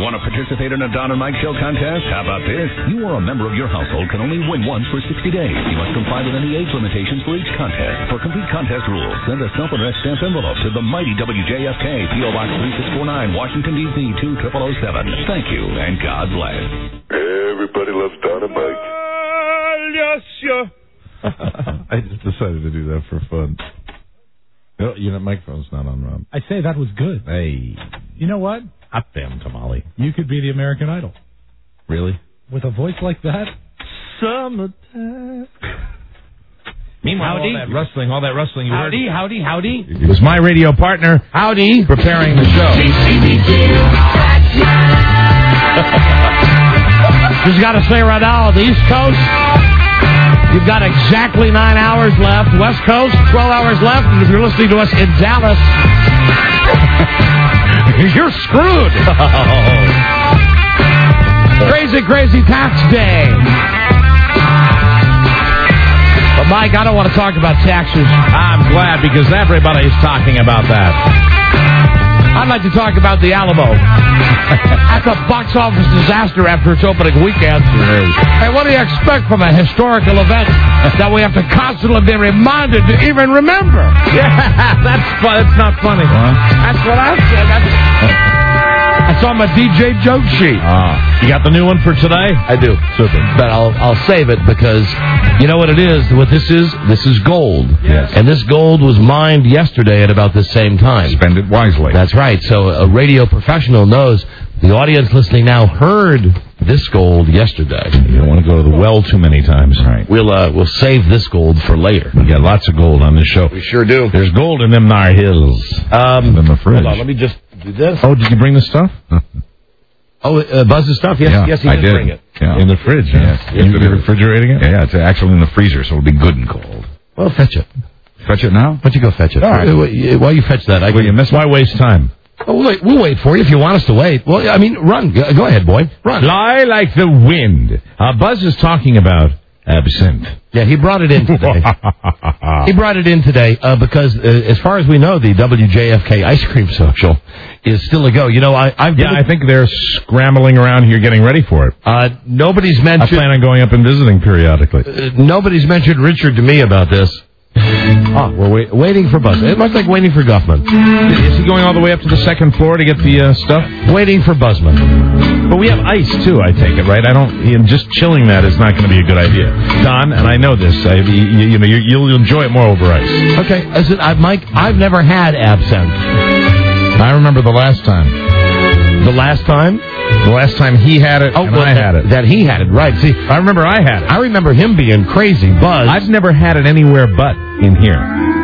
Want to participate in a Don and Mike Show contest? How about this? You or a member of your household can only win once for 60 days. You must comply with any age limitations for each contest. For complete contest rules, send a self-addressed stamped envelope to the mighty WJFK, P.O. Box 3649, Washington, D.C. 20007. Thank you, and God bless. Everybody loves Don and Mike. Yes, yeah. I just decided to do that for fun. Oh, your microphone's not on, Rob. I say that was good. Hey. You know what? Hot damn tamale. You could be the American Idol. Really? With a voice like that? Summertime. Meanwhile, Howdy. all that rustling you heard. Howdy. It was my radio partner, Howdy. preparing the show. Just got to say right now, the East Coast, you've got exactly 9 hours left. West Coast, 12 hours left. And if you're listening to us in Dallas, you're screwed. Crazy tax day. But, Mike, I don't want to talk about taxes. I'm glad, because everybody's talking about that. I'd like to talk about the Alamo. That's a box office disaster after its opening weekend. Hey, what do you expect from a historical event that we have to constantly be reminded to even remember? Yeah, that's not funny. That's what I said. That's on my DJ joke sheet. You got the new one for today? I do. Super. But I'll save it because you know what it is? What this is? This is gold. Yes. And this gold was mined yesterday at about the same time. Spend it wisely. That's right. So a radio professional knows the audience listening now heard this gold yesterday. You don't want to go to the well too many times. Right. We'll save this gold for later. We got lots of gold on this show. We sure do. There's gold in them thar hills. In the fridge. Hold on, let me just do this. Oh, did you bring the stuff? Buzz's stuff? Yes, he did bring it. Yeah. In the fridge, yes. You refrigerating it? Yeah, it's actually in the freezer, so it'll be good and cold. Well, fetch it. Fetch it now? Why don't you go fetch it? All right. Why you fetch that? You missed. Why waste time? Oh, we'll wait for you if you want us to wait. Well, I mean, run. Go ahead, boy. Run. Fly like the wind. Buzz is talking about absinthe. Yeah, he brought it in today. Because, as far as we know, the WJFK Ice Cream Social is still a go. You know, I think they're scrambling around here getting ready for it. Nobody's mentioned... I plan on going up and visiting periodically. Nobody's mentioned Richard to me about this. We're waiting for Buzz. It looks like waiting for Guffman. Is he going all the way up to the second floor to get the stuff? Waiting for Buzzman. But we have ice, too, I take it, right? Just chilling that is not going to be a good idea. Don, and I know this, you'll enjoy it more over ice. Okay. Listen, Mike, I've never had absinthe. I remember the last time. The last time? The last time he had it, and I had it. That he had it, right. See, I remember I had it. I remember him being crazy. Buzz. I've never had it anywhere but in here.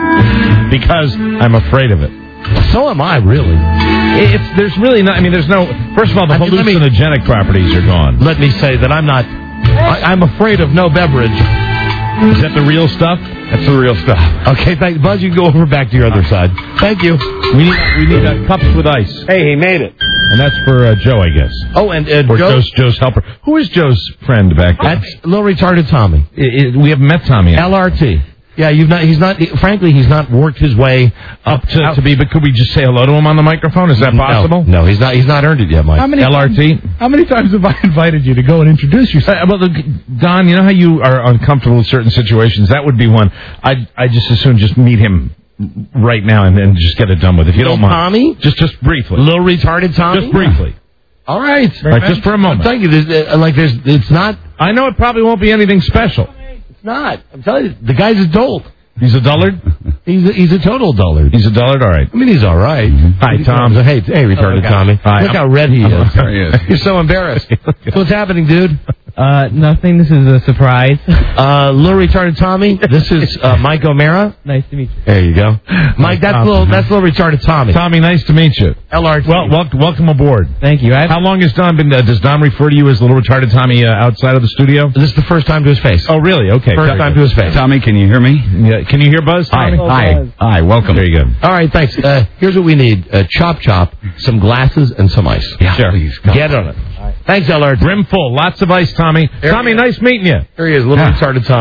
Because I'm afraid of it. So am I, really. There's really not, there's no, first of all, the hallucinogenic properties are gone. Let me say that I'm afraid of no beverage. Is that the real stuff? That's the real stuff. Okay, thanks. Buzz, you can go over back to your other side. Thank you. We need cups with ice. Hey, he made it. And that's for Joe, I guess. Oh, and or Joe's helper. Who is Joe's friend back there? That's little retarded Tommy. We haven't met Tommy yet. LRT. Yeah, he's not worked his way up to be, but could we just say hello to him on the microphone? Is that possible? No, he's not earned it yet, Mike. How many times have I invited you to go and introduce yourself? Don, you know how you are uncomfortable with certain situations? That would be one. I just as soon just meet him right now and then just get it done with, if you don't mind. Tommy? Just briefly. Little retarded Tommy? Just briefly. All right. Just for a moment. I'm telling you, it's not... I know it probably won't be anything special. It's not. I'm telling you, the guy's a dolt. He's a dullard? He's a total dullard. He's a dullard? All right. He's all right. Hi, Tom. Hey, retarded Tommy. Hi. Look how red he is. There he is. You're so embarrassed. So what's happening, dude? Nothing. This is a surprise. Little retarded Tommy. This is Mike O'Mara. Nice to meet you. There you go. Mike, that's little retarded Tommy. Tommy, nice to meet you. LRT. Well, welcome aboard. Thank you. How long has Don been? Does Don refer to you as little retarded Tommy outside of the studio? This is the first time to his face. Oh, really? Okay. First time to his face. Tommy, can you hear me? Yeah. Can you hear Buzz? Tommy? Hi. Welcome. Very good. All right, thanks. Here's what we need: chop, some glasses, and some ice. Yeah, sure. Please. Get on it. Right. Thanks, LRT. Brim full. Lots of ice, Tommy. Tommy, nice meeting you. Here he is, little retarded Tommy.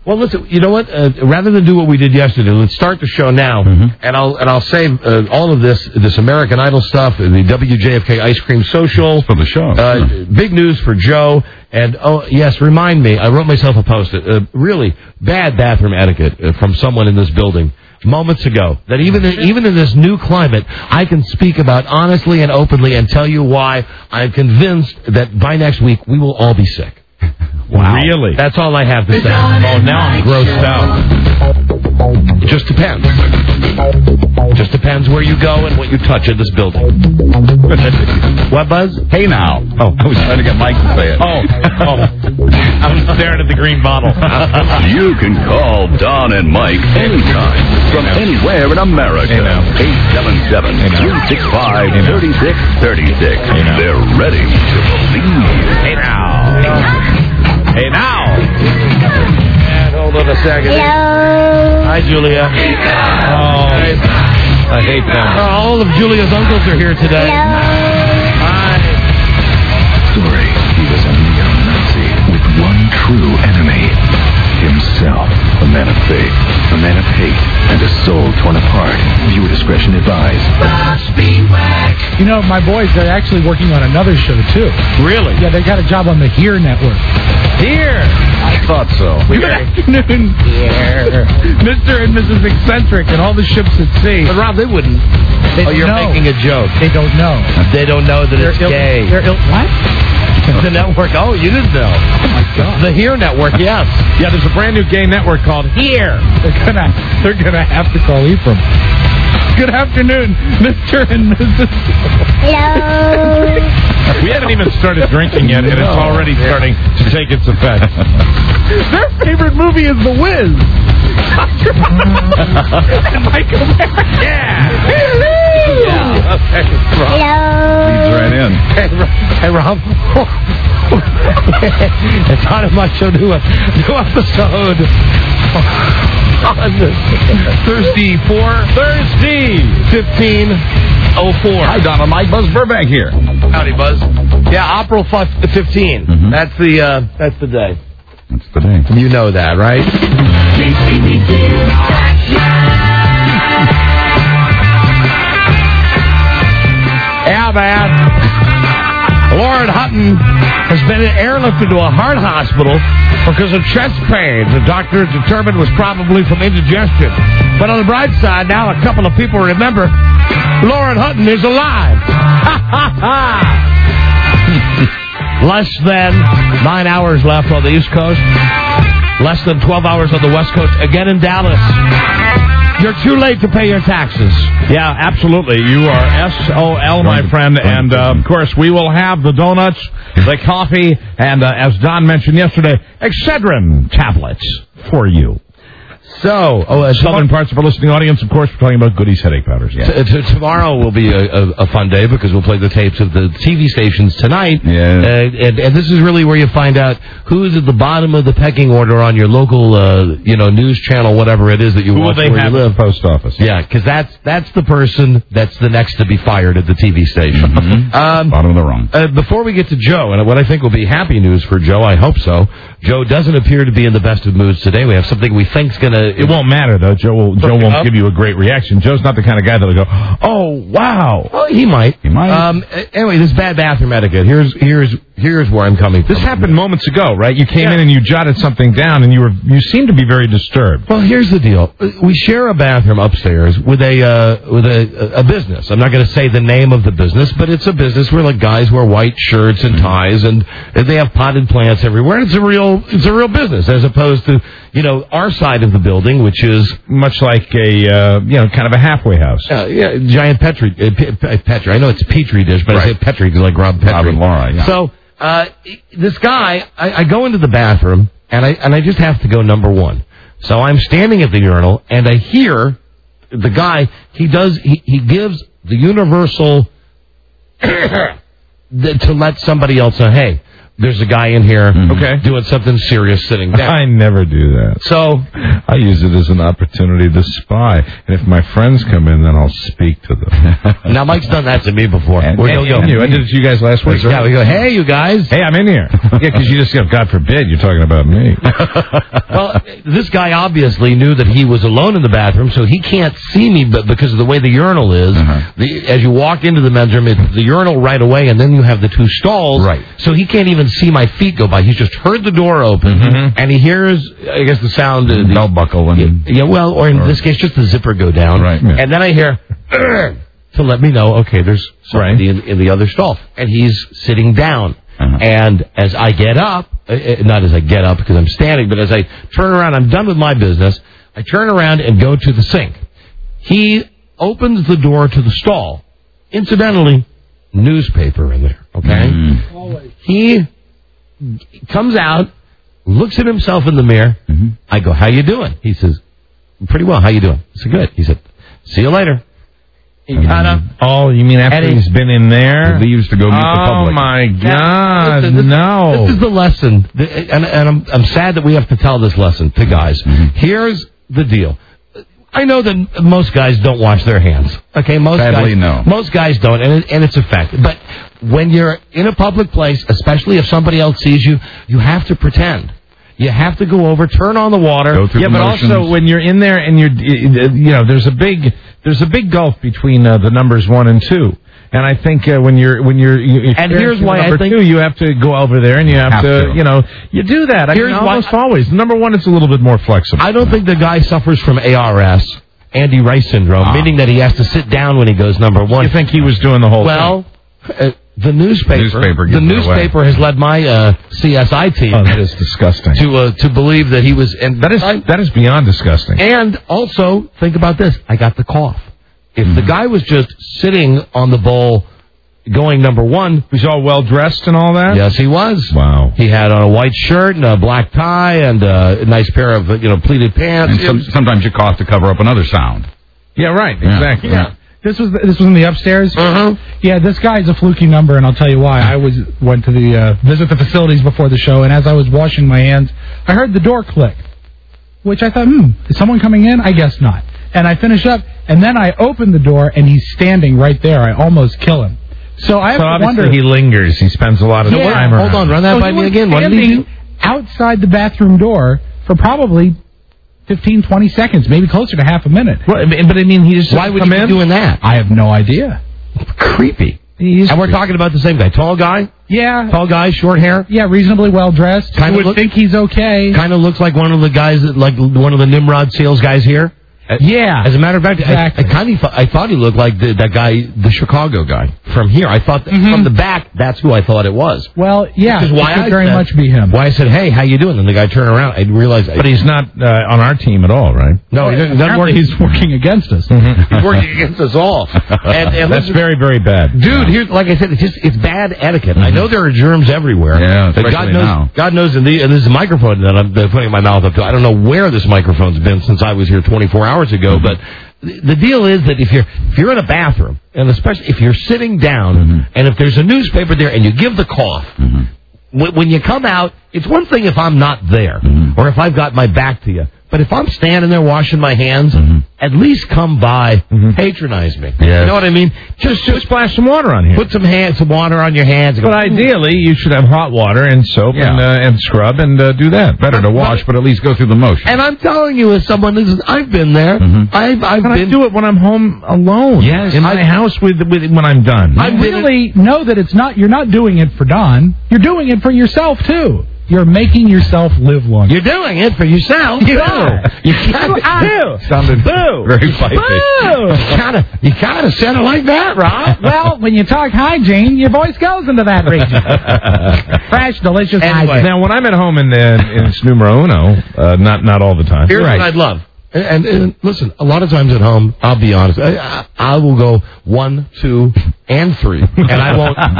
Well, listen, you know what? Rather than do what we did yesterday, let's start the show now, and I'll save all of this American Idol stuff, the WJFK Ice Cream Social for the show. Big news for Joe. And, oh, yes, remind me, I wrote myself a post-it, really bad bathroom etiquette from someone in this building moments ago, that even in this new climate, I can speak about honestly and openly and tell you why I'm convinced that by next week we will all be sick. Wow. Really? That's all I have to say. Oh, now I'm grossed out. Just depends. Just depends where you go and what you touch in this building. What, Buzz? Hey now. Oh, I was trying to get Mike to say it. Oh. I was staring at the green bottle. You can call Don and Mike anytime from anywhere in America. 877-365-3636. They're ready to believe. Hey now. Hey now. And hold on a second. Hello. Hi, Julia. Oh, I hate them. All of Julia's uncles are here today. Hi. Story. He was a neo-Nazi with one true enemy. Himself. A man of faith, a man of hate, and a soul torn apart. Viewer discretion advised. You know, my boys, they're actually working on another show, too. Really? Yeah, they got a job on the Here Network. Here. I thought so. Good afternoon. Here. Mr. and Mrs. Eccentric and all the ships at sea. But, Rob, they wouldn't. You're making a joke. They don't know. They don't know that it's gay. What? The network. Oh, you didn't know. Oh, my God. The Here Network, yes. Yeah, there's a brand new gay network called Here. They're gonna have to call Ephraim. Good afternoon, Mr. and Mrs. Hello. We haven't even started drinking yet, and it's already starting to take its effect. Their favorite movie is The Wiz. And Michael Merrick. Yeah. Okay. Hello. Leads right in. Hey, Rob. It's on in my show, new episode on this Thursday 15:04. Hi, Donna. Mike Buzz Burbank here. Howdy, Buzz. Yeah, April 15. Mm-hmm. That's the day. That's the day. You know that, right? Yeah, man. Lauren Hutton has been airlifted to a heart hospital because of chest pain. The doctor determined was probably from indigestion. But on the bright side, now a couple of people remember Lauren Hutton is alive. Less than 9 hours left on the East Coast. Less than 12 hours on the West Coast. Again in Dallas. You're too late to pay your taxes. Yeah, absolutely. You are SOL, my friend. And, of course, we will have the donuts, the coffee, and, as Don mentioned yesterday, Excedrin tablets for you. So, southern parts of our listening audience, of course, we're talking about Goody's headache powders. Yeah. Tomorrow will be a fun day because we'll play the tapes of the TV stations tonight. Yeah. And this is really where you find out who's at the bottom of the pecking order on your local, news channel, whatever it is that you watch where you live. At the post office. Yeah, because that's the person that's the next to be fired at the TV station. Mm-hmm. Bottom of the rung. Before we get to Joe, and what I think will be happy news for Joe, I hope so. Joe doesn't appear to be in the best of moods today. We have something we think's going to... It won't matter, though. Joe won't give you a great reaction. Joe's not the kind of guy that'll go, oh, wow. Well, he might. He might. Anyway, this bad bathroom etiquette. Here's where I'm coming from. This happened moments ago, right? You came in and you jotted something down, and you seemed to be very disturbed. Well, here's the deal. We share a bathroom upstairs with a business. I'm not going to say the name of the business, but it's a business where like guys wear white shirts and ties, and they have potted plants everywhere. It's a real business, as opposed to our side of the building, which is much like a kind of a halfway house. Giant Petri. I know it's a Petri dish, but I say Petri because like Rob Petri. Rob and Laura. Yeah. So. This guy, I go into the bathroom, and I just have to go number one. So I'm standing at the urinal, and I hear the guy, he gives the universal to let somebody else know, hey, there's a guy in here Okay. doing something serious sitting down. I never do that. So I use it as an opportunity to spy. And if my friends come in, then I'll speak to them. now Mike's done that to me before. And He'll go, you. I did it to you guys last week. yeah, we go, hey, you guys. Hey, I'm in here. Yeah, because you just, God forbid, you're talking about me. Well, this guy obviously knew that he was alone in the bathroom, so he can't see me, but because of the way the urinal is, as you walk into the men's room, it's the urinal right away, and then you have the two stalls. Right. So he can't even see my feet go by. He's just heard the door open, and he hears, I guess, the sound. The belt buckle. And or in this case, just the zipper go down. Right. Yeah. And then I hear, to let me know, okay, there's somebody in the other stall. And he's sitting down. And as I get up, not as I get up because I'm standing, but as I turn around, I'm done with my business, I turn around and go to the sink. He opens the door to the stall. Incidentally, newspaper in there, okay? He comes out, looks at himself in the mirror. I go, how you doing? He says, pretty well. How you doing? I said, good. He said, see you later. He got up. Oh, you mean after he's been in there? He leaves to go meet the public. Oh, my God, no. This is the lesson, and I'm sad that we have to tell this lesson to guys. Here's the deal. I know that most guys don't wash their hands. Okay, Sadly, no. Most guys don't, and it's a fact. But when you're in a public place, especially if somebody else sees you, you have to pretend. You have to go over, turn on the water. Go through the motions. Also when you're in there and you're, there's a big gulf between the numbers 1 and 2. And I think when you're and here's why number I think 2, you have to go over there and you have to. You do that. Here's almost why, always. Number 1, it's a little bit more flexible. I don't think the guy suffers from ARS, Andy Rice syndrome, meaning that he has to sit down when he goes number 1. You think he was doing the whole thing? The newspaper has led my CSI team. Oh, that is disgusting. To believe that he was, and that is beyond disgusting. And also think about this: I got the cough. If the guy was just sitting on the bowl, going number 1, was all well dressed and all that. Yes, he was. Wow. He had on a white shirt and a black tie and a nice pair of pleated pants. And sometimes you cough to cover up another sound. Yeah, right. Exactly. Yeah. This was in the upstairs. Yeah, this guy's a fluky number, and I'll tell you why. I went to the visit the facilities before the show, and as I was washing my hands, I heard the door click, which I thought, is someone coming in? I guess not. And I finish up, and then I open the door, and he's standing right there. I almost kill him. So I have to wonder. He lingers. He spends a lot of time around. Hold on, run that by me again. What did he do? Outside the bathroom door for probably 15, 20 seconds, maybe closer to half a minute. Well, but I mean, he just why would he be doing that? I have no idea. Creepy. And we're talking about the same guy. Tall guy? Yeah. Tall guy, short hair? Yeah, reasonably well dressed. You would think he's okay. Kind of looks like one of the guys, like one of the Nimrod sales guys here. Yeah. As a matter of fact, exactly. I thought he looked like that guy, the Chicago guy from here. I thought from the back, that's who I thought it was. Well, yeah, which is why it could very much be him. Why I said, hey, how you doing? And the guy turned around. I realized. But he's not on our team at all, right? No, he's working against us. He's working against us all. And that's very, very bad. Dude, here's, like I said, it's bad etiquette. I know there are germs everywhere. Yeah, but God knows, and this is a microphone that I'm putting my mouth up to. I don't know where this microphone's been since I was here 24 hours ago, but the deal is that if you're in a bathroom, and especially if you're sitting down, and if there's a newspaper there and you give the cough, when you come out, it's one thing if I'm not there, or if I've got my back to you. But if I'm standing there washing my hands, at least come by, patronize me. Yes. You know what I mean? Just splash some water on here. Put some water on your hands. But ideally, you should have hot water and soap and scrub and do that. Better to wash, but at least go through the motion. And I'm telling you, as someone I've been there. I do it when I'm home alone. Yes, in my house when I'm done. I really know that you're not doing it for Don. You're doing it for yourself too. You're making yourself live longer. You're doing it for yourself. You sounded very feisty. You kind of said it like that, Rob. Well, when you talk hygiene, your voice goes into that region. Fresh, delicious hygiene. Now, when I'm at home in numero uno, not all the time. Here's what I'd love. And listen, a lot of times at home, I'll be honest, I will go 1, 2, and 3, and I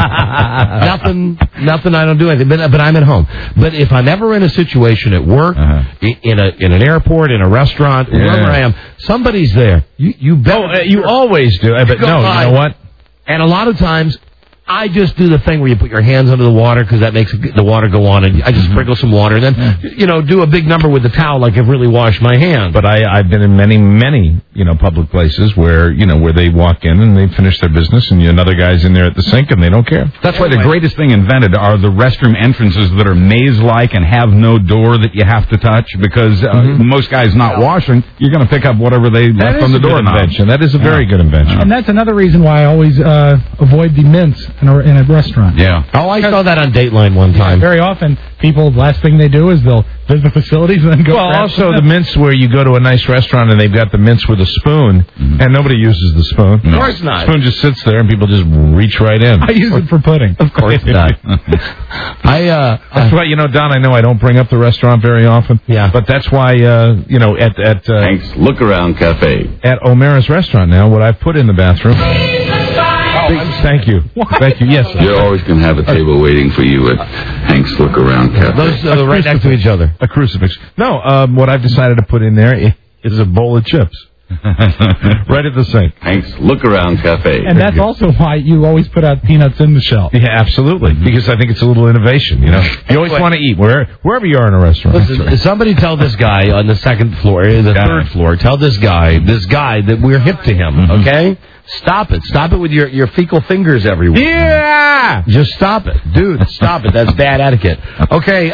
won't, nothing, I don't do anything, but I'm at home. But if I'm ever in a situation at work, in an airport, in a restaurant, wherever I am, somebody's there. You better. You always do. But no, you know what? And a lot of times, I just do the thing where you put your hands under the water because that makes the water go on, and I just sprinkle some water, and then, do a big number with the towel like I've really washed my hands. But I've been in many, public places where they walk in and they finish their business, and another guy's in there at the sink, and they don't care. That's why the greatest thing invented are the restroom entrances that are maze-like and have no door that you have to touch, because most guys not washing, you're going to pick up whatever they left on the door. That is a very good invention. And that's another reason why I always avoid the mints in a restaurant. Yeah. Oh, I saw that on Dateline one time. Very often, people, the last thing they do is they'll visit facilities and then go. Well, also the mints where you go to a nice restaurant and they've got the mints with a spoon, and nobody uses the spoon. Of course not. The spoon just sits there and people just reach right in. I use it for pudding. Of course not. That's why, Don, I know I don't bring up the restaurant very often. Yeah. But that's why, at Hank's Look Around Cafe. At O'Mara's restaurant now, what I've put in the bathroom. Thank you. Thank you. Yes. You're always going to have a table waiting for you at Hank's Look Around Cafe. Those are right next to each other. A crucifix. No, what I've decided to put in there is a bowl of chips. Right at the sink. Hank's Look Around Cafe. And that's also why you always put out peanuts in the shell. Yeah, absolutely. Because I think it's a little innovation, You always want to eat wherever you are in a restaurant. Listen, somebody tell this guy on the second floor, the third floor, tell this guy that we're hip to him, okay? Stop it. Stop it with your fecal fingers everywhere. Yeah! Just stop it. Dude, stop it. That's bad etiquette. Okay,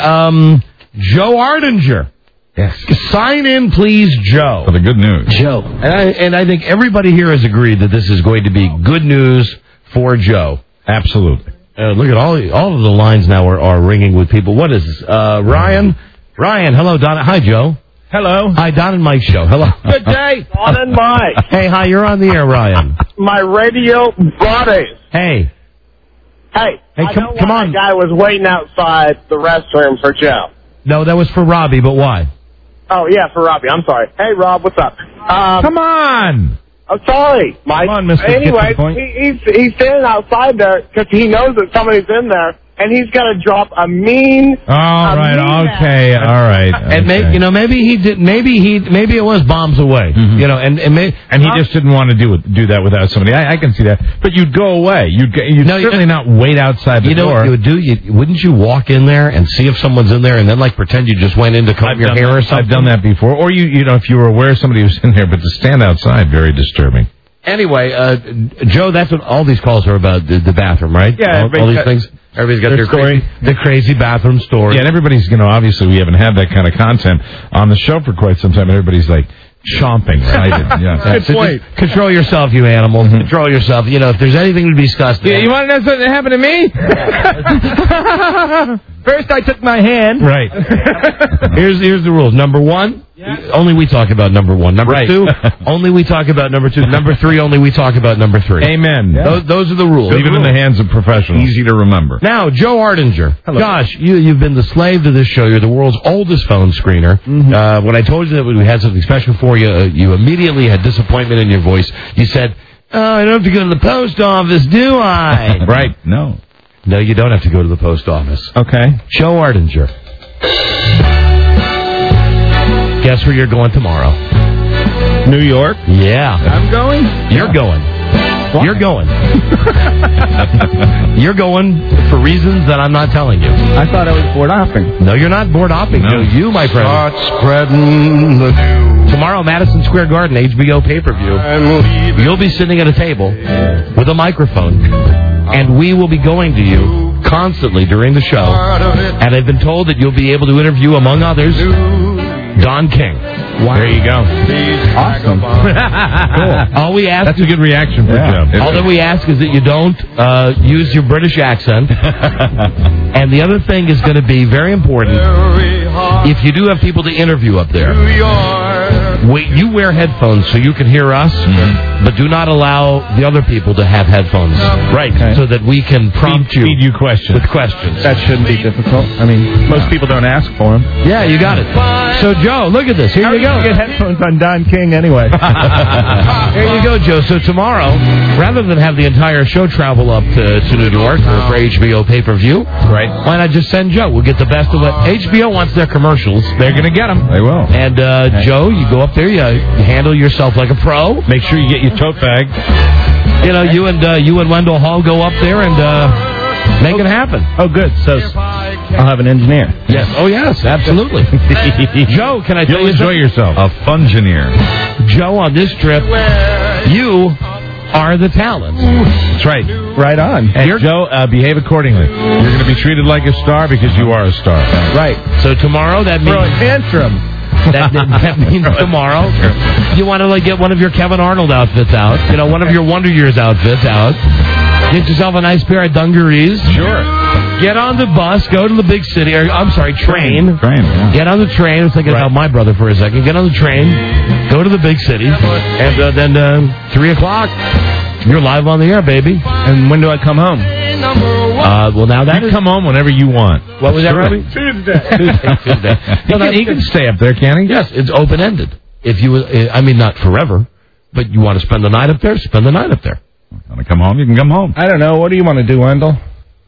Joe Ardinger. Yes. Sign in, please, Joe. For the good news. Joe. And I think everybody here has agreed that this is going to be good news for Joe. Absolutely. Look at all of the lines now are ringing with people. What is this? Ryan? Ryan, hello, Don. Hi, Joe. Hello. Hi, Don and Mike show. Hello. Good day. Don and Mike. Hey, hi, you're on the air, Ryan. My radio buddies. Hey. Hey, come on. That guy was waiting outside the restroom for Joe. No, that was for Robbie, but why? Oh, yeah, for Robbie. I'm sorry. Hey, Rob, what's up? Come on. I'm sorry, Mike. Come on, Mr. Anyway, he's standing outside there because he knows that somebody's in there, and he's got to drop a mean. All right. Okay. All right. And maybe he did. Maybe it was bombs away. And he just didn't want to do that without somebody. I can see that. But you'd go away. You'd certainly not wait outside the door. You know what you would do? Wouldn't you walk in there and see if someone's in there, and then pretend you just went in to comb your hair or something? I've done that before. Or if you were aware somebody was in there, but to stand outside, very disturbing. Anyway, Joe, that's what all these calls are about, the bathroom, right? Yeah. All these things. Everybody's got their story. The crazy bathroom story. Yeah, and everybody's, obviously we haven't had that kind of content on the show for quite some time. And everybody's chomping, right? Yeah. Good point. Control yourself, you animals. Mm-hmm. Control yourself. If there's anything to be discussed. Yeah, you want to know something that happened to me? First, I took my hand. Right. Here's the rules. Number 1. Yeah. Only we talk about number 1. Number 2, only we talk about number 2. Number 3, only we talk about number 3. Amen. Yeah. Those are the rules. Leave it in the hands of professionals. Easy to remember. Now, Joe Ardinger. Hello. Gosh, you've been the slave to this show. You're the world's oldest phone screener. Mm-hmm. When I told you that we had something special for you, you immediately had disappointment in your voice. You said, I don't have to go to the post office, do I? Right. No. No, you don't have to go to the post office. Okay. Joe Ardinger. Guess where you're going tomorrow? New York? Yeah. I'm going? You're going. What? You're going. You're going for reasons that I'm not telling you. I thought I was board hopping. No, you're not board hopping. No, you, my friend. Start spreading the news. Tomorrow, Madison Square Garden, HBO pay-per-view. You'll be sitting at a table with a microphone, and we will be going to you constantly during the show. And I've been told that you'll be able to interview, among others, Don King. Wow. There you go. Awesome. Cool. All we ask That's a good reaction for Joe. All that we ask is that you don't use your British accent. And the other thing is going to be very important. If you do have people to interview up there, you wear headphones so you can hear us, but do not allow the other people to have headphones. Right. Okay. So that we can prompt feed you questions. with questions. That shouldn't be difficult. I mean, most people don't ask for them. Yeah, you got it. So, Joe, look at this. Here you go. Get headphones on Don King anyway. Here you go, Joe. So tomorrow, rather than have the entire show travel up to New York for HBO pay-per-view, right? Why not just send Joe? We'll get the best of what HBO wants. Their commercials. They're going to get them. They will. And Joe, you go up there, you handle yourself like a pro. Make sure you get your tote bag. You know, you and Wendell Hall go up there and make it happen. Oh, good. So I'll have an engineer. Yes. Oh, yes, absolutely. Joe, can I tell you enjoy yourself. A fungineer. Joe, on this trip, you are the talent. That's right. Right on. And Joe, behave accordingly. You're going to be treated like a star because you are a star. Right. So tomorrow, that means... Throw a tantrum. That means tomorrow, you want to get one of your Kevin Arnold outfits out. You know, one of your Wonder Years outfits out. Get yourself a nice pair of dungarees. Sure. Get on the bus, go to the big city, or I'm sorry, train. Yeah. Get on the train. I was thinking about my brother for a second. Get on the train, go to the big city, and then 3 o'clock, you're live on the air, baby. And when do I come home? Well, now that you come home whenever you want. What was that, Robbie? Tuesday. He can stay up there, can he? Yes, it's open-ended. If you, I mean, not forever, but you want to spend the night up there, spend the night up there. Want to come home? You can come home. I don't know. What do you want to do, Wendell?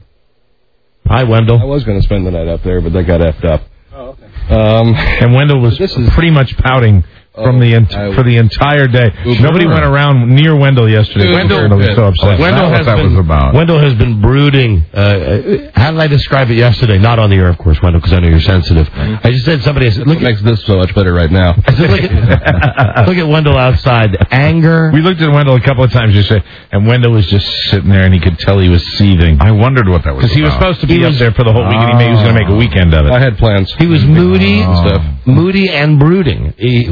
Hi, Wendell. I was going to spend the night up there, but that got effed up. Oh, okay. And Wendell was pretty much pouting for the entire day. Nobody went around near Wendell yesterday. Wendell was so upset. Wendell has been brooding. How did I describe it yesterday? Not on the air, of course, Wendell, because I know you're sensitive. I just said somebody said, "Look, makes this so much better right now." I said, look at Wendell outside. Anger. We looked at Wendell a couple of times yesterday, and Wendell was just sitting there, and he could tell he was seething. I wondered what that was. Because he was supposed to be up there for the whole week, and he was going to make a weekend of it. I had plans. He was moody and brooding.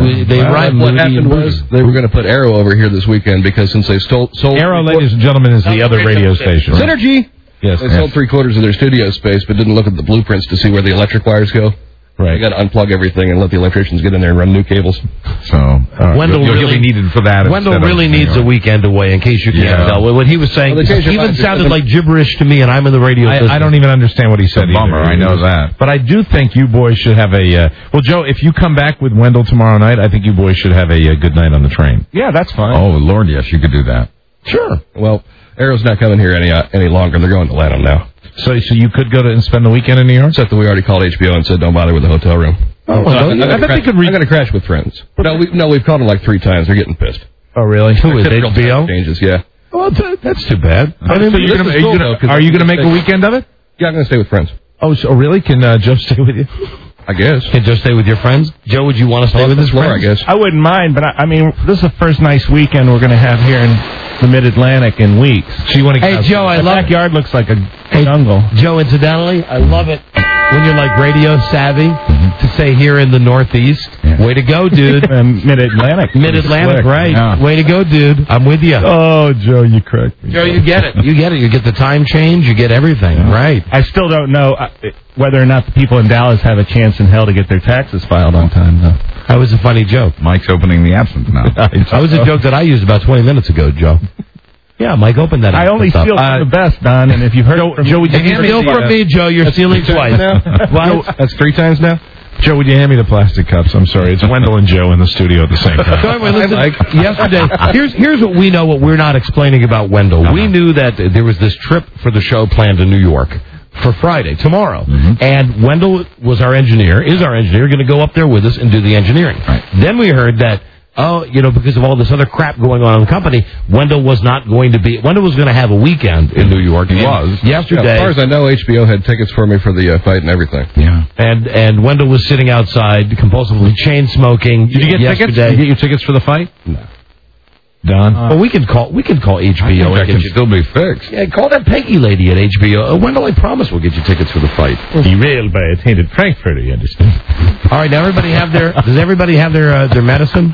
What happened was they were going to put Arrow over here this weekend because since they sold Arrow, ladies and gentlemen, is the other radio station. Synergy. Yes, they sold 3/4 of their studio space, but didn't look at the blueprints to see where the electric wires go. Right. You got to unplug everything and let the electricians get in there and run new cables. So Wendell you'll be needed for that. Wendell really needs a weekend away, in case you can't tell. What he was saying even sounded like gibberish to me, and I'm in the radio business. I don't even understand what he said. Bummer, I know that. But I do think you boys should have a... well, Joe, if you come back with Wendell tomorrow night, I think you boys should have a good night on the train. Yeah, that's fine. Oh, Lord, yes, you could do that. Sure. Well, Arrow's not coming here any longer. They're going to Lanham now. So you could go and spend the weekend in New York? Except that we already called HBO and said don't bother with the hotel room. Oh, well, I'm going to crash with friends. No, we've called them like 3 times. They're getting pissed. Oh, really? Who is HBO? Changes, yeah. Well, that's too bad. Are you going to make a weekend of it? Yeah, I'm going to stay with friends. Oh, so really? Can Joe stay with you? I guess. Can Joe stay with your friends? Joe, would you want to stay with his friends? I guess. I wouldn't mind, but I mean, this is the first nice weekend we're going to have here in the Mid-Atlantic in weeks. So you want to Hey, Joe, I love... backyard looks like a jungle. Joe, incidentally, I love it when you're like radio savvy to say here in the Northeast. Yeah. Way to go, dude. Mid-Atlantic. Mid-Atlantic, right. Yeah. Way to go, dude. I'm with you. Oh, Joe, you cracked me. Joe, you get it. You get it. You get the time change. You get everything. Yeah. Right. I still don't know whether or not the people in Dallas have a chance in hell to get their taxes filed on time, though. That was a funny joke. Mike's opening the absinthe now. That was a joke that I used about 20 minutes ago, Joe. Yeah, Mike opened that. I only steal from the best, Don, and if you've heard Joe, would you steal from me, Joe? You're stealing twice. What? That's 3 times now? Joe, would you hand me the plastic cups? I'm sorry. It's Wendell and Joe in the studio at the same time. So anyway, listen, yesterday, here's what we know, what we're not explaining about Wendell. Uh-huh. We knew that there was this trip for the show planned to New York for Friday, tomorrow. Mm-hmm. And Wendell is our engineer, going to go up there with us and do the engineering. Right. Then we heard that, because of all this other crap going on in the company, Wendell was going to have a weekend in New York. He was. Yesterday. Yeah, as far as I know, HBO had tickets for me for the fight and everything. Yeah. And Wendell was sitting outside, compulsively chain smoking. Did you get tickets? Did you get your tickets for the fight? No. Don? Well, we can call HBO. That can still be fixed. Yeah, call that Peggy lady at HBO. Wendell, I promise we'll get you tickets for the fight. Derailed by a tainted Frankfurter, you understand? All right, now does everybody have their medicine?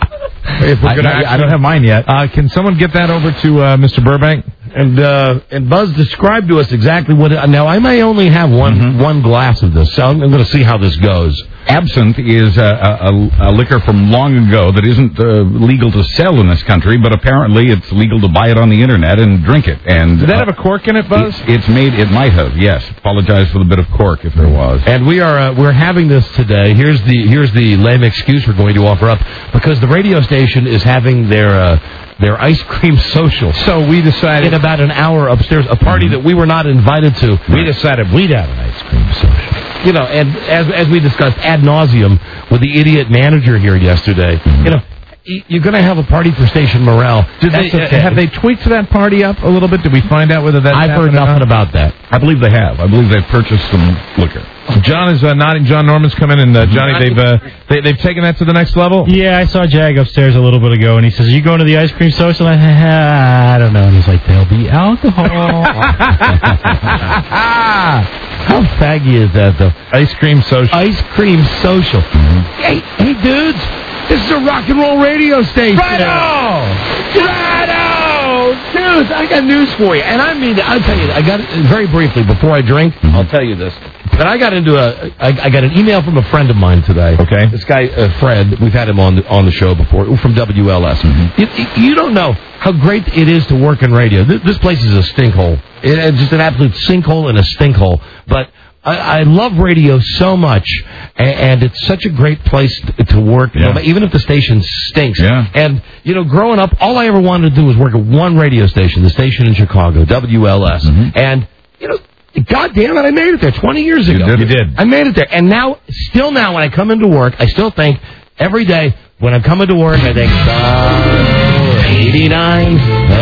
I don't have mine yet. Can someone get that over to Mr. Burbank? And Buzz, describe to us exactly what... Now, I may only have one glass of this, so I'm going to see how this goes. Absinthe is a liquor from long ago that isn't legal to sell in this country, but apparently it's legal to buy it on the internet and drink it. And did that have a cork in it, Buzz? It might have, yes. Apologize for the bit of cork if there was. And we're having this today. Here's the lame excuse we're going to offer up, because the radio station is having their ice cream social. So we decided... in about an hour upstairs, a party that we were not invited to. We decided we'd have an ice cream social. And as we discussed ad nauseum with the idiot manager here yesterday, you're going to have a party for station morale. Have they tweaked that party up a little bit? Did we find out whether that's I've heard nothing about that. I believe they have. I believe they've purchased some liquor. John is nodding. John Norman's come in, and Johnny, they've taken that to the next level? Yeah, I saw Jag upstairs a little bit ago, and he says, are you going to the ice cream social? I don't know. And he's like, there'll be alcohol. How faggy is that, though? Ice cream social. Ice cream social. Hey, dudes, this is a rock and roll radio station. Righto! Dudes, I got news for you. And I mean, I'll tell you, I got very briefly, before I drink, I'll tell you this. But I got into I got an email from a friend of mine today. Okay. This guy, Fred, we've had him on the show before, from WLS. Mm-hmm. You don't know how great it is to work in radio. This place is a stinkhole. It's just an absolute sinkhole and a stinkhole. But I love radio so much, and it's such a great place to work, even if the station stinks. Yeah. And, growing up, all I ever wanted to do was work at one radio station, the station in Chicago, WLS. Mm-hmm. And, God damn it, I made it there 20 years ago. You did. I made it there. And now when I come into work, I still think every day when I'm coming to work, I think, 89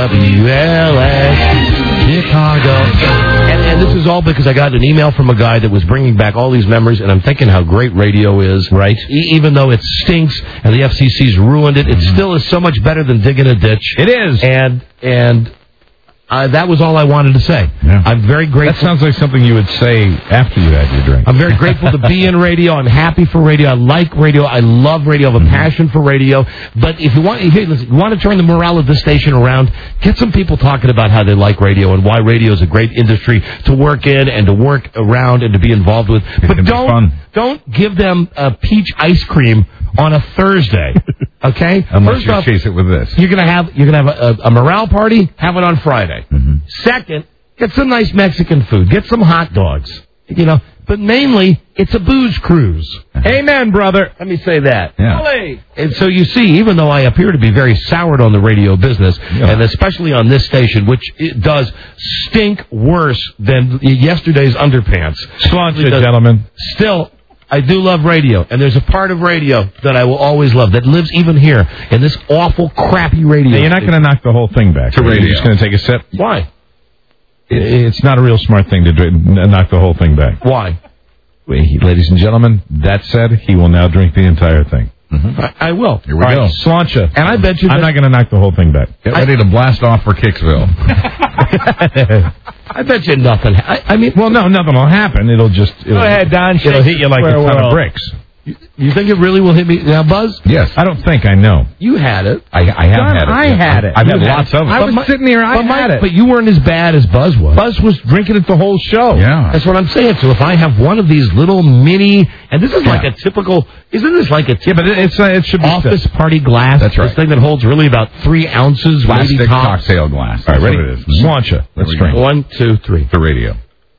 WLS Chicago. And this is all because I got an email from a guy that was bringing back all these memories, and I'm thinking how great radio is. Right. Even though it stinks and the FCC's ruined it, it still is so much better than digging a ditch. It is. And that was all I wanted to say. Yeah. I'm very grateful. That sounds like something you would say after you had your drink. I'm very grateful to be in radio. I'm happy for radio. I like radio. I love radio. I have a passion for radio. But if you want to turn the morale of this station around, get some people talking about how they like radio and why radio is a great industry to work in and to work around and to be involved with. But don't give them peach ice cream on a Thursday. Okay? Unless you chase it with this. You're gonna have a morale party, have it on Friday. Mm-hmm. Second, get some nice Mexican food. Get some hot dogs. But mainly, it's a booze cruise. Amen, brother. Let me say that. Yeah. And so you see, even though I appear to be very soured on the radio business, and especially on this station, which it does stink worse than yesterday's underpants. Sláinte, gentlemen. Still, I do love radio, and there's a part of radio that I will always love that lives even here in this awful, crappy radio. Now, you're not going to knock the whole thing back. To radio. You're just going to take a sip. Why? It's not a real smart thing to knock the whole thing back. Why? Ladies and gentlemen, that said, he will now drink the entire thing. Mm-hmm. I will. Here we go. Sláinte. And I bet you I'm not going to knock the whole thing back. Get ready to blast off for Kicksville. I bet you nothing. Well, no, nothing will happen. Go ahead, Don. It'll hit you like a ton of bricks. You think it really will hit me now, Buzz? Yes. I don't think I know. You had it. I have had it. I had it. I've had lots of it. I was sitting here. I had it. But you weren't as bad as Buzz was. Buzz was drinking it the whole show. Yeah. That's what I'm saying. So if I have one of these little mini, and this is like a typical, isn't this like a typical it should be office party glass? That's right. This thing that holds really about 3 ounces. Plastic cocktail glass. All right, ready? That's what it is. Sláinte. Let's drink. 1, 2, 3. The radio.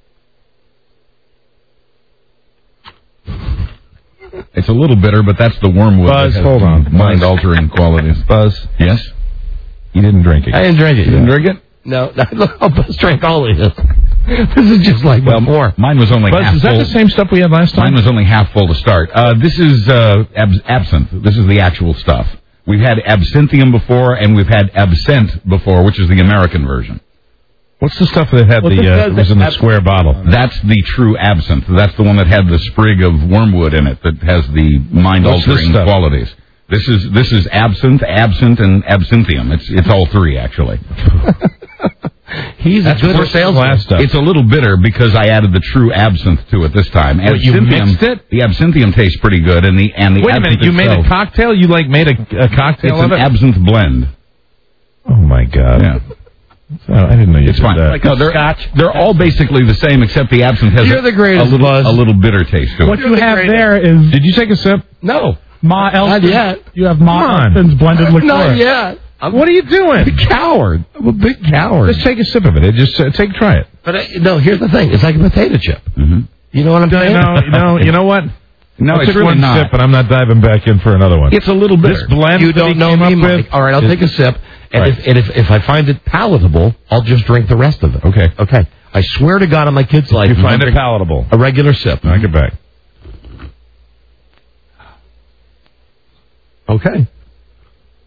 It's a little bitter, but that's the wormwood. Buzz, hold on. Mind-altering qualities. Buzz. Yes? You didn't drink it. I didn't drink it. You didn't drink it? No. Buzz drank all of it. This is just like before. Mine was only half full. Is that the same stuff we had last time? Mine was only half full to start. This is absinthe. This is the actual stuff. We've had absinthium before, and we've had absinthe before, which is the American version. What's the stuff that had was in the square bottle? That's the true absinthe. That's the one that had the sprig of wormwood in it that has the mind-altering qualities. This is absinthe, and absinthium. It's all three, actually. He's a good salesman. It's a little bitter because I added the true absinthe to it this time. What, you mixed it? The absinthium tastes pretty good, and the Wait a minute, you made a cocktail? You made a cocktail of it? It's an absinthe blend. Oh my God! Yeah. Oh, I didn't know you did fine. That. Like Scotch. They're all basically the same, except the absinthe has a little bitter taste to it. What you have there is... Did you take a sip? No. Ma Elston. Not yet. You have Ma Elston's blended liqueur. Not yet. What are you doing? I'm a coward. I'm a big coward. Just take a sip of it. Just try it. But no, here's the thing. It's like a potato chip. Mm-hmm. You know what I'm saying? You know what? No, it's really one not. sip, and I'm not diving back in for another one. It's a little bitter. This blend you don't know me, Mike. All right, I'll take a sip, and if I find it palatable, I'll just drink the rest of it. Okay. I swear to God on my kid's life, you find it palatable. A regular sip. I'll get back. Okay.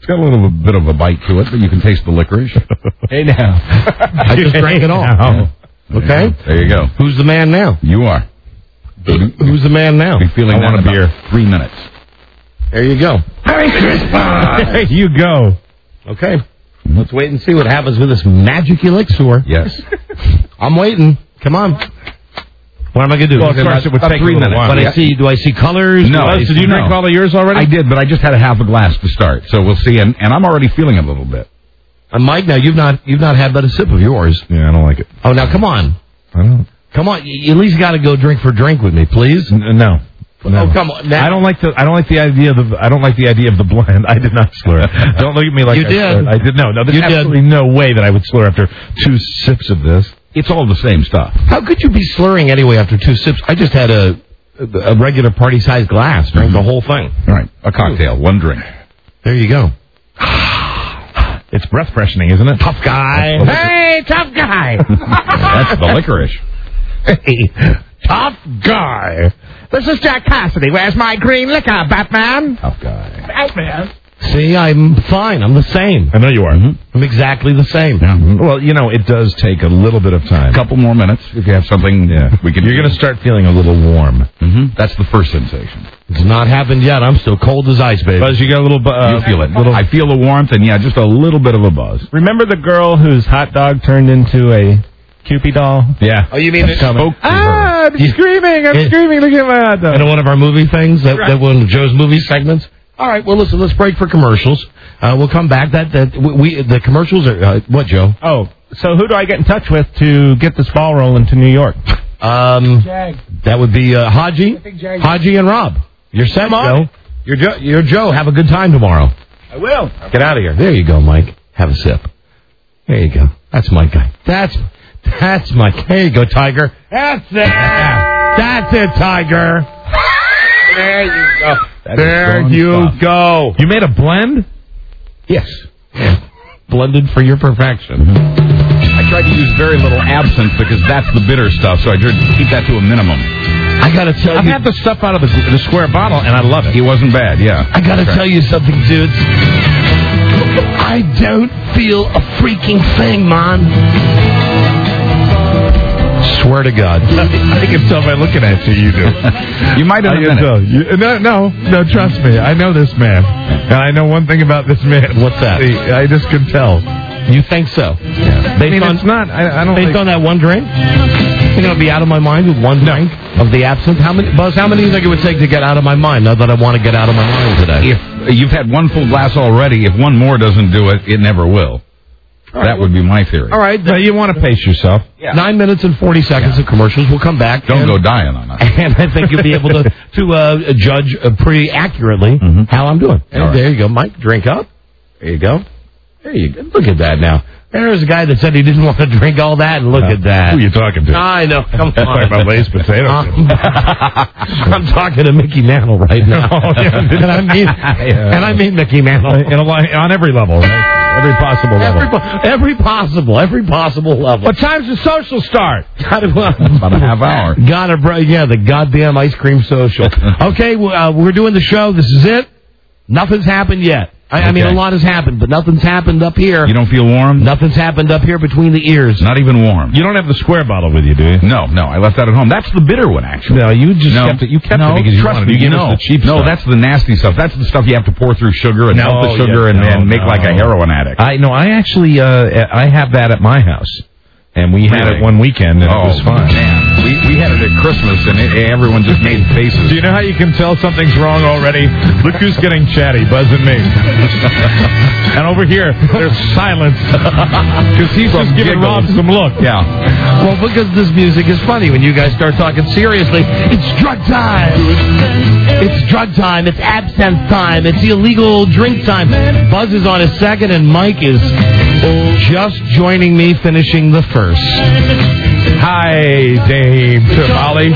got a little bit of a bite to it, but you can taste the licorice. Hey, now. I just drank it all. Yeah. Okay. There you go. Who's the man now? You are. Who's the man now? Be feeling that in about 3 minutes. There you go. Merry Christmas! There you go. Okay. Let's wait and see what happens with this magic elixir. Yes. I'm waiting. Come on. What am I going to do? Well, of course, it would take 3 minutes. while. But do I see colors? No. Did you drink all of yours already? I did, but I just had a half a glass to start. So we'll see. And I'm already feeling it a little bit. Mike, now you've not had but a sip of yours. Yeah, I don't like it. Oh, now come on. I don't. Come on. You at least got to go drink for drink with me, please. No. Oh, come on. Now. I don't like the idea of the blend. I did not slur. Don't look at me like you I did. slurred. I did. No, there's absolutely no way that I would slur after 2 sips of this. It's all the same stuff. How could you be slurring anyway after 2 sips? I just had a regular party-sized glass. Drank the whole thing. All right. A cocktail. 1 drink. There you go. It's breath freshening, isn't it? Tough guy. Hey, tough guy. That's the licorice. Hey, tough guy. This is Jack Cassidy. Where's my green liquor, Batman? Tough guy. Batman. See, I'm fine. I'm the same. I know you are. I'm exactly the same. Yeah. Well, it does take a little bit of time. A couple more minutes. If you have something, You're going to start feeling a little warm. That's the first sensation. It's not happened yet. I'm still cold as ice, baby. Buzz, you got a little... you feel it. I feel the warmth and, just a little bit of a buzz. Remember the girl whose hot dog turned into a Cupid doll? Yeah. Oh, you mean it spoke to her. I'm screaming. Look at my hot dog. In one of our movie things, that one of Joe's movie segments. All right, well, listen, let's break for commercials. We'll come back. The commercials are... what, Joe? Oh, so who do I get in touch with to get this ball rolling to New York? That would be Haji and Rob. You're set, Joe. You're Joe. Have a good time tomorrow. I will. Get out of here. There you go, Mike. Have a sip. There you go. That's my guy. That's Mike. There you go, Tiger. That's it. That's it, Tiger. There you go. There you go. You made a blend? Yes. Blended for your perfection. I tried to use very little absinthe because that's the bitter stuff, so I tried to keep that to a minimum. I got to tell you. I've had the stuff out of the square bottle, and I love it. It wasn't bad, yeah. I got to tell you something, dudes. I don't feel a freaking thing, man. Swear to God. I can tell by looking at you, you do. You might have been it. No, trust me. I know this man. And I know one thing about this man. What's that? I just can tell. You think so? Yeah. Based on, it's not. I don't based on that one drink? You're going to be out of my mind with one drink of the absinthe? Buzz, how many do you think it would take to get out of my mind now that I want to get out of my mind today? If you've had 1 full glass already, if 1 more doesn't do it, it never will. That would be my theory. All right. You want to pace yourself. Yeah. 9 minutes and 40 seconds of commercials. We'll come back. Don't go dying on us. And I think you'll be able to judge pretty accurately how I'm doing. And there you go, Mike. Drink up. There you go. There you go. Look at that now. There's a guy that said he didn't want to drink all that, and look at that. Who are you talking to? I know. Come on. Talking about Lay's potatoes. I'm talking to Mickey Mantle right now. and I mean Mickey Mantle. On every level, right? Every possible level. Every possible level. What time's the social start? About a half hour. The goddamn ice cream social. Okay, we're doing the show. This is it. Nothing's happened yet. I mean, a lot has happened, but nothing's happened up here. You don't feel warm? Nothing's happened up here between the ears. Not even warm. You don't have the square bottle with you, do you? No, I left that at home. That's the bitter one, actually. No, you just kept it. You kept it because you wanted to give us the cheap stuff. No, that's the nasty stuff. That's the stuff you have to pour through sugar and melt the sugar and make like a heroin addict. I actually I have that at my house. And we had it one weekend, and it was fun. Man. We had it at Christmas, and everyone just made faces. Do you know how you can tell something's wrong already? Look who's getting chatty, Buzz and me. And over here, there's silence. Because he's just giving Rob some look. Yeah. Well, because this music is funny when you guys start talking seriously. It's drug time. It's drug time. It's absinthe time. It's illegal drink time. Buzz is on his second, and Mike is just joining me finishing the first. Hi, Dame Tamale.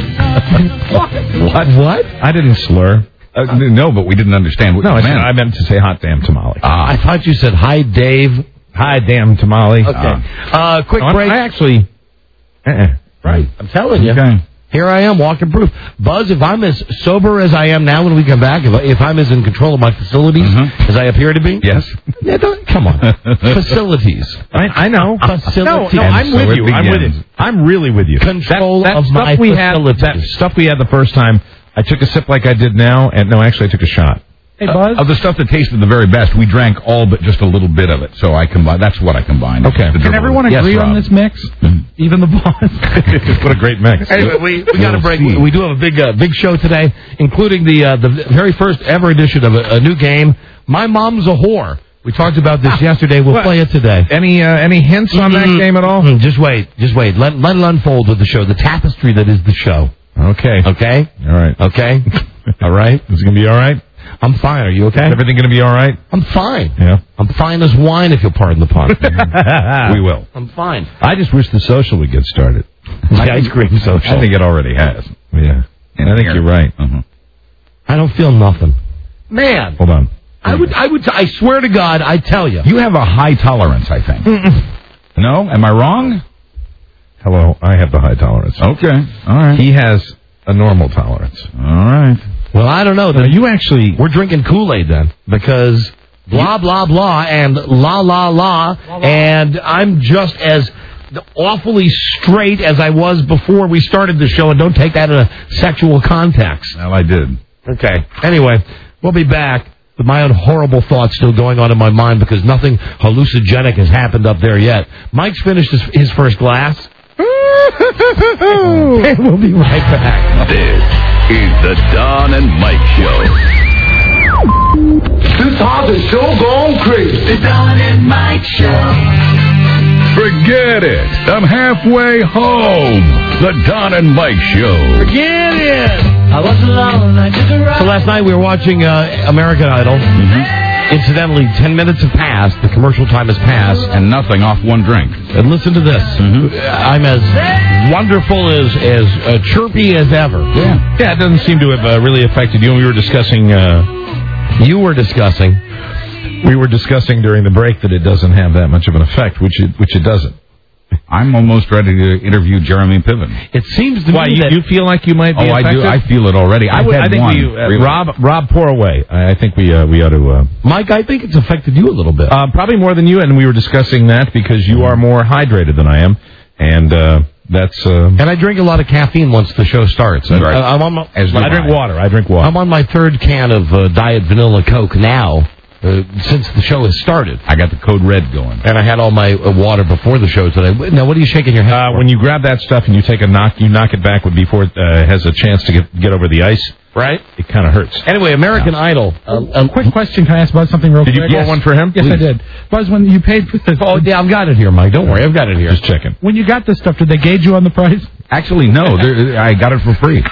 What? I didn't slur. No, but we didn't understand what you meant. I meant to say hot damn tamale. I thought you said hi, Dave. Hi, damn tamale. Okay. Quick break. I actually... Right. I'm telling you. Okay. Here I am, walking proof. Buzz, if I'm as sober as I am now when we come back, if I'm as in control of my facilities as I appear to be... Yes. Yeah, come on. Facilities. I know. Facilities. No, I'm with you. I'm with you. I'm really with you. Control that of stuff my facilities. That stuff we had the first time, I took a sip like I did now, and no, actually I took a shot. Hey, Buzz? Of the stuff that tasted the very best, we drank all but just a little bit of it. So I combined. That's what I combined. Okay. Can everyone agree on this mix? Even the boss? What a great mix. Anyway, we got a break. We do have a big show today, including the very first ever edition of a new game, My Mom's a Whore. We talked about this yesterday. We'll play it today. Any hints on that game at all? Just wait. Let it unfold with the show. The tapestry that is the show. Okay. Okay? All right. Okay? All right? Is it going to be all right? I'm fine. Are you okay? Is everything going to be all right? I'm fine. Yeah. I'm fine as wine, if you'll pardon the pun. We will. I'm fine. I just wish the social would get started. The ice cream social. I think it already has. Yeah. I think you're right. I don't feel nothing. Man. Hold on. I swear to God, I tell you. You have a high tolerance, I think. No? Am I wrong? Hello. I have the high tolerance. Okay. All right. He has a normal tolerance. All right. Well, I don't know. We're drinking Kool-Aid then, because blah, blah, blah, and la, la, la, and I'm just as awfully straight as I was before we started the show, and don't take that in a sexual context. Well, I did. Okay. Anyway, we'll be back with my own horrible thoughts still going on in my mind because nothing hallucinogenic has happened up there yet. Mike's finished his first glass. And we'll be right back. This is the Don and Mike Show. This house is so gone crazy. The Don and Mike Show. Forget it. I'm halfway home. The Don and Mike Show. Forget it. I was alone. I took a ride. So last night we were watching American Idol. Incidentally, 10 minutes have passed. The commercial time has passed. And nothing off one drink. And listen to this. I'm as wonderful, as chirpy as ever. Yeah, it doesn't seem to have really affected you. We were discussing... We were discussing during the break that it doesn't have that much of an effect, which it doesn't. I'm almost ready to interview Jeremy Piven. It seems to me that... you feel like you might be affected? I do. I feel it already. I think Rob, pour away. I think we ought to... Mike, I think it's affected you a little bit. Probably more than you, and we were discussing that because you are more hydrated than I am, and that's... And I drink a lot of caffeine once the show starts. Right. I drink water. I'm on my third can of Diet Vanilla Coke now. Since the show has started. I got the Code Red going. And I had all my water before the show today. Now, what are you shaking your head for? When you grab that stuff and you take a knock, you knock it back before it has a chance to get over the ice. Right? It kind of hurts. Anyway, American Idol. Quick question. Can I ask Buzz something real quick? Did you get one for him? Yes, I did. Buzz, when you paid for this... Oh, yeah, I've got it here, Mike. Don't worry. I've got it here. Just checking. When you got this stuff, did they gauge you on the price? Actually, no. I got it for free.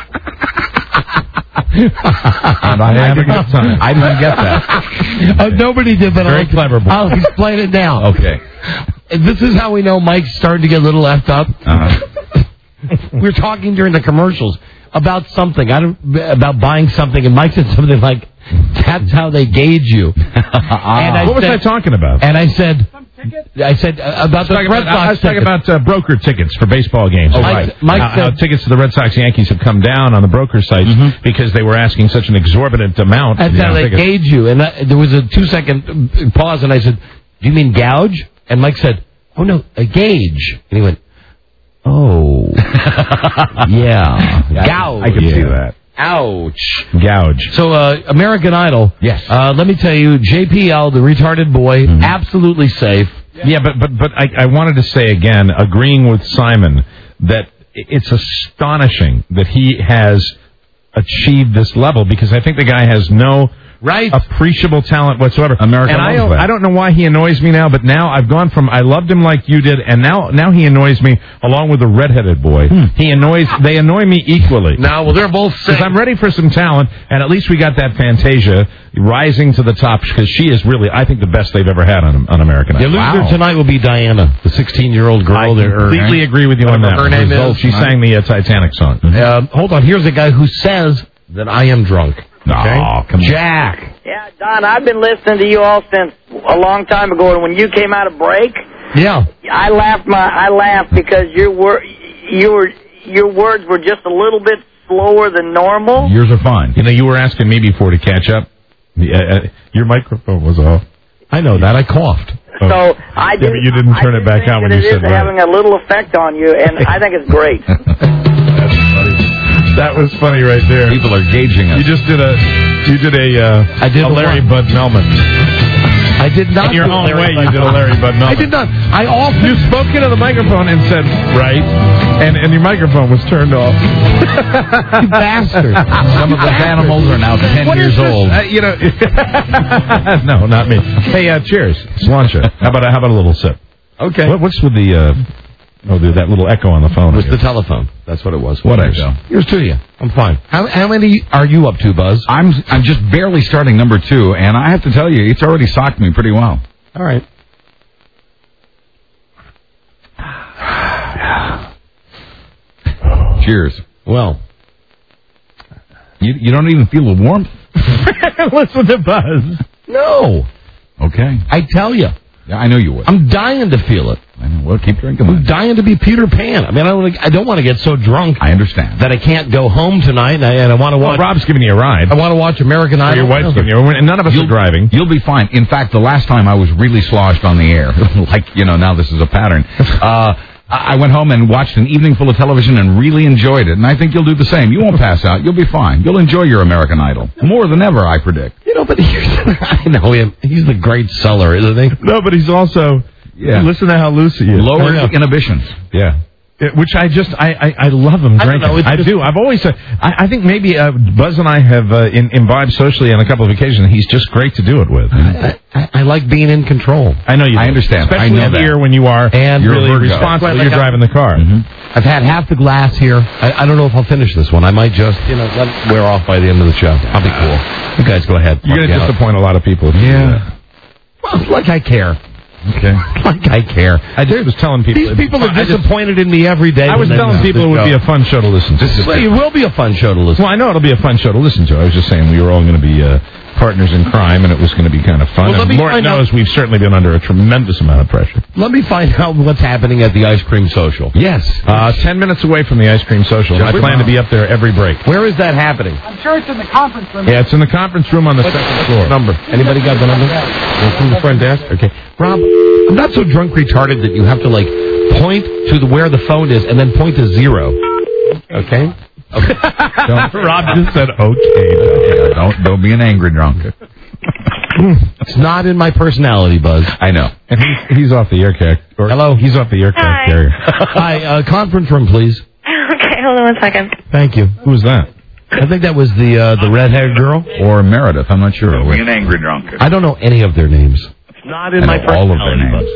I didn't get that. Nobody did, but Very clever boy. I'll explain it now. Okay. This is how we know Mike's starting to get a little effed up. We were talking during the commercials about something, about buying something, and Mike said something like, "That's how they gauge you." What was I talking about? And I said about the Red Sox. I was talking about broker tickets for baseball games. Oh, right. Mike said, tickets to the Red Sox Yankees have come down on the broker sites because they were asking such an exorbitant amount. That's how they gauge you. And there was a 2-second pause, and I said, "Do you mean gouge?" And Mike said, "Oh no, a gauge." And he went, "Oh, yeah, gouge." I can see that. Ouch. Gouge. So, American Idol. Yes. Let me tell you, JPL, the retarded boy, absolutely safe. Yeah, but I wanted to say again, agreeing with Simon, that it's astonishing that he has achieved this level because I think the guy has no appreciable talent whatsoever. I don't know why he annoys me now, but now I've gone from I loved him like you did, and now he annoys me along with the redheaded boy. They annoy me equally. Well, they're both because I'm ready for some talent, and at least we got that Fantasia rising to the top because she is really, I think, the best they've ever had on American Idol. The loser tonight will be Diana, the 16-year-old girl. I completely agree with you on that. Her name is. She sang the Titanic song. Hold on, here's a guy who says that I am drunk. Okay? Oh, come on. Jack. Yeah, Don, I've been listening to you all since a long time ago, and when you came out of break, yeah, I laughed because you were your words were just a little bit slower than normal. Yours are fine. You know, you were asking me before to catch up. Your microphone was off. I know that. I coughed. So I did. Yeah, but you didn't turn it back on when you said it is having a little effect on you, and I think it's great. That's funny. That was funny right there. People are gauging us. You just did a Larry Bud Melman. I did not. In your own way, you did a Larry Bud Melman. I did not. You spoke into the microphone and said, right, and your microphone was turned off. You bastard. Some of those animals are now 10 years old. No, not me. Hey, cheers. Sláinte. How about a little sip? Okay. What's with the... that little echo on the phone. It was the telephone. That's what it was. What echo? Here's to you. I'm fine. How many are you up to, Buzz? I'm just barely starting number 2, and I have to tell you, it's already socked me pretty well. All right. Cheers. Well, you don't even feel the warmth? Listen to Buzz. No. Okay. I tell you. Yeah, I know you would. I'm dying to feel it. I know. Well, keep drinking. I'm dying to be Peter Pan. I mean, I don't want to get so drunk. I understand that I can't go home tonight, and I want to watch. Well, Rob's giving you a ride. I want to watch American Idol. Your wife's giving you a ride, and none of us are driving. You'll be fine. In fact, the last time I was really sloshed on the air, now this is a pattern. I went home and watched an evening full of television and really enjoyed it, and I think you'll do the same. You won't pass out. You'll be fine. You'll enjoy your American Idol more than ever, I predict. But I know him. He's the great seller, isn't he? No, but he's also. Yeah. Listen to how loose he is. Lower inhibitions. Yeah. Which I love him drinking. I do. I've always said, I think maybe Buzz and I have imbibed socially on a couple of occasions. He's just great to do it with. I like being in control. I know you do. I understand. Especially I know here when you are and you're really responsible. You're driving the car. Mm-hmm. I've had half the glass here. I don't know if I'll finish this one. I might just, let it wear off by the end of the show. I'll be cool. You guys go ahead. You're going to disappoint a lot of people. Yeah. Well, like I care. Okay. Like I care. I just was telling people. These people are disappointed in me every day. I was telling people it would be a fun show to listen to. Well, it will be a fun show to listen to. Well, I know it'll be a fun show to listen to. I was just saying we were all going to be partners in crime, and it was going to be kind of fun. Well, and Lord knows we've certainly been under a tremendous amount of pressure. Let me find out what's happening at the Ice Cream Social. Yes. 10 minutes away from the Ice Cream Social. I plan to be up there every break. Where is that happening? I'm sure it's in the conference room. Yeah, it's in the conference room on the second floor. Number. Anybody got the number? From the front desk? Okay. Rob, I'm not so drunk retarded that you have to, point to where the phone is and then point to 0. Okay? Rob just said okay. Don't be an angry drunk. It's not in my personality, Buzz. I know. And he's off the air carrier. Hello? He's off the air carrier. Hi, conference room, please. Okay, hold on 1 second. Thank you. Who was that? I think that was the red-haired girl. Or Meredith, I'm not sure. Be an angry drunk. I don't know any of their names. It's not in my personality. All of their names.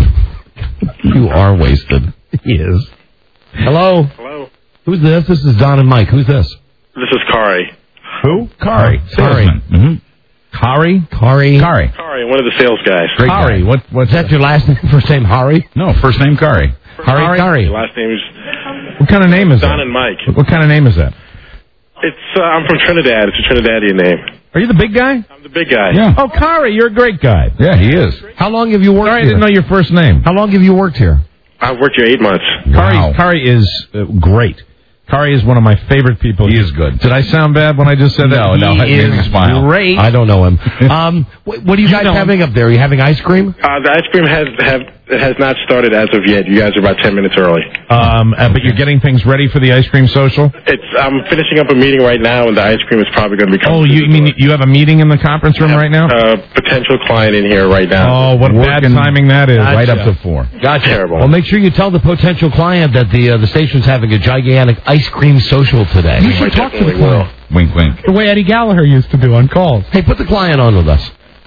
You are wasted. He is. Hello? Hello. Who's this? This is Don and Mike. Who's this? This is Kari. Who? Kari. Salesman. Mm-hmm. Kari, one of the sales guys. Great Kari. guy. What's that? Your last name? First name Hari? No, first name Kari. Kari. Last name is What kind of name is Don that? and Mike. What kind of name is that? It's I'm from Trinidad. It's a Trinidadian name. Are you the big guy? I'm the big guy. Yeah. Oh, Kari, you're a great guy. Yeah, he is. How long have you worked Sorry, I here? didn't know your first name. How long have you worked here? I've worked here 8 months. Wow. Kari is great. Kari is one of my favorite people. He is good. Did I sound bad when I just said that? No, it made me smile. Great. I don't know him. What are you guys having up there? Are you having ice cream? The ice cream has not started as of yet. You guys are about 10 minutes early. But you're getting things ready for the ice cream social? I'm finishing up a meeting right now, and the ice cream is probably going to be coming. Oh, you mean you have a meeting in the conference room right now? Potential client in here right now. Oh, what bad timing that is. Right up to 4. Gotcha. Terrible. Well, make sure you tell the potential client that the station's having a gigantic ice cream social today. You should talk to the client. Wink, wink. The way Eddie Gallagher used to do on calls. Hey, put the client on with us.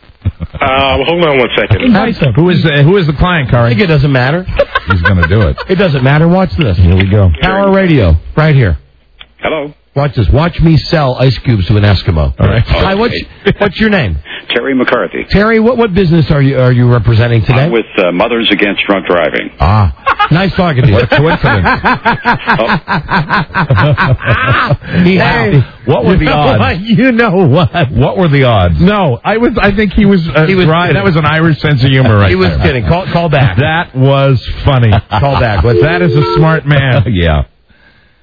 Hold on 1 second. Who is the client, I Kari? think it doesn't matter. He's going to do it. It doesn't matter. Watch this. Here we go. Power Radio, right here. Hello. Watch this. Watch me sell ice cubes to an Eskimo. All right. Hi, what's your name? Terry McCarthy. Terry, what business are you representing today? I'm with Mothers Against Drunk Driving. Ah, nice talking to you. What coincidence. What were the odds? You know what? What were the odds? No, I think he was right. That was an Irish sense of humor right He was there. kidding. Call back. That was funny. Call back. That is a smart man. Yeah.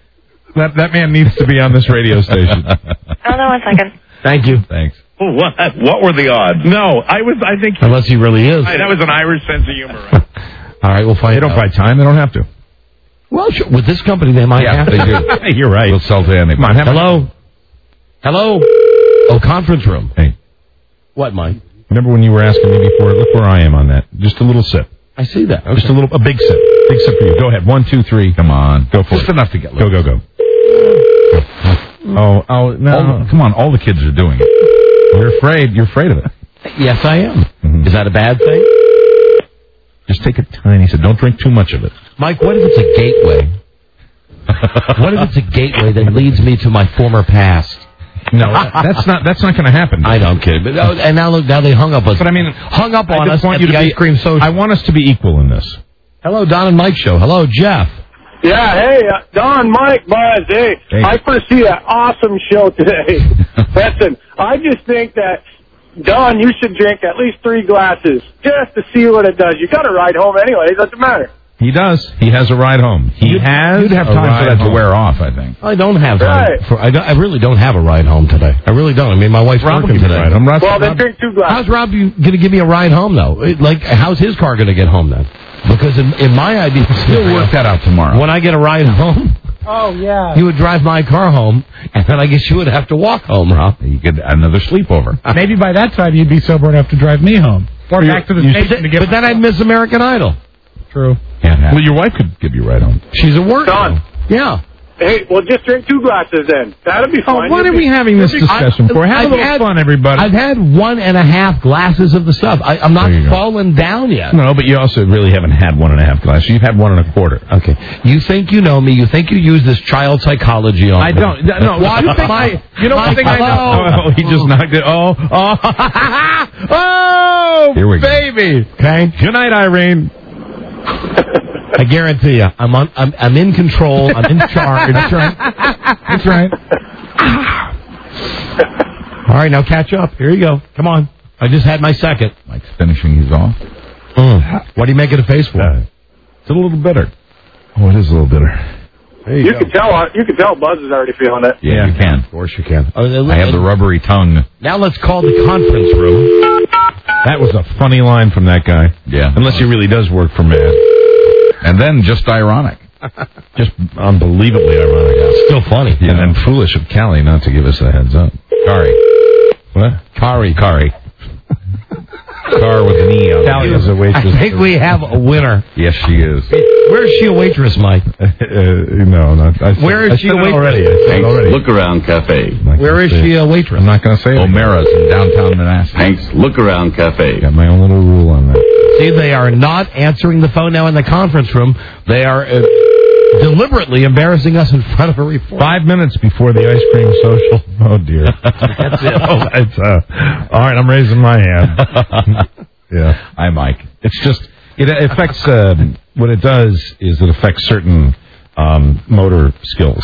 That man needs to be on this radio station. Hold on 1 second. Thank you. Thanks. What were the odds? No, I think... Unless he really is. That was an Irish sense of humor. Right? All right, we'll find out. They don't buy time. They don't have to. Well, sure. With this company, they might have to. They do. You're right. We'll sell to anybody. Come on, Hello? Hello? Oh, conference room. Hey. What, Mike? Remember when you were asking me before? Look where I am on that. Just a little sip. I see that. Okay. Just a big sip. Big sip for you. Go ahead. 1, 2, 3. Come on. Go for it. Just enough to get Go. No. Come on. All the kids are doing it. You're afraid of it. Yes, I am. Mm-hmm. Is that a bad thing? Just take a tiny sip. Don't drink too much of it. Mike, what if it's a gateway? What if it's a gateway that leads me to my former past? No, that's not going to happen. I don't kid. But and now they hung up us. But I mean, hung up on us want at you the to ice cream social. I want us to be equal in this. Hello, Don and Mike show. Hello, Jeff. Yeah, hey, Don, Mike, Buzz, hey. I foresee an awesome show today. Listen, I just think that, Don, you should drink at least 3 glasses just to see what it does. You got to ride home anyway. It doesn't matter. He does. He has a ride home. You'd have time for that to wear off, I think. I don't have time. I really don't have a ride home today. I really don't. I mean, my wife's working today. Well, then drink 2 glasses. How's Rob going to give me a ride home, though? Like, how's his car going to get home, then? Because in my idea... We'll work that out tomorrow. When I get a ride home... Oh, yeah. He would drive my car home, and then I guess you would have to walk home, Rob. You could another sleepover. Maybe by that time you'd be sober enough to drive me home. Or back to the station to get... But then I'd miss American Idol. True. Yeah. Well, your wife could give you a ride home. She's at work. Don. Yeah. Hey, well, just drink 2 glasses then. That'll be fine. What are we having this discussion for? Have a little fun, everybody. I've had 1.5 glasses of the stuff. I'm not fallen down yet. No, but you also really haven't had 1.5 glasses. You've had 1.25. Okay. You think you know me. You think you use this child psychology on me. I don't. No. What? You know one thing I know? Oh, he just knocked it. Oh, Here we go. baby. Okay. Good night, Irene. I guarantee you, I'm in control. I'm in charge. That's right. That's right. All right, now catch up. Here you go. Come on. I just had my second. Mike's finishing his off. What do you make it a face for? It's a little bitter. Oh, it is a little bitter. You can tell Buzz is already feeling it. Yeah, you can. Of course you can. I have the rubbery tongue. Now let's call the conference room. That was a funny line from that guy. Yeah. Unless he really does work for Mad. And then just ironic. Just unbelievably ironic. Still funny. And then foolish of Callie not to give us a heads up. Kari. What? Kari. Car with an E on it. Callie is a waitress. I think we have a winner. Yes, she is. Where is she a waitress, Mike? No, not. Where is she a waitress? Already. Hank's Look Around Cafe. Where is she a waitress? I'm not going to say it. O'Mara's in downtown Manassas. Hank's Look Around Cafe. Got my own little rule on that. See, they are not answering the phone now in the conference room. They are deliberately embarrassing us in front of a reporter. 5 minutes before the ice cream social. Oh, dear. That's it. It's, all right, I'm raising my hand. Yeah. Hi, Mike. It's just, it affects, what it does is it affects certain motor skills.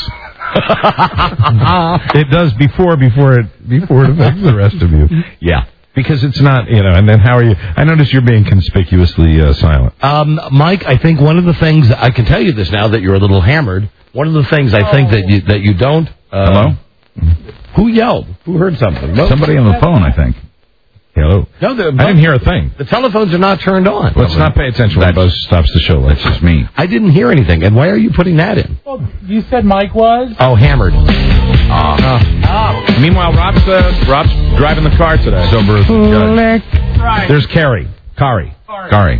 It does before it affects the rest of you. Yeah. Because it's not, and then how are you? I notice you're being conspicuously silent. Mike, I think one of the things, I can tell you this now that you're a little hammered, one of the things I think that you don't... Hello? Who yelled? Who heard something? No? Somebody on the phone, I think. Hello? No, I didn't hear a thing. The telephones are not turned on. Let's not pay attention when Buzz stops the show. That's just me. I didn't hear anything. And why are you putting that in? Well, you said Mike was? Oh, hammered. Meanwhile, Rob's driving the car today. Sober as a judge. Right. There's Kari. Kari. Kelly.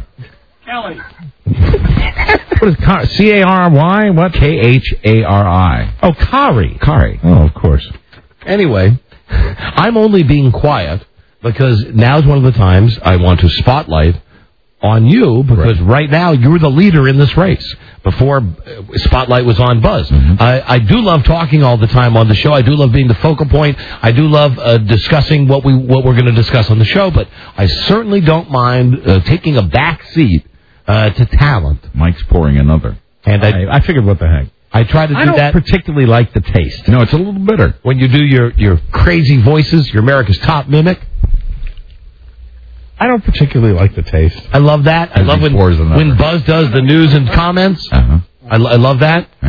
What is Kari? C-A-R-Y? What? K-H-A-R-I. Oh, Kari. Kari. Oh, of course. Anyway, I'm only being quiet because now's one of the times I want to spotlight on you because right now you're the leader in this race. Before Spotlight was on Buzz. Mm-hmm. I do love talking all the time on the show. I do love being the focal point. I do love discussing what we're going to discuss on the show, but I certainly don't mind taking a back seat to talent. Mike's pouring another. And I figured what the heck. I try to do that. I don't particularly like the taste. No, it's a little bitter. When you do your crazy voices, your America's Top Mimic. I don't particularly like the taste. I love that. I love when Buzz does the news and comments. Uh-huh. I love that. Right.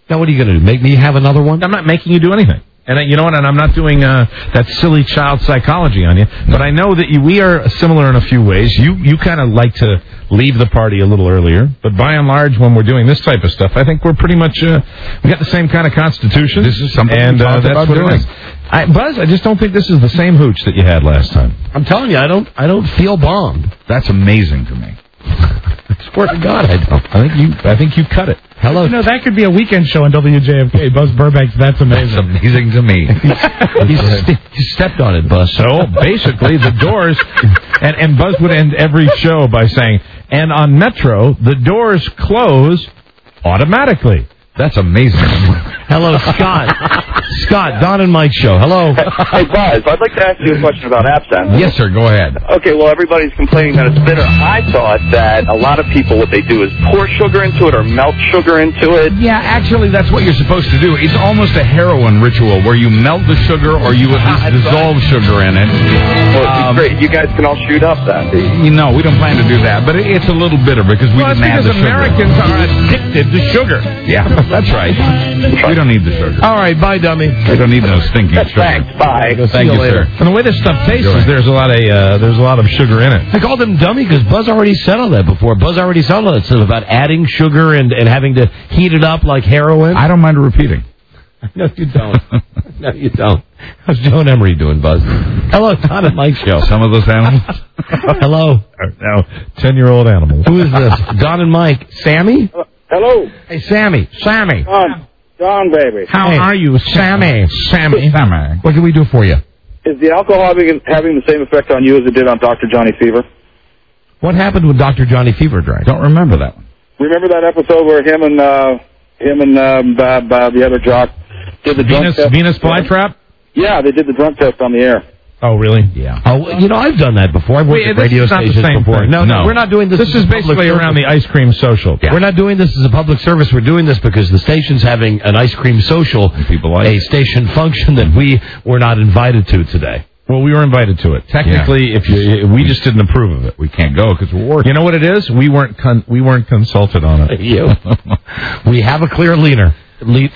Now, what are you going to do? Make me have another one? I'm not making you do anything. And you know what? And I'm not doing that silly child psychology on you. But I know that we are similar in a few ways. You kind of like to leave the party a little earlier. But by and large, when we're doing this type of stuff, I think we're pretty much, we got the same kind of constitution. This is something and we talked that's about what doing. it is. Buzz, I just don't think this is the same hooch that you had last time. I'm telling you, I don't feel bombed. That's amazing to me. I swear to God, I don't. I think you cut it. Hello. You know, that could be a weekend show on WJFK. Buzz Burbank, that's amazing. That's amazing to me. You stepped on it, Buzz. So basically, the doors, and Buzz would end every show by saying, and on Metro, the doors close automatically. That's amazing. Hello, Scott. Scott, Don and Mike show. Hello. Hey, Buzz, I'd like to ask you a question about absinthe. Yes, sir. Go ahead. Okay, well, everybody's complaining that it's bitter. I thought that a lot of people, what they do is pour sugar into it or melt sugar into it. Yeah, actually, that's what you're supposed to do. It's almost a heroin ritual where you melt the sugar or you at least dissolve sugar in it. Well, great. You guys can all shoot up then. No, we don't plan to do that, but it's a little bitter because we didn't add the sugar. Americans are addicted to sugar. Yeah, that's right. We don't need the sugar. All right, bye, dummy. We don't need no stinking sugar. Thanks. Bye. Thank you, sir. And the way this stuff tastes is there's a lot of sugar in it. I called him dummy because Buzz already said all that before. Buzz already said all that stuff about adding sugar and having to heat it up like heroin. I don't mind repeating. No, you don't. No, you don't. How's Joan Emery doing, Buzz? Hello, Don and Mike show. Some of those animals. Hello. Now, 10-year-old animals. Who is this? Don and Mike. Sammy? Hello. Hey, Sammy. Sammy. Don, baby. How are you, Sammy? Sammy. What can we do for you? Is the alcohol having the same effect on you as it did on Dr. Johnny Fever? What happened when Dr. Johnny Fever drank? Don't remember that one. Remember that episode where him and the other jock did the drunk test? Venus flytrap? Yeah, they did the drunk test on the air. Oh, really? Yeah. Oh, I've done that before. I've worked at radio stations before. No, we're not doing this. This is basically around the ice cream social. Yeah. We're not doing this as a public service. We're doing this because the station's having an ice cream social, a station function that we were not invited to today. Well, we were invited to it. Technically, we just didn't approve of it. We can't go because we're working. You know what it is? We weren't consulted on it. You. We have a clear leader. Leader.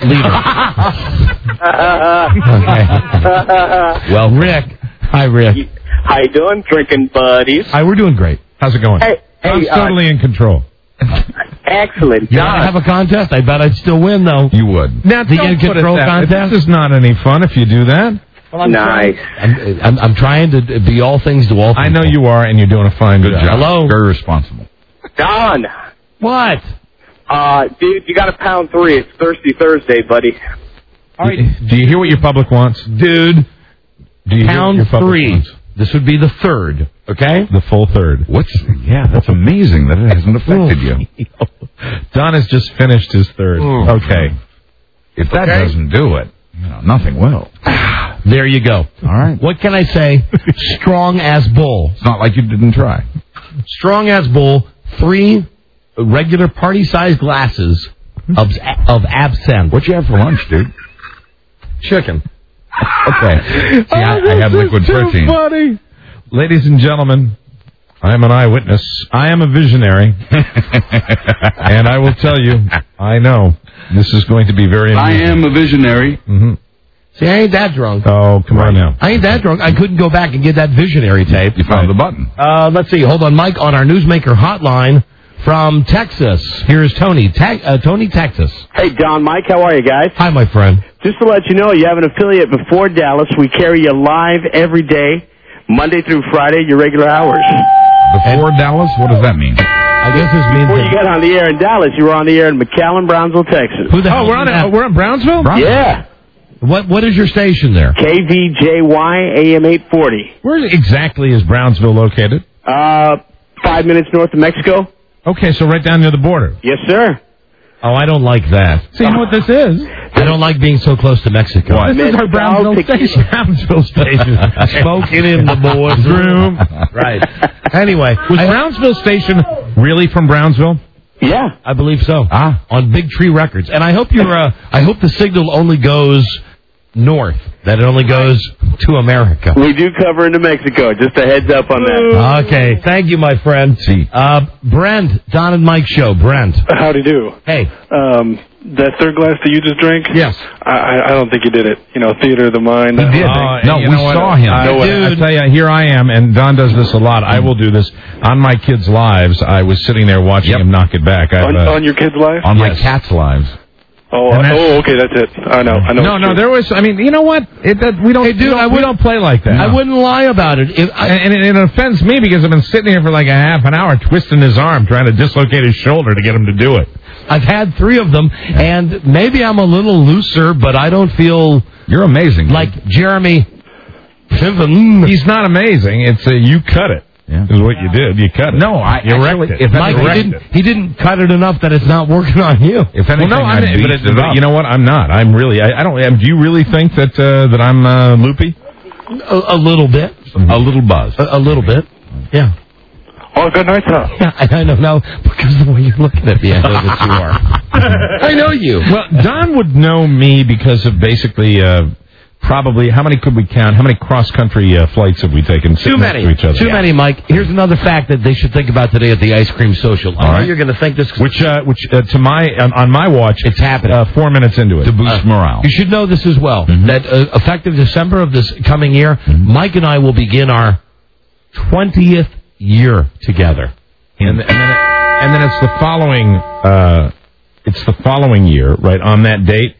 Okay. Well, Rick. Hi, Rick. How you doing, drinking buddies? Hi, we're doing great. How's it going? Hey, I'm totally in control. Excellent. You want to have a contest? I bet I'd still win, though. You would. Now, the don't in put it control that way. contest. This is not any fun if you do that. Well, Nice. I'm trying to be all things to all people. I know you are, and you're doing a fine Good job. Hello. Very responsible. Don. What? Dude, you got a pound 3. It's Thirsty Thursday, buddy. All right. Do you hear what your public wants? Dude, Do you hear what pound your public 3. wants? This would be the third, okay? The full third. Yeah, that's amazing that it hasn't affected you. Don has just finished his third. Okay. If that doesn't do it, nothing will. There you go. All right. What can I say? Strong as bull. It's not like you didn't try. Strong as bull. 3 regular party-sized glasses of absinthe. What'd you have for lunch, dude? Chicken. Okay. See, I had liquid protein. Funny. Ladies and gentlemen, I am an eyewitness. I am a visionary. And I will tell you, I know this is going to be very amusing. I am a visionary. Mm-hmm. See, I ain't that drunk. Oh, come on now. I ain't that drunk. I couldn't go back and get that visionary tape. You found the button. Let's see. Hold on, Mike, on our Newsmaker hotline from Texas. Here's Tony. Tony, Texas. Hey, Don, Mike, how are you guys? Hi, my friend. Just to let you know, you have an affiliate before Dallas. We carry you live every day, Monday through Friday, your regular hours. Before Dallas? What does that mean? I guess this means before you got on the air in Dallas, you were on the air in McAllen, Brownsville, Texas. Who the hell? We're in Brownsville? Yeah. What is your station there? KVJY AM 840. Where exactly is Brownsville located? 5 minutes north of Mexico. Okay, so right down near the border. Yes, sir. Oh, I don't like that. So you know what this is? I don't like being so close to Mexico. What? This is our Brownsville station. Brownsville station. Smoking in the boys' room. Right. Anyway. Was Brownsville station really from Brownsville? Yeah. I believe so. On Big Tree Records. And I hope I hope the signal only goes north. That it only goes to America. We do cover into Mexico. Just a heads up on that. Okay, thank you, my friend. Brent, Don and Mike Show. Brent. Howdy do. Hey. That third glass that you just drank? Yes. I don't think you did it. Theater of the mind. He did. No, we saw him. I tell you, here I am, and Don does this a lot. I will do this on my kids' lives. I was sitting there watching him knock it back. On your kids' lives? On my cat's lives. Okay, that's it. I know. No, there was. I mean, you know what? We don't play like that. I wouldn't lie about it. And it offends me because I've been sitting here for like a half an hour twisting his arm, trying to dislocate his shoulder to get him to do it. I've had 3 of them, and maybe I'm a little looser, but I don't feel... You're amazing. Like Jeremy Piven. He's not amazing. It's you cut it. Yeah. Is what you did. You cut it. No, you wrecked it. Mike, he didn't cut it enough that it's not working on you. If anything, but you know what? I'm not. I'm really. I don't. Do you really think that I'm loopy? A little bit. A little buzz. A little bit. Yeah. Oh, good night, sir. Yeah, I know now because of the way you're looking at me. I know that you are. I know you. Well, Don would know me because of basically. Probably, how many could we count? How many cross-country flights have we taken? Too many. To each other? Too many, Mike. Here's another fact that they should think about today at the Ice Cream Social. I know you're going to think this. Which on my watch, it's happening. 4 minutes into it. To boost morale. You should know this as well, that effective December of this coming year, Mike and I will begin our 20th year together. And then it's the following year, right, on that date.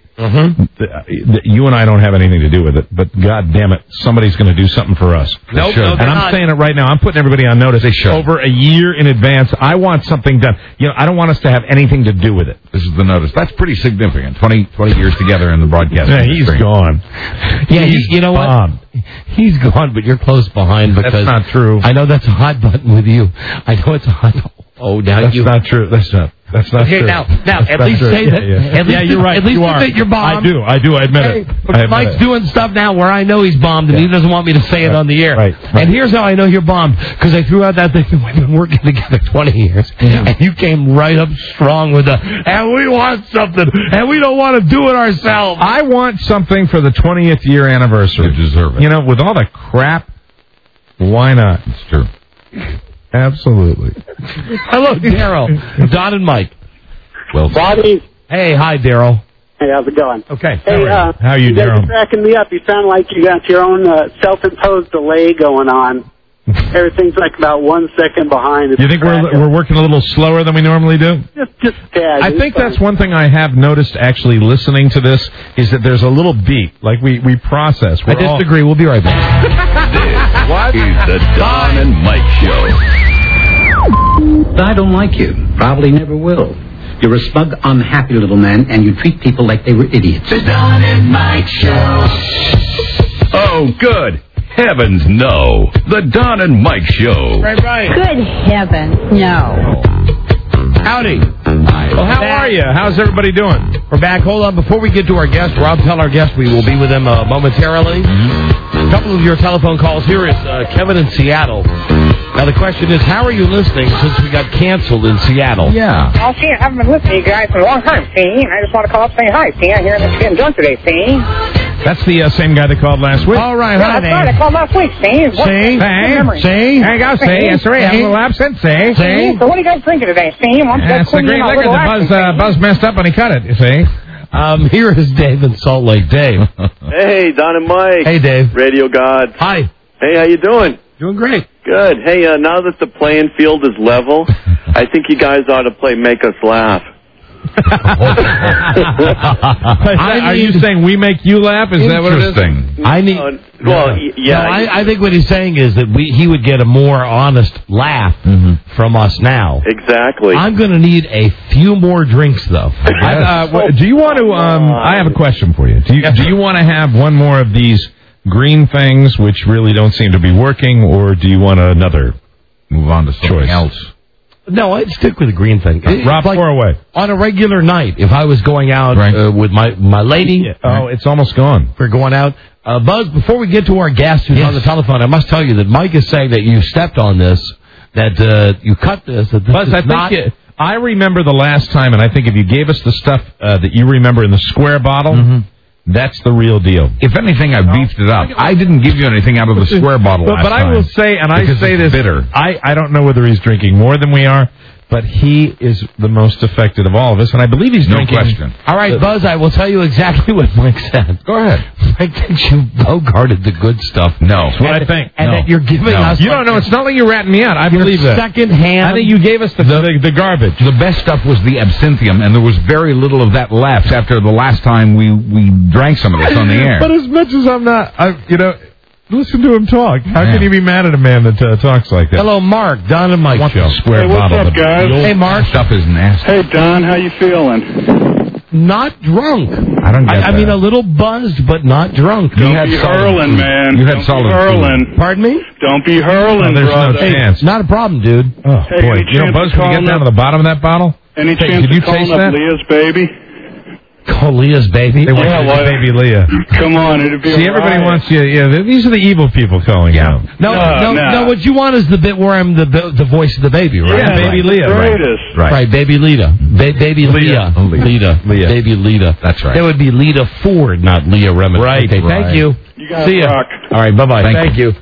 You and I don't have anything to do with it, but God damn it, somebody's going to do something for us. Nope, and I'm saying it right now. I'm putting everybody on notice. Over a year in advance. I want something done. I don't want us to have anything to do with it. This is the notice. That's pretty significant. 20 years together in the broadcast. Yeah, he's gone. Yeah, you know what? He's gone, but you're close behind because that's not true. I know that's a hot button with you. I know it's a hot button. Oh, now that's not true. That's not okay, true. Now, at least say that. Yeah, you're right. At least admit you're bombed. I do. I admit it. Mike's doing stuff now where I know he's bombed, and he doesn't want me to say it on the air. Right. And here's how I know you're bombed, because I threw out that thing. We've been working together 20 years, and you came right up strong with and we want something, and we don't want to do it ourselves. I want something for the 20th year anniversary. You deserve it. With all the crap, why not? It's true. Absolutely. Hello, Daryl. Don and Mike. Well, Bobby. Hey, hi, Daryl. Hey, how's it going? Okay. Hey, how are you, Daryl? You guys Daryl? are cracking me up. You sound like you got your own self-imposed delay going on. Everything's like about 1 second behind. You think we're working a little slower than we normally do? Just a tad. I think that's one thing I have noticed actually listening to this is that there's a little beat. Like we process. I disagree. We'll be right back. This is the Don and Mike Show. I don't like you. Probably never will. You're a smug, unhappy little man, and you treat people like they were idiots. The Don and Mike Show. Oh, good heavens, no. The Don and Mike Show. Right. Good heavens, no. Howdy. Well, how are you? How's everybody doing? We're back. Hold on. Before we get to our guest, Rob, tell our guest we will be with them momentarily. A couple of your telephone calls. Here is Kevin in Seattle. Now, the question is, how are you listening since we got canceled in Seattle? Yeah. Oh, see, I haven't been listening to you guys for a long time, see? I just want to call up and say hi, see? I hear that you're getting drunk today, see? That's the same guy that called last week. All right, yeah, that's right. I called last week, see? See? There you go, see? Yes, sir. I'm a little absent, see? So what are you guys drinking today, see? That's the great liquor. The Buzz messed up when he cut it, you see? Here is Dave in Salt Lake. Dave. Hey, Don and Mike. Hey, Dave. Radio God. Hi. Hey, how you doing? Doing great. Good. Hey, now that the playing field is level, I think you guys ought to play Make Us Laugh. Are you saying we make you laugh? Is that what it is? I need. I think what he's saying is that he would get a more honest laugh from us now. Exactly. I'm going to need a few more drinks, though. Do you want to? I have a question for you. Do you want to have one more of these green things, which really don't seem to be working, or do you want another? Move on to something else. No, I'd stick with the green thing. Rob, pour away. On a regular night, if I was going out with my lady. Oh, it's almost gone. We're going out. Buzz, before we get to our guest who's on the telephone, I must tell you that Mike is saying that you stepped on this, that you cut this. That this Buzz, I remember the last time, and I think if you gave us the stuff that you remember in the square bottle, That's the real deal. If anything, I beefed it up. I didn't give you anything out of the square bottle last But I will time say, and I say this, bitter. I don't know whether he's drinking more than we are, but he is the most affected of all of us, and I believe he's drinking. No question. All right, Buzz, I will tell you exactly what Mike said. Go ahead. Mike thinks you bogarted the good stuff. No. That's what I think. And that you're giving us... You don't know. It's not like you're ratting me out. I believe that. Second-hand... I think you gave us the garbage. The best stuff was the absinthium, and there was very little of that left after the last time we drank some of this on the air. But as much as I'm not, listen to him talk. How can you be mad at a man that talks like that? Hello, Mark. Don and Mike show. Hey, what's up, guys? Hey, Mark. Stuff is nasty. Hey, Don, how you feeling? Not drunk. I don't get that. I mean, a little buzzed, but not drunk. Don't be hurling, man. You had Don't solid be hurling. Pardon me? Don't be hurling, there's brother. no chance. Not a problem, dude. Oh, Hey, boy. any chance Buzz, of can you get calling down to up- the bottom of that bottle? Any Hey, chance did you of calling taste up that? Leah's baby? Call Leah's baby. They want Yeah, you well, baby Leah. Come on, it'd be See, a everybody riot. wants you. Yeah, these are the evil people calling out. No, what you want is the bit where I'm the voice of the baby, right? Yeah, baby Leah. Right. Greatest. Right, baby Lita. Baby Leah. Lita. Baby Lita. That's right. That would be Lita Ford, not Leah Remini. Right. Okay, Right. thank you. You guys See ya. rock. All right, bye-bye. Thank you.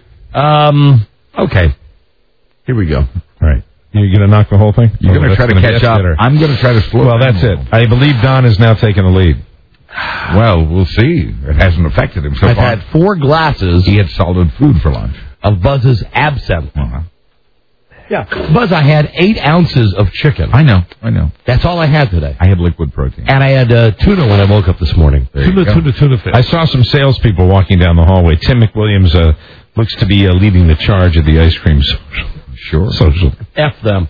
Okay. Here we go. All right. You're going to knock the whole thing? You're going to try to catch up. I'm going to try to slow Well, down that's a it. little. I believe Don is now taking the lead. Well, we'll see. It hasn't affected him so I've far. had 4 glasses He had solid food for lunch. of Buzz's absinthe. Uh-huh. Yeah. Buzz, I had 8 ounces of chicken. I know. That's all I had today. I had liquid protein. And I had tuna when I woke up this morning. Tuna fish. I saw some salespeople walking down the hallway. Tim McWilliams looks to be leading the charge of the ice cream social. F them.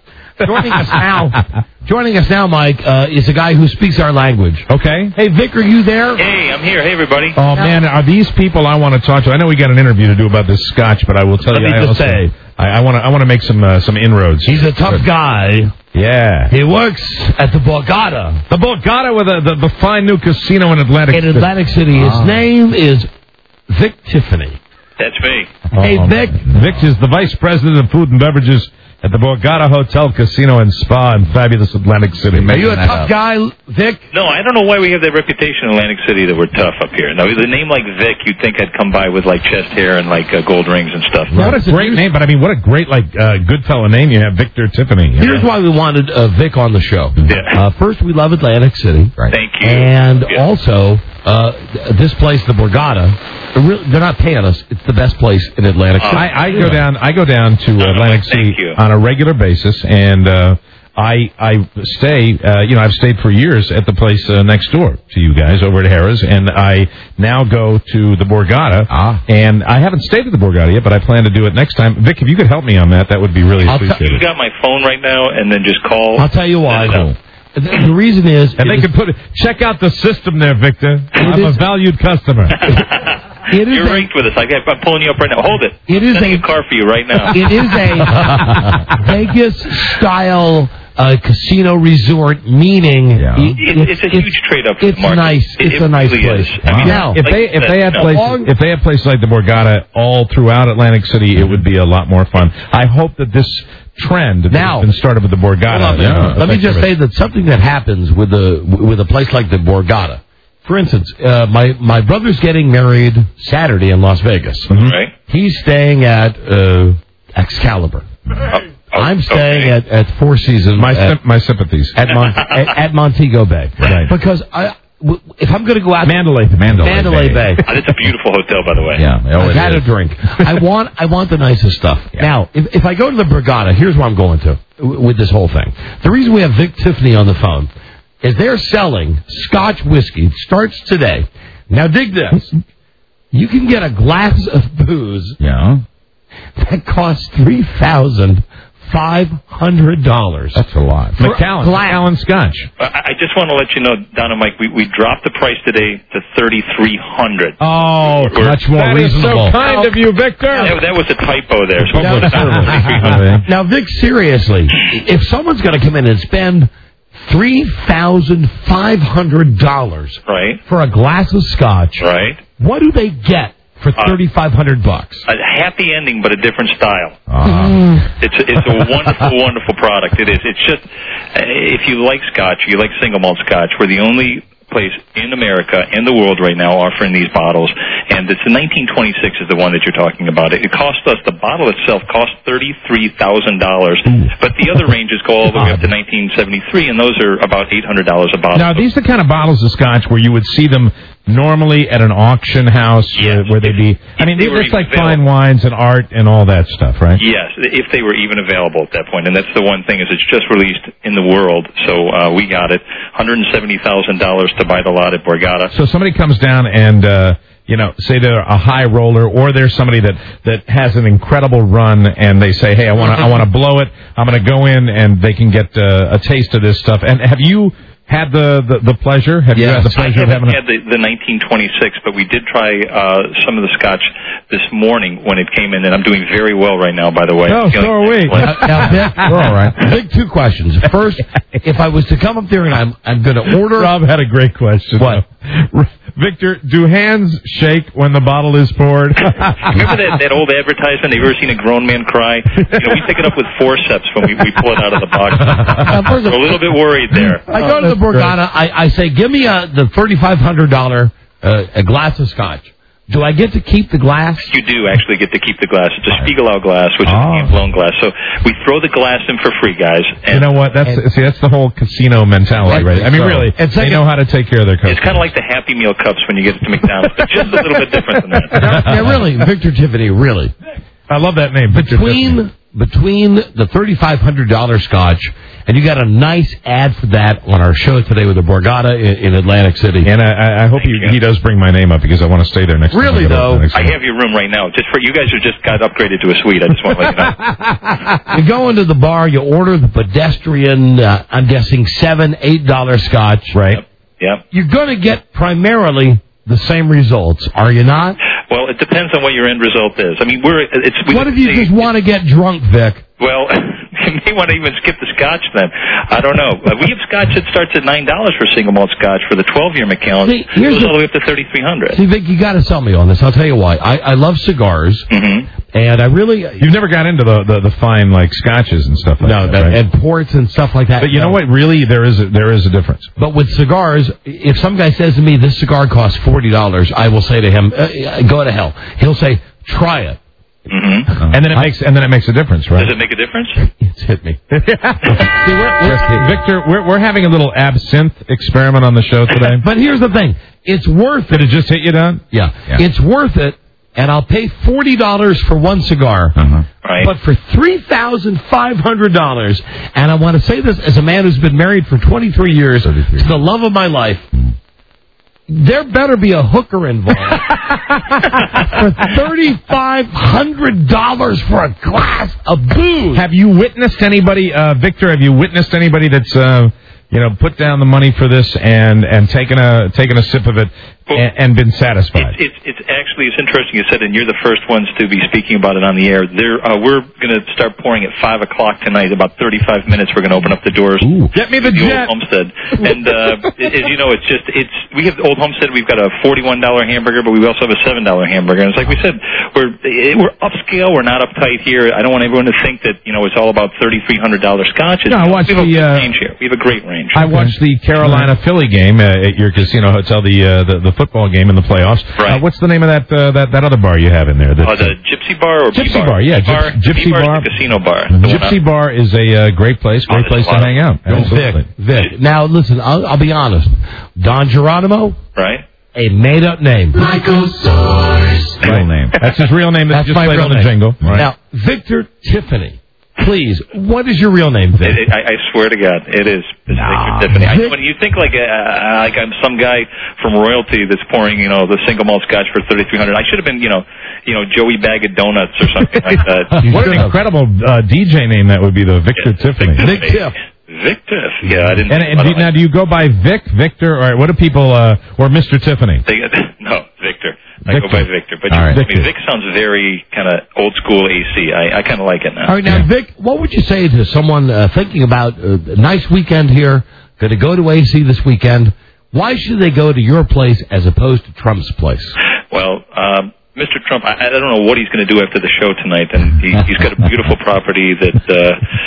Joining us now, Mike, is a guy who speaks our language. Okay. Hey, Vic, are you there? Hey, I'm here. Hey, everybody. Oh, man, are these people I want to talk to? I know we got an interview to do about this scotch, but I will tell Let you, me just say, I want to make some inroads. he's a tough guy. Yeah. He works at the Borgata. The Borgata with the fine new casino in Atlantic City. In Atlantic City. His name is Vic Tiffany. That's me. Hey, Vic. Vic is the vice president of food and beverages at the Borgata Hotel, Casino, and Spa in fabulous Atlantic City. Are you a tough guy, Vic? No, I don't know why we have that reputation in Atlantic City that we're tough up here. Now, with a name like Vic, you'd think I'd come by with, like, chest hair and, like, gold rings and stuff. What a great name, but I mean, what a great, good fellow name you have, Victor Tiffany. Here's why we wanted Vic on the show. Yeah. First, we love Atlantic City. Right. Thank you. And Yeah. also, this place, the Borgata, they're not paying us. It's the best place in Atlantic City. I go down to Atlantic City on a regular basis, and I stay. I've stayed for years at the place next door to you guys over at Harrah's, and I now go to the Borgata. And I haven't stayed at the Borgata yet, but I plan to do it next time. Vic, if you could help me on that would be really appreciated. You got my phone right now, and then just call. I'll tell you why. The reason is... And they can check out the system there, Victor. I'm a valued customer. You're ranked with us. I'm pulling you up right now. Hold it. It is a car for you right now. It is a Vegas-style casino resort, meaning It's a huge trade up. It's nice. It's a nice place. I mean, now, if they had places like the Borgata all throughout Atlantic City, it would be a lot more fun. I hope that this trend that has been started with the Borgata. Let me just say that something that happens with a place like the Borgata. For instance, my brother's getting married Saturday in Las Vegas. Mm-hmm. Right. He's staying at Excalibur. I'm staying at Four Seasons. My sympathies at Montego Bay. Right. Because if I'm going to go out Mandalay Bay. It's a beautiful hotel, by the way. Yeah, I've had a drink. I want the nicest stuff. Yeah. Now, if I go to the Borgata, here's where I'm going to with this whole thing. The reason we have Vic Tiffany on the phone is they're selling Scotch whiskey. It starts today. Now, dig this. You can get a glass of booze that costs $3,500. That's a lot. Macallan Scotch. I just want to let you know, Don and Mike, we dropped the price today to $3,300. Oh, much more reasonable. That is so kind of you, Victor. That was a typo there. So Now, Vic, seriously, if someone's going to come in and spend $3,500 for a glass of Scotch, what do they get for $3,500? A happy ending, but a different style. It's a wonderful, wonderful product. It is. It's just, if you like Scotch, you like single malt Scotch, we're the only place in America and the world right now offering these bottles, and it's the 1926 is the one that you're talking about. It cost us, the bottle itself cost $33,000, but the other ranges go all the way up to 1973, and those are about $800 a bottle. Now, are these the kind of bottles of scotch where you would see them normally at an auction house where they'd be... I mean, it's like fine wines and art and all that stuff, right? Yes, if they were even available at that point. And that's the one thing, is it's just released in the world, so we got it. $170,000 to buy the lot at Borgata. So somebody comes down and... say they're a high roller, or there's somebody that has an incredible run, and they say, "Hey, I want to blow it. I'm going to go in," and they can get a taste of this stuff. And have you had the pleasure? Have you had the pleasure of having? I haven't had the 1926, but we did try some of the scotch this morning when it came in, and I'm doing very well right now. By the way, so are we. Now, Vic, we're all right. Big two questions. First, if I was to come up there and I'm going to order. Rob had a great question. What? Victor, do hands shake when the bottle is poured? Remember that old advertisement? Have you ever seen a grown man cry? We pick it up with forceps when we pull it out of the box. We're a little bit worried there. I go to the Borgata. I say, give me the $3,500 a glass of scotch. Do I get to keep the glass? You do actually get to keep the glass. It's a Spiegelau glass, which is a hand-blown glass. So we throw the glass in for free, guys. And you know what? That's the whole casino mentality, right? I mean, really, they know how to take care of their customers. It's kind of like the Happy Meal cups when you get to McDonald's, but just a little bit different than that. Yeah, really, Victor Tiffany, really. I love that name. Between the $3,500 scotch, and you got a nice ad for that on our show today with the Borgata in Atlantic City. And I hope he does bring my name up, because I want to stay there next time. Really, though? I have your room right now. Just for you guys who just got upgraded to a suite. I just want to let you know. You go into the bar, you order the pedestrian, I'm guessing $7, $8 scotch. Right. Yep. You're going to get primarily the same results, are you not? Well, it depends on what your end result is. I mean, what if you just want to get drunk, Vic? Well, you may want to even skip the scotch then. I don't know. We have scotch that starts at $9 for single malt scotch for the 12-year Macallan. It goes all the way up to $3,300. See, Vic, you got to sell me on this. I'll tell you why. I love cigars, and I really... You've never got into the fine, like, scotches and stuff like that, right? And ports and stuff like that. But you know what? Really, there is a difference. But with cigars, if some guy says to me, this cigar costs $40, I will say to him, go to hell. He'll say, try it. And then it makes a difference, right? Does it make a difference? It's hit me. See, Victor, we're having a little absinthe experiment on the show today. But here's the thing: it's worth it. Did it just hit you, Don? Yeah, it's worth it, and I'll pay $40 for one cigar. Right. But for $3,500, and I want to say this as a man who's been married for 23 years to the love of my life. There better be a hooker involved for $3,500 for a glass of booze. Have you witnessed anybody, Victor? Have you witnessed anybody that's put down the money for this and taken a sip of it and been satisfied? It's interesting you said, and you're the first ones to be speaking about it on the air. We're going to start pouring at 5 o'clock tonight. About 35 minutes, we're going to open up the doors. Ooh. Get me the jet. Old Homestead. And as you know, we have Old Homestead. We've got a $41 hamburger, but we also have a $7 hamburger. And it's like we said, we're upscale. We're not uptight here. I don't want everyone to think that it's all about $3,300 scotches. No, I watched we have a range here. We have a great range. I watched the Carolina Philly game at your casino hotel, the football game in the playoffs. Right. What's the name of that other bar you have in there? The Gypsy Bar or Gypsy Bar? Yeah, Gypsy Bar. Is the casino bar. Gypsy Bar is a great place to hang out. Absolutely. Vic. Now listen, I'll be honest. Don Geronimo, right? A made-up name. Michael Soares. Real name. That's his real name. That's just my played real on the name. jingle. Right. Now, Victor Tiffany. Please, what is your real name, Vic? I swear to God, it is. It's Victor Tiffany. When you think like I'm some guy from royalty that's pouring, the single malt scotch for $3,300, I should have been, Joey Bag of Donuts or something like that. What an incredible DJ name that would be, though, Victor Tiffany. Vic Tiff. Yeah, I didn't. Now, do you go by Vic, Victor, or what do people, or Mr. Tiffany? No, Victor. I go by Victor, but Vic sounds very kind of old school AC. I kind of like it now. All right, now, Vic, what would you say to someone thinking about a nice weekend here, going to go to AC this weekend? Why should they go to your place as opposed to Trump's place? Well, Mr. Trump, I don't know what he's going to do after the show tonight, and he's got a beautiful property that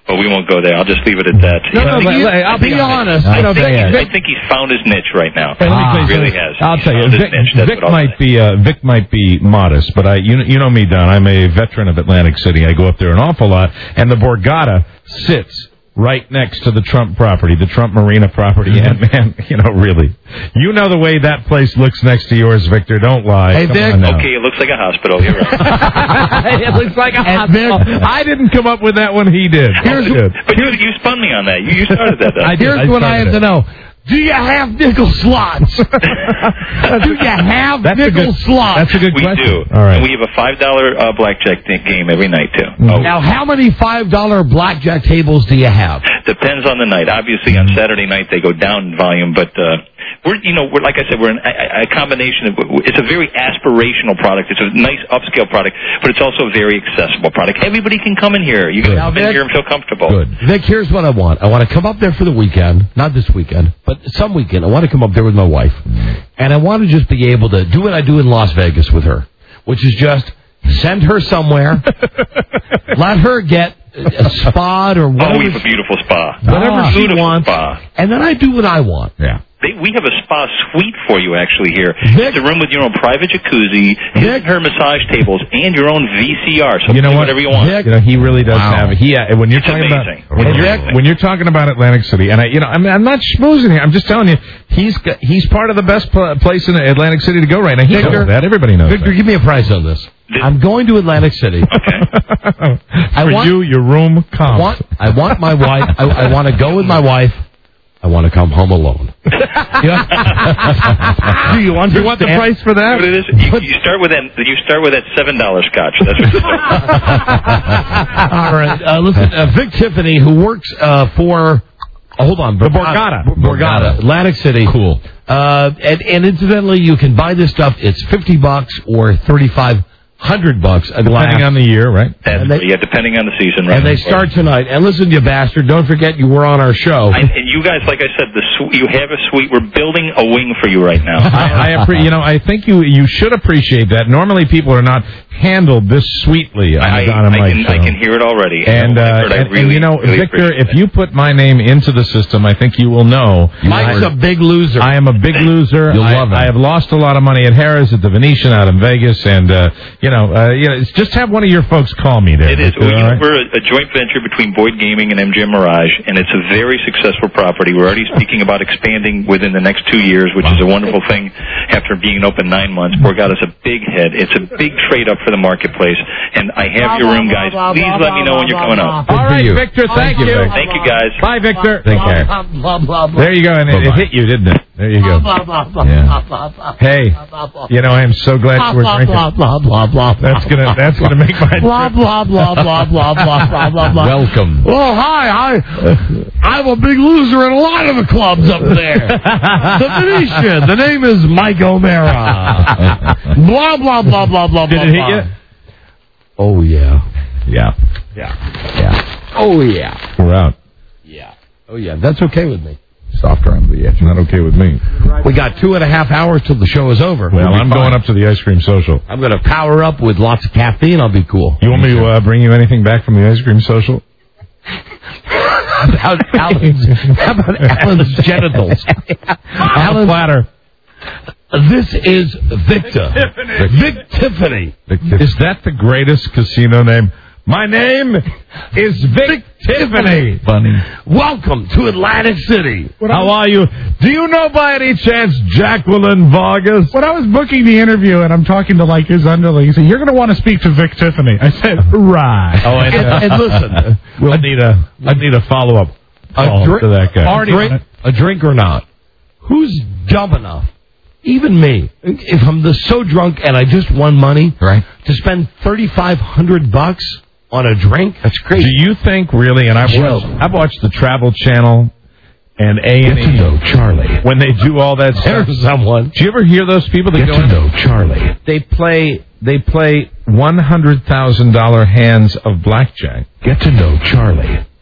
But we won't go there. I'll just leave it at that. I'll be honest. I think he's found his niche right now. He really has. I'll tell you, Vic might be modest, but you know me, Don. I'm a veteran of Atlantic City. I go up there an awful lot, and the Borgata sits right next to the Trump property, the Trump Marina property. And man, really, the way that place looks next to yours, Victor. Don't lie. Hey, Vic. Okay, it looks like a hospital. You're right. It looks like a hospital. I didn't come up with that one. He did. But you spun me on that. You started that. Though. Here's what I have to know. Do you have nickel slots? Do you have nickel slots? That's a good question. We do. All right. And we have a $5 blackjack game every night, too. Now, how many $5 blackjack tables do you have? Depends on the night. Obviously, on Saturday night, they go down in volume, but we're like I said, we're a combination of, it's a very aspirational product. It's a nice upscale product, but it's also a very accessible product. Everybody can come in here. You can come in here and feel comfortable. Good. Vic, here's what I want. I want to come up there for the weekend, not this weekend, but some weekend. I want to come up there with my wife, and I want to just be able to do what I do in Las Vegas with her, which is just send her somewhere, let her get a spa or whatever. Oh, we have a beautiful spa. Whatever she wants, spa. And then I do what I want. Yeah. We have a spa suite for you, actually, here. It's a room with your own private jacuzzi, her massage tables, and your own VCR. So you know what? Whatever you want. He really does have it. When you're talking amazing. when you're talking about Atlantic City, and I'm not schmoozing here. I'm just telling you, he's part of the best place in Atlantic City to go right now. He knows that. Everybody knows. Victor, give me a price on this. I'm going to Atlantic City. Okay. Your room comes. I want my wife. I want to go with my wife. I want to come home alone. Do you want the price for that? What it is? You start with that $7 scotch. That's what All right. Listen, Vic Tiffany, who works for. Hold on, the Borgata, Atlantic City. Cool. And incidentally, you can buy this stuff. It's $50 or $3,500 depending on the year, right? Depending on the season, right? And they start tonight. And listen, you bastard, don't forget you were on our show. And you guys, like I said, you have a suite. We're building a wing for you right now. I think you should appreciate that. Normally, people are not handled this sweetly. I can hear it already. And Victor, if you put my name into the system, I think you will know. Mike's a big loser. I am a big loser. You'll love it. I have lost a lot of money at Harrah's, at the Venetian out in Vegas, and just have one of your folks call me there. It is. We're a joint venture between Boyd Gaming and MGM Mirage, and it's a very successful property. We're already speaking about expanding within the next 2 years, which is a wonderful thing after being open 9 months. Borgata's a big hit. It's a big trade up for the marketplace, and I have your room, guys. Please let me know when you're coming up. All right, Victor, thank you. Thank you, guys. Bye, Victor. Take care. There you go, and it hit you, didn't it? There you go. Yeah. Hey, I am so glad we're drinking. That's gonna make my blah blah blah blah blah blah blah blah. Welcome. Well, hi. I'm a big loser in a lot of the clubs up there. The Venetian. The name is Mike O'Mara. Blah blah blah blah blah. Did it hit you? Oh yeah. Yeah. Oh yeah. We're out. Yeah. Oh yeah. That's okay with me. Soft around the edge. Not okay with me. We got 2.5 hours till the show is over. Well, I'm going up to the ice cream social. I'm going to power up with lots of caffeine. I'll be cool. You want me to bring you anything back from the ice cream social? How about Alan's genitals? Alan's platter. This is Victor. Vic Tiffany. Is that the greatest casino name? My name is Vic Tiffany. Funny. Welcome to Atlantic City. How are you? Do you know by any chance Jacqueline Vargas? When I was booking the interview and I'm talking to his underling, he said, "You're going to want to speak to Vic Tiffany." I said, "Right." Oh, and listen, I need a follow up to that guy. A drink or not? Who's dumb enough? Even me, if I'm so drunk and I just won money, right, to spend $3,500 on a drink, that's crazy. Do you think really? And I've watched the Travel Channel and A&E. Get to know Charlie when they do all that stuff. Someone. Do you ever hear those people that Get to know Charlie? They play $100,000 hands of blackjack. Get to know Charlie.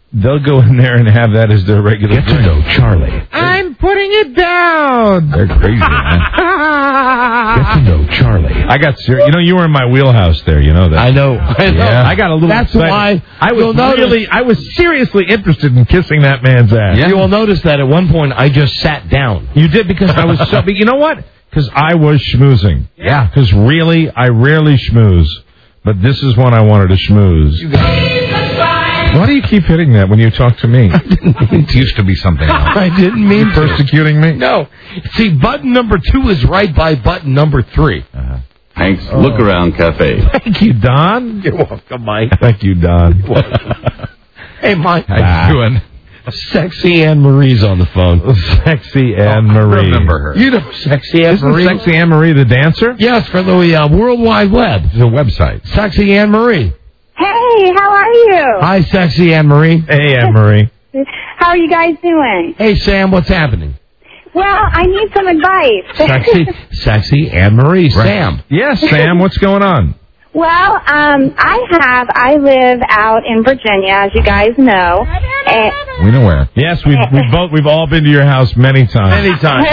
they'll go in there and have that as their regular Get to know Charlie. I'm putting it down. They're crazy, man. Get to know Charlie. I got serious. You know, you were in my wheelhouse there. You know that. I know. Yeah. I got a little. That's excited. why I was seriously interested in kissing that man's ass. You will notice that at one point I just sat down. You did because I was so. But you know what? Because I was schmoozing. Yeah. Because really, I rarely schmooze, but this is one I wanted to schmooze. Why do you keep hitting that when you talk to me? It used to be something else. I didn't mean You're persecuting me? No. See, button number 2 is right by button number 3. Hank's Look Around Cafe. Thank you, Don. You're welcome, Mike. Thank you, Don. Hey, Mike. How you doing? Sexy Anne Marie's on the phone. Sexy Anne Marie. I remember her. You know Sexy Anne Isn't Marie? Sexy Anne Marie the dancer? Yes, for the World Wide Web. It's a website. Sexy Anne Marie. Hey, how are you? Hi, Sexy Anne Marie. Hey, Anne Marie. How are you guys doing? Hey, Sam, what's happening? Well, I need some advice. Sexy Anne Marie. Sam. Yes, Sam, what's going on? Well, I live out in Virginia, as you guys know. We know where. Yes, we've all been to your house many times. Anyway,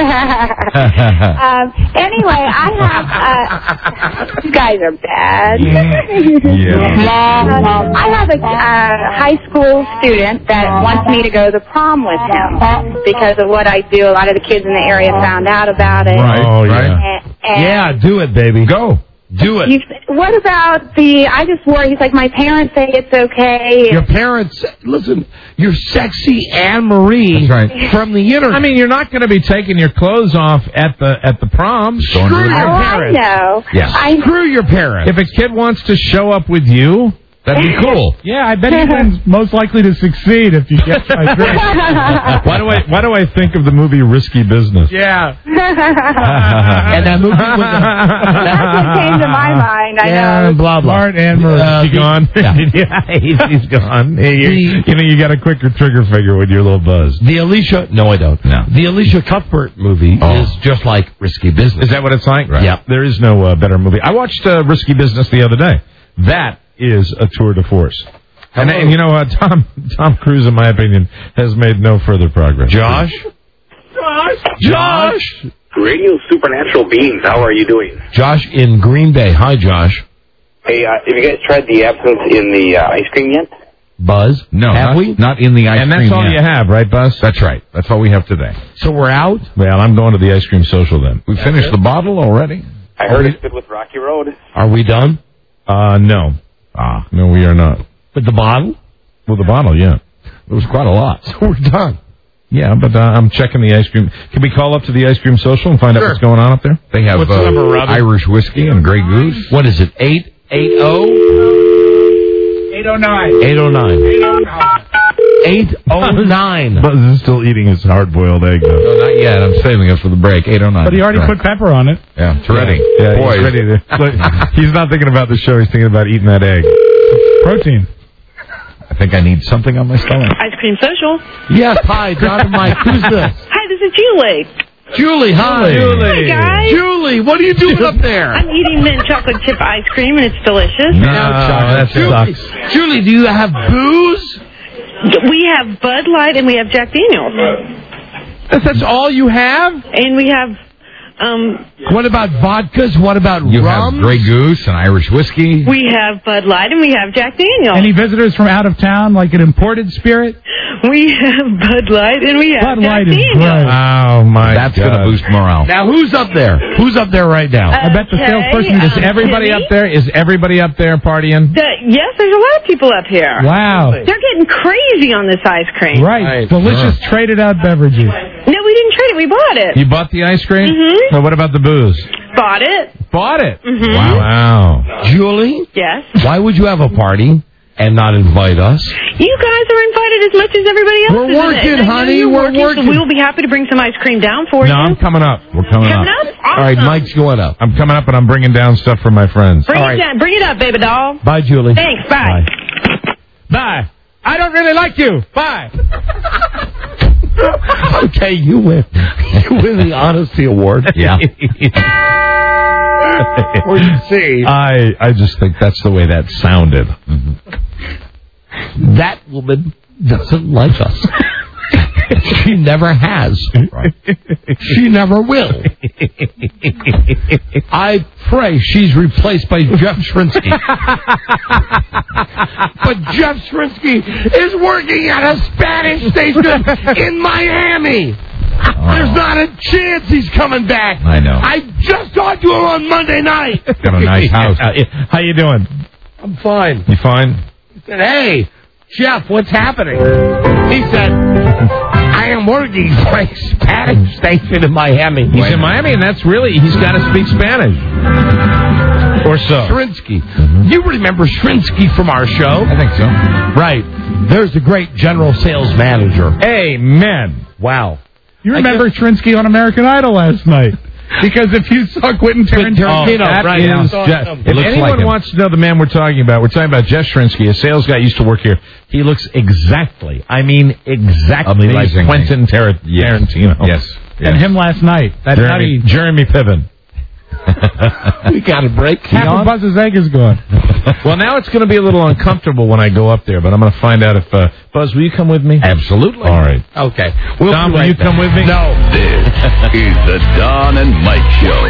I have, you guys are bad. I have a high school student that wants me to go to the prom with him because of what I do. A lot of the kids in the area found out about it. Right. Oh, yeah. Yeah, do it, baby. Go. Do it. What about I just worry. He's like, my parents say it's okay. Your parents, listen, you're Sexy Anne Marie from the internet. I mean, you're not going to be taking your clothes off at the prom. Screw your parents. I know. Yes. Screw your parents. If a kid wants to show up with you, that'd be cool. Yeah, I bet he's most likely to succeed if you get my drift. Why do I think of the movie Risky Business? Yeah. And that movie was that's what came to my mind. I know. Blah, blah. Smart Anne Marie. She gone? He's gone. Hey, you got a quicker trigger finger with your little buzz. The Alicia... No, I don't. No. The Alicia Cuthbert movie is just like Risky Business. Is that what it's like? Right. Yeah. There is no better movie. I watched Risky Business the other day. That is a tour de force. And you know, Tom Cruise, in my opinion, has made no further progress. Josh? Radio Supernatural Beings, how are you doing? Josh in Green Bay. Hi, Josh. Hey, have you guys tried the absinthe in the ice cream yet? Buzz? No, have we? Not in the ice cream. And that's all yet. you have, right, Buzz? That's right. That's all we have today. So we're out? Well, I'm going to the ice cream social then. We finished the bottle already? I heard it's good with Rocky Road. Are we done? No. No, we are not. With the bottle? Well, the bottle, yeah. It was quite a lot. So we're done. Yeah, but I'm checking the ice cream. Can we call up to the ice cream social and find out what's going on up there? They have What's the number, Robin? Irish whiskey and Grey Goose. What is it? 880? 809. 809. Buzz is still eating his hard-boiled egg, though. No, not yet. I'm saving it for the break. 809. But he already put pepper on it. Yeah, it's ready. Yeah, Boys. he's ready to. Look, he's not thinking about the show. He's thinking about eating that egg. Protein. I think I need something on my stomach. Ice Cream Social. Yes, hi, Don and Mike. Who's this? Hi, this is Julie. Julie, hi. Hi, guys. Julie, what are you doing up there? I'm eating mint chocolate chip ice cream, and it's delicious. No, that sucks. Julie, do you have booze? We have Bud Light, and we have Jack Daniels. That's all you have? And we have... What about vodkas? What about You rum? have Grey Goose and Irish whiskey. We have Bud Light, and we have Jack Daniels. Any visitors from out of town, like an imported spirit? We have Bud Light, and we have Bud Jack Light is Daniels. great. Oh, my That's God. going to boost morale. Now, who's up there? Who's up there right now? I bet the salesperson Is everybody Jimmy? up there? Is everybody up there partying? Yes, there's a lot of people up here. Wow. They're getting crazy on this ice cream. Right. Delicious traded out beverages. No, we didn't trade it. We bought it. You bought the ice cream? Mhm. So what about the booze? Bought it. Bought it? Mhm. Wow. Julie, Yes. why would you have a party and not invite us? You guys are invited as much as everybody else We're is. working, And I know honey. you're We're working. So we will be happy to bring some ice cream down for No, you. I'm coming up. We're coming Coming up. up? Awesome. All right, Mike's going up. I'm coming up and I'm bringing down stuff for my friends. Bring it down. Bring it up, baby doll. Bye, Julie. Thanks. Bye. Bye. I don't really like you. Bye. Okay, you win. You win the Honesty Award. Yeah. Or you see. I just think that's the way that sounded. That woman doesn't like us. She never has. Right. She never will. I pray she's replaced by Jeff Shrinsky. But Jeff Shrinsky is working at a Spanish station in Miami. There's not a chance he's coming back. I know. I just talked to him on Monday night. Got a nice house. How you doing? I'm fine. You fine? He said, hey, Jeff, what's happening? He said, I am working for a Spanish station in Miami. He's in Miami, and that's really, he's got to speak Spanish. Or so. Shrinsky. You remember Shrinsky from our show? I think so. Right. There's the great general sales manager. Amen. Wow. You remember Shrinsky on American Idol last night? Because if you saw Quentin Tarantino, if anyone wants to know the man we're talking about Jeff Shrinsky, a sales guy used to work here. He looks exactly like Quentin Tarantino. Yes. And him last night. Jeremy Piven. We got a break. Half of Buzz's egg is gone. Well, now it's going to be a little uncomfortable when I go up there, but I'm going to find out if... Buzz, will you come with me? Absolutely. All right. Okay. Don, will you come with me? No. This is the Don and Mike Show.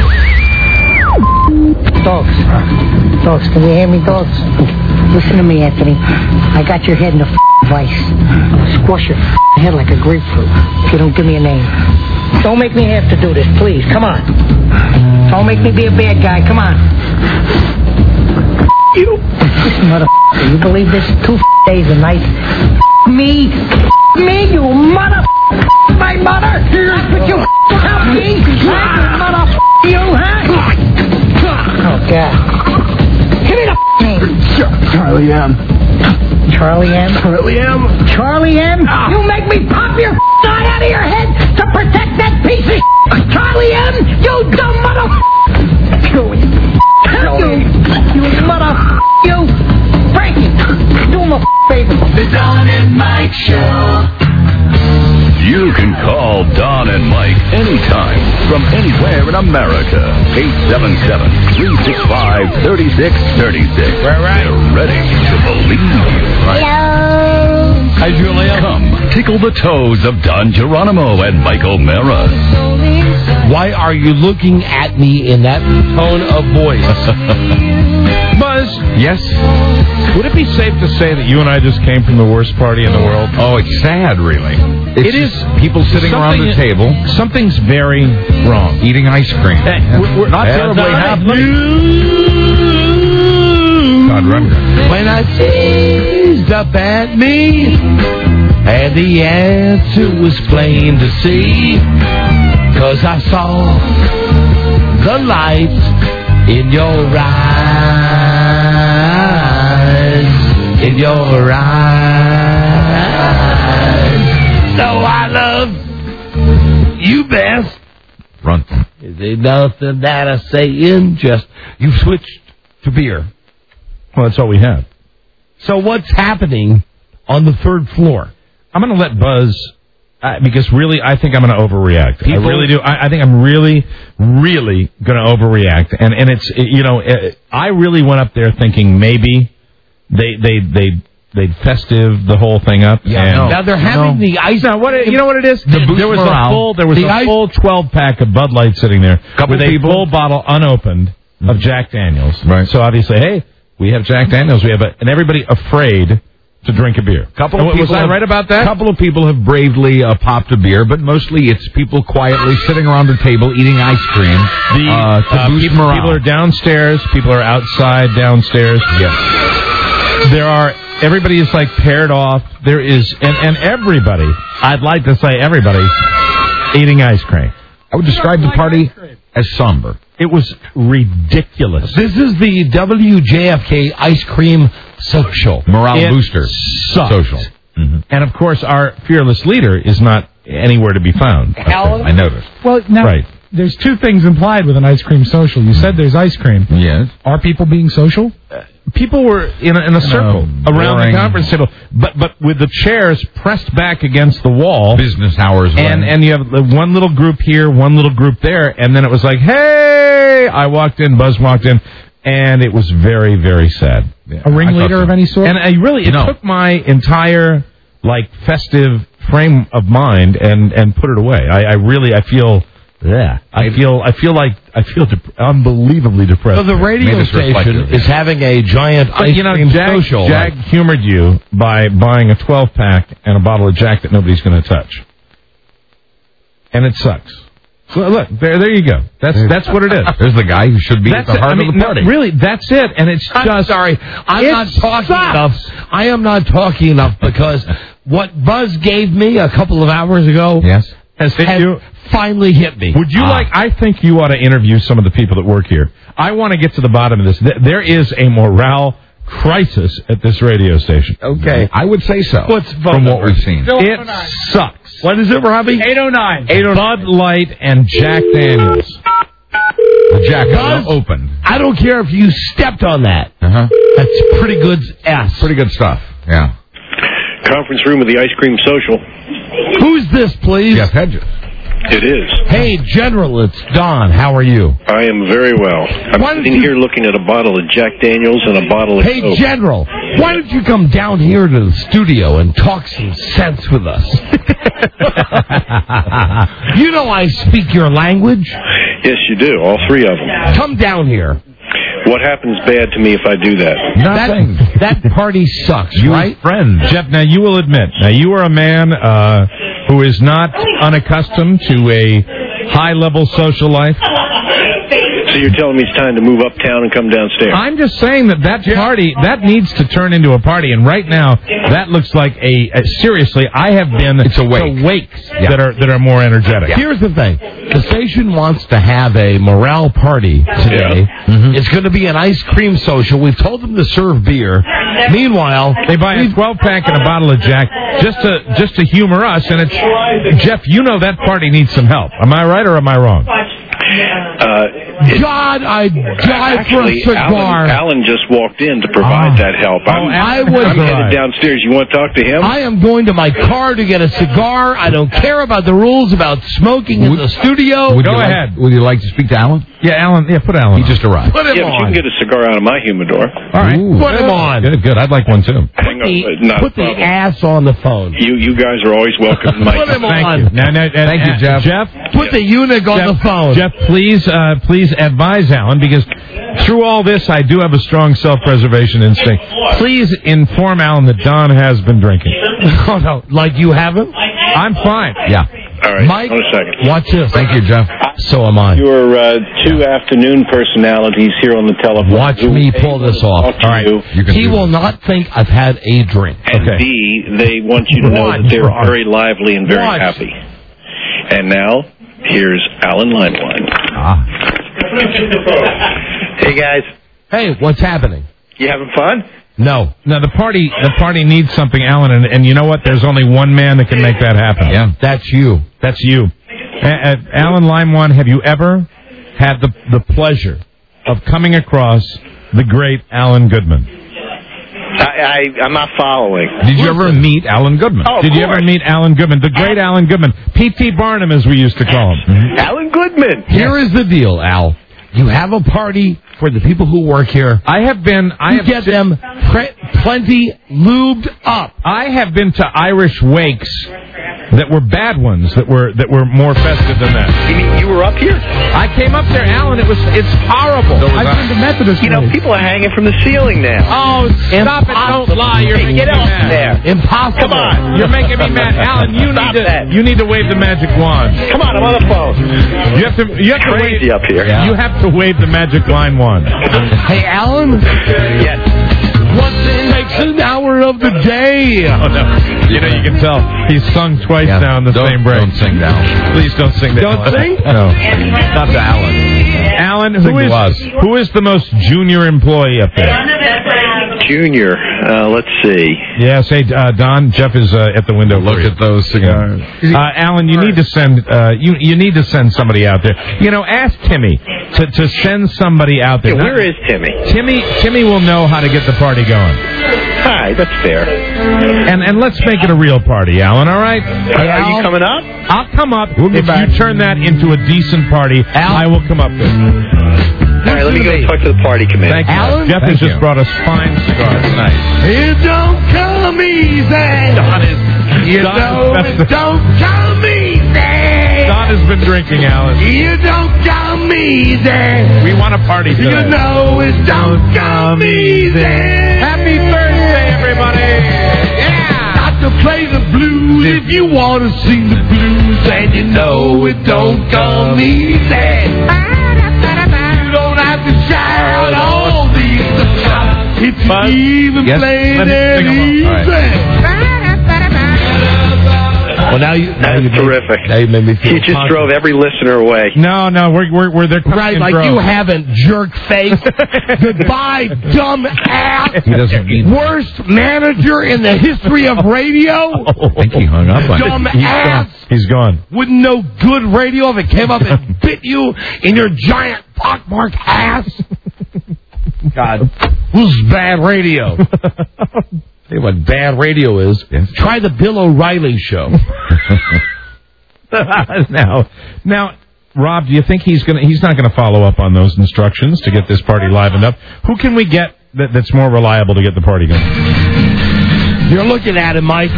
Dogs, can you hear me, dogs? Listen to me, Anthony. I got your head in a vice. I'll squash your head like a grapefruit if you don't give me a name. Don't make me have to do this, please. Come on. Don't make me be a bad guy. Come on. You motherfucker. You believe this? 2 days a night. Me, you motherfucker. My mother. That's what you tell me. Motherfucker, you, huh? Oh, God. Give me the name. Charlie M. Charlie M? Charlie M. Charlie M? You make me pop your eye out of your head to protect that piece of Charlie M? You dumb motherfucker! You motherfucker! You! Frankie! Do him a favor. The Don and Mike Show. You can call Don and Mike anytime from anywhere in America. 877-365-3636. We're right. They're ready to believe you. Hello. Hi, Julia. Come, tickle the toes of Don Geronimo and Mike O'Mara. Why are you looking at me in that tone of voice? Buzz, yes? Would it be safe to say that you and I just came from the worst party in the world? Oh, it's sad, really. It is. People sitting around the table. Something's very wrong. Eating ice cream. We're not terribly happy. Todd Rundgren. When I seized up at me, and the answer was plain to see, 'cause I saw the light in your eyes, in your eyes. So I love you best. Run. Is there nothing that I say in just you've switched to beer? Well, that's all we have. So what's happening on the 3rd floor? I'm going to let Buzz, because really, I think I'm going to overreact. I really do. I think I'm really going to overreact. And it's, I really went up there thinking maybe they'd festive the whole thing up. Yeah, now they're having the ice. Now, you know what it is? There was a full 12-pack of Bud Light sitting there with a full bottle unopened of Jack Daniels. Right. So obviously, hey, we have Jack Daniels. And everybody afraid to drink a beer. Was I right about that? A couple of people have bravely popped a beer, but mostly it's people quietly sitting around the table eating ice cream to boost morale. People are downstairs. People are outside downstairs. Yes. Everybody is like paired off. There is, and everybody, I'd like to say everybody, eating ice cream. I would describe the party as somber. It was ridiculous. This is the WJFK Ice Cream Social. Morale booster social. Mm-hmm. And, of course, our fearless leader is not anywhere to be found. I noticed. Well, now, there's 2 things implied with an ice cream social. You said there's ice cream. Yes. Are people being social? People were in a circle around the conference table, but with the chairs pressed back against the wall. Business hours. And you have one little group here, one little group there, and then it was like, hey! I walked in, Buzz walked in, and it was very, very sad. A ringleader of any sort? And it took my entire like festive frame of mind and put it away. I feel unbelievably depressed. So the radio station is having a giant ice cream social. Jag humored you by buying a 12-pack and a bottle of Jack that nobody's going to touch, and it sucks. So look, there you go. That's what it is. There's the guy who should be at the heart of the party. No, really, that's it. And it's just... Sorry, I'm not talking enough. I am not talking enough because what Buzz gave me a couple of hours ago has finally hit me. Would you I think you ought to interview some of the people that work here. I want to get to the bottom of this. There is a morale crisis at this radio station. Okay. I would say so. What's from what we've seen. It sucks. What is it, Robbie? 809. Bud Light and Jack Daniels. The Jack is open. I don't care if you stepped on that. That's pretty good ass. Pretty good stuff. Yeah. Conference room of the Ice Cream Social. Who's this, please? Jeff Hedges. It is. Hey, General, it's Don. How are you? I am very well. I'm sitting here looking at a bottle of Jack Daniels and a bottle of Hey, Coke. General, why don't you come down here to the studio and talk some sense with us? You know I speak your language. Yes, you do. All three of them. Come down here. What happens bad to me if I do that? Nothing. That party sucks, right? Friend. Jeff, now you will admit, you are a man who is not unaccustomed to a high-level social life. So you're telling me it's time to move uptown and come downstairs? I'm just saying that party, that needs to turn into a party. And right now, that looks like seriously, I have been to wakes that are more energetic. Here's the thing. The station wants to have a morale party today. It's going to be an ice cream social. We've told them to serve beer. Meanwhile, they buy a 12-pack and a bottle of Jack just to humor us. And it's Jeff, you know that party needs some help. Am I right or am I wrong? God, I'd die for a cigar. Alan just walked in to provide that help. I'm headed downstairs. You want to talk to him? I am going to my car to get a cigar. I don't care about the rules about smoking in the studio. Go ahead. Would you like to speak to Alan? Yeah, Alan. Yeah, put Alan. He just arrived. Put him But you can get a cigar out of my humidor. All right. Put him on. Good. I'd like one too. Put the ass on the phone. You guys are always welcome. Put him on. Thank you, Jeff. Jeff, put the eunuch on the phone. Jeff, please advise Alan, because through all this, I do have a strong self-preservation instinct. Please inform Alan that Don has been drinking. Oh, no. Like you haven't? I'm fine. Yeah. All right. Mike, hold a second. watch this. Thank you, Jeff. So am I. Your two afternoon personalities here on the telephone. Watch me pull this off. All right. He will not think I've had a drink. And B, they want you to know that they're very lively and very happy. And now, here's Alan Limewine. Hey, guys. Hey, what's happening? You having fun? No. No, the party needs something, Alan, and you know what? There's only one man that can make that happen. Yeah. That's you. That's you. Alan Limewine, have you ever had the pleasure of coming across the great Alan Goodman? I'm not following. Did you ever meet Alan Goodman? Oh, Did you ever meet Alan Goodman, the great Alan Goodman? P.T. Barnum, as we used to call him. Alan Goodman. Here is the deal, Al. You have a party for the people who work here. I have get them plenty lubed up. I have been to Irish wakes that were bad ones, that were more festive than that. You mean you were up here? I came up there, Alan. It's horrible. I've been to Methodist. People are hanging from the ceiling now. Oh, stop it! Don't lie. You're making Get me up mad. there. Impossible. Come on. You're making me mad, Alan. You need to wave the magic wand. Come on, I'm on the phone. You have to Crazy wave, up here. You have to wave the magic line wand. Hey, Alan. Yes. What makes an hour of the day? Oh, no. You can tell he's sung twice now in the same break. Don't sing down. Please don't sing that. Don't sing? No. Not to Alan. Alan, who is the most junior employee up there? Junior. Let's see. Yeah, say, Don, Jeff is at the window. Look at those cigars. Alan, you need to send you need to send somebody out there. Ask Timmy to send somebody out there. Yeah, where is Timmy? Timmy will know how to get the party going. All right, that's fair. And let's make it a real party, Alan, all right? Are you coming up? I'll come up. If you turn that into a decent party, I will come up there. All right, let me go talk to the party committee. Thank you. Alan? Jeff has just brought us fine cigars. Nice. It don't come come easy. You know it don't come easy. Don has been drinking, Alan. You don't come easy. We want a party today. You know it don't come easy. Happy Thursday, everybody. Yeah. Got to play the blues if you want to sing the blues, and you know it don't come easy. You don't have to shout all these songs if you even play it easy. Well, now you terrific. Now you made me feel. You just drove every listener away. No, we're there. Right, like you haven't, jerk face. Goodbye, dumb ass. He doesn't mean worst manager in the history of radio. I think he hung up on Dumb it. ass. He's gone. Wouldn't know good radio if it came up and bit you in your giant pockmarked ass. God, this is bad radio. Tell you what bad radio is. Yes. Try the Bill O'Reilly show. Now, Rob, do you think he's not gonna follow up on those instructions to get this party livened up? Who can we get that's more reliable to get the party going? You're looking at him, Mike.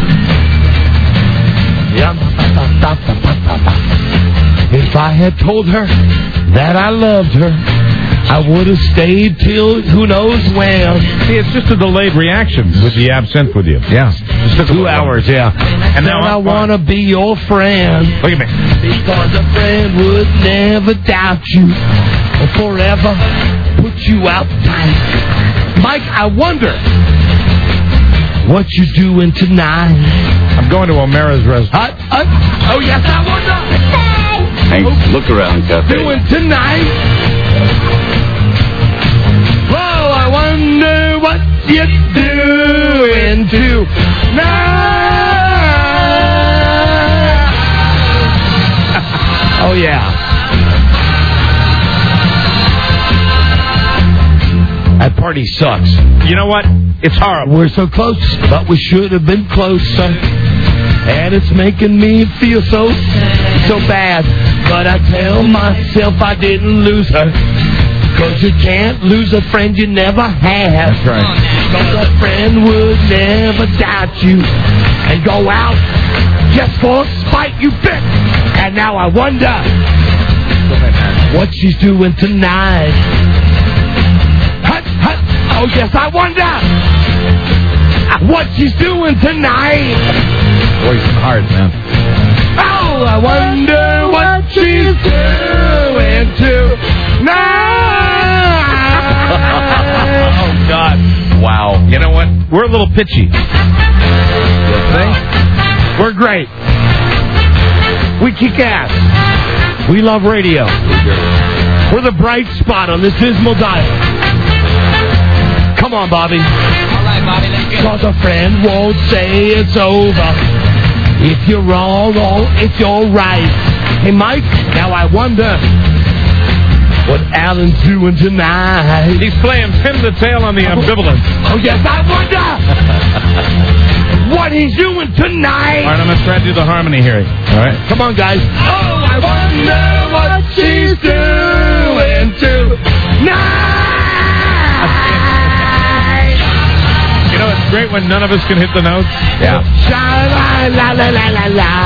If I had told her that I loved her, I would have stayed till who knows when. See, it's just a delayed reaction with the absinthe with you. Yeah. Just took 2 hours, yeah. And now I want to be your friend. Look at me. Because a friend would never doubt you or forever put you out tight. Mike, I wonder what you doing tonight. I'm going to O'Mara's restaurant. Oh, yes, I wonder. Hank, look around, Cafe. Doing tonight. Whoa, I wonder what you're doing tonight. Oh, yeah. That party sucks. You know what? It's horrible. We're so close, but we should have been closer. And it's making me feel so bad. But I tell myself I didn't lose her. 'Cause you can't lose a friend you never had. That's right. 'Cause a friend would never doubt you and go out just for spite you bit. And now I wonder what she's doing tonight. Oh, yes, I wonder what she's doing tonight. Voice hard, man. Oh, I wonder what she's doing tonight. Oh, God. Wow. You know what? We're a little pitchy. We're great. We kick ass. We love radio. We're the bright spot on this dismal dial. Come on, Bobby. All right, Bobby, let's get it. 'Cause a friend won't say it's over. If you're wrong or if you're right. Hey, Mike, now I wonder what Alan's doing tonight. He's playing pin the tail on the ambivalence. Oh, yes, I wonder what he's doing tonight. All right, I'm going to try to do the harmony here. All right? Come on, guys. Oh, I wonder what she's doing tonight. You know, it's great when none of us can hit the notes. Yeah. Sha-la-la-la-la-la.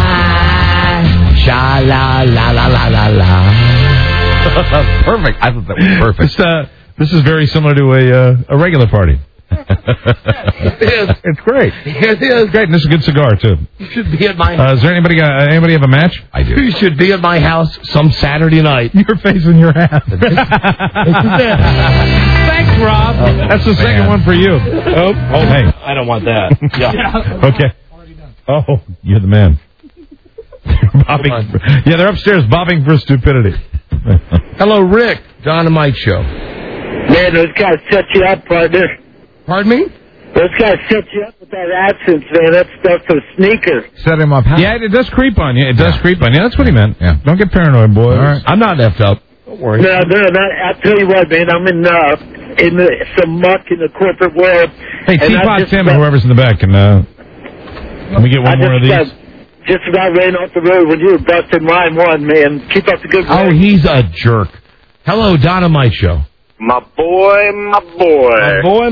Sha-la-la-la-la-la. Perfect. I thought that was perfect. This is very similar to a regular party. It is. It's great. It is. Great, and this is a good cigar, too. You should be at my house. Is there anybody have a match? I do. You should be at my house some Saturday night. You're facing your ass. Thanks, Rob. That's the second one for you. Oh, hey. I don't want that. Yeah. Okay. Oh, you're the man. Bobbing. Yeah, they're upstairs bobbing for stupidity. Hello, Rick. Don and Mike Show. Man, those guys set you up, partner. Pardon me? Those guys set you up with that absence, man. That stuff's a sneaker. Set him up. Yeah, it does creep on you. It does creep on you. That's what he meant. Yeah. Don't get paranoid, boys. All right. I'm not effed up. Don't worry. No, I'll tell you what, man. I'm in some muck in the corporate world. Hey, Teapot Tim and whoever's in the back, can we get one more of these? Just about ran off the road when you were busting line one, man. Keep up the good work. Oh, he's a jerk. Hello, Don and Mike Show. My boy. My boy.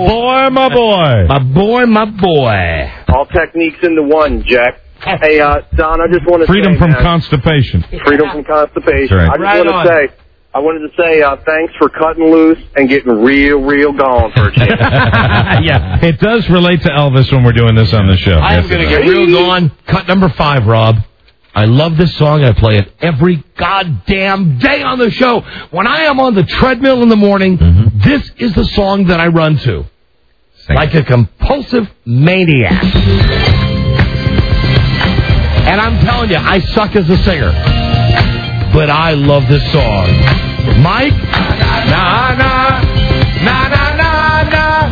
All techniques into one, Jack. Hey, Don, I just want to Freedom say, from man, constipation. Freedom from constipation. Right. I wanted to say thanks for cutting loose and getting real gone for a change. Yeah, it does relate to Elvis when we're doing this on the show. I'm going to get real gone. Cut number 5, Rob. I love this song. I play it every goddamn day on the show. When I am on the treadmill in the morning, this is the song that I run to. Like a compulsive maniac. And I'm telling you, I suck as a singer. But I love this song. Mike? Na, na, na, na, na, na.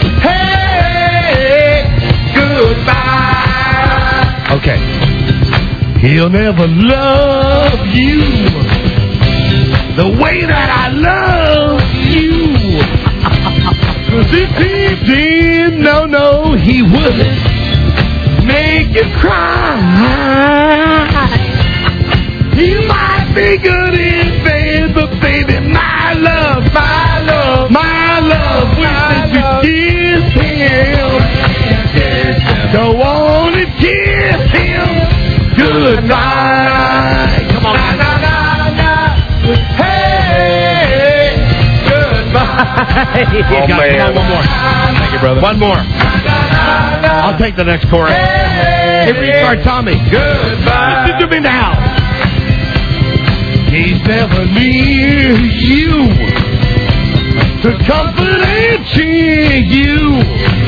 Hey, goodbye. Okay. He'll never love you the way that I love you. 'Cause if he did, no, he wouldn't make you cry. He might be good in bed, but baby, my love, wishes you kiss him. Go on and kiss him goodbye. Come on. Hey, goodbye. Come on, one more. Thank you, brother. One more. I'll take the next chorus. Hey, retard Tommy. Goodbye. Listen to me now. He's never near you to comfort and cheer you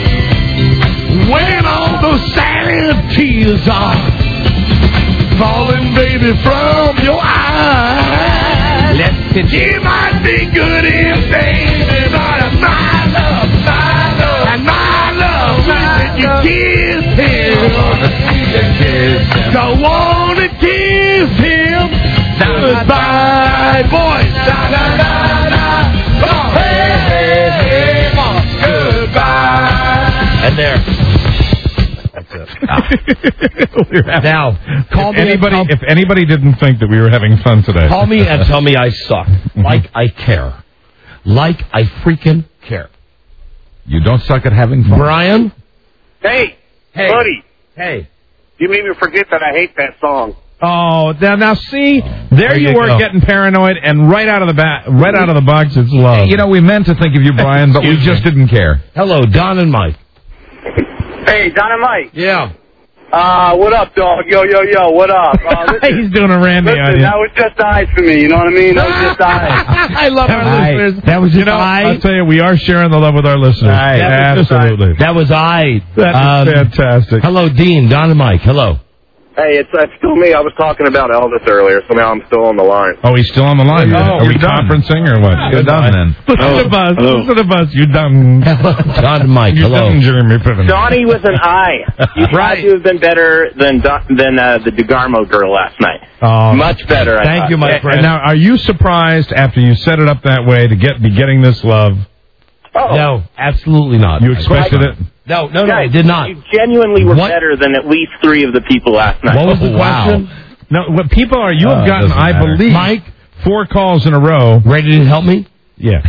when all those sad tears are falling, baby, from your eyes. You might be good in baby, but my love, and my love, when you kiss him, go on and kiss him. Goodbye, boys. Come on. Hey, come on. Goodbye. And there. That's it. Now, call me. If anybody didn't think that we were having fun today, call me and tell me I suck. Like I care. Like I freaking care. You don't suck at having fun. Brian? Hey, buddy. Hey. You made me forget that I hate that song. Oh, now see, there you were getting paranoid, and right out of the box, it's love. You know, we meant to think of you, Brian, but we just didn't care. Hello, Don and Mike. Hey, Don and Mike. Yeah. What up, dog? Yo, what up? He's doing a Randy on you. That was just eyes for me, you know what I mean? That was just eyes. I love our listeners. That was just I'll tell you, we are sharing the love with our listeners. Absolutely. That was I. That's fantastic. Hello, Dean, Don and Mike. Hello. Hey, it's still me. I was talking about Elvis earlier, so now I'm still on the line. Oh, he's still on the line. Are we conferencing or what? You're done then. Listen to Buzz. You're done. Don and Mike. Hello. Done, Jeremy Piven. Donnie was an I. You tried to have been better than the DeGarmo girl last night. Much better. Thank you, my friend. Now, are you surprised after you set it up that way to be getting this love? Oh. No, absolutely not. You expected it? No, I did not. You genuinely were better than at least 3 of the people last night. What was the question? No, what people are, you have gotten, I believe, Mike, 4 calls in a row. Ready to help me? Yeah.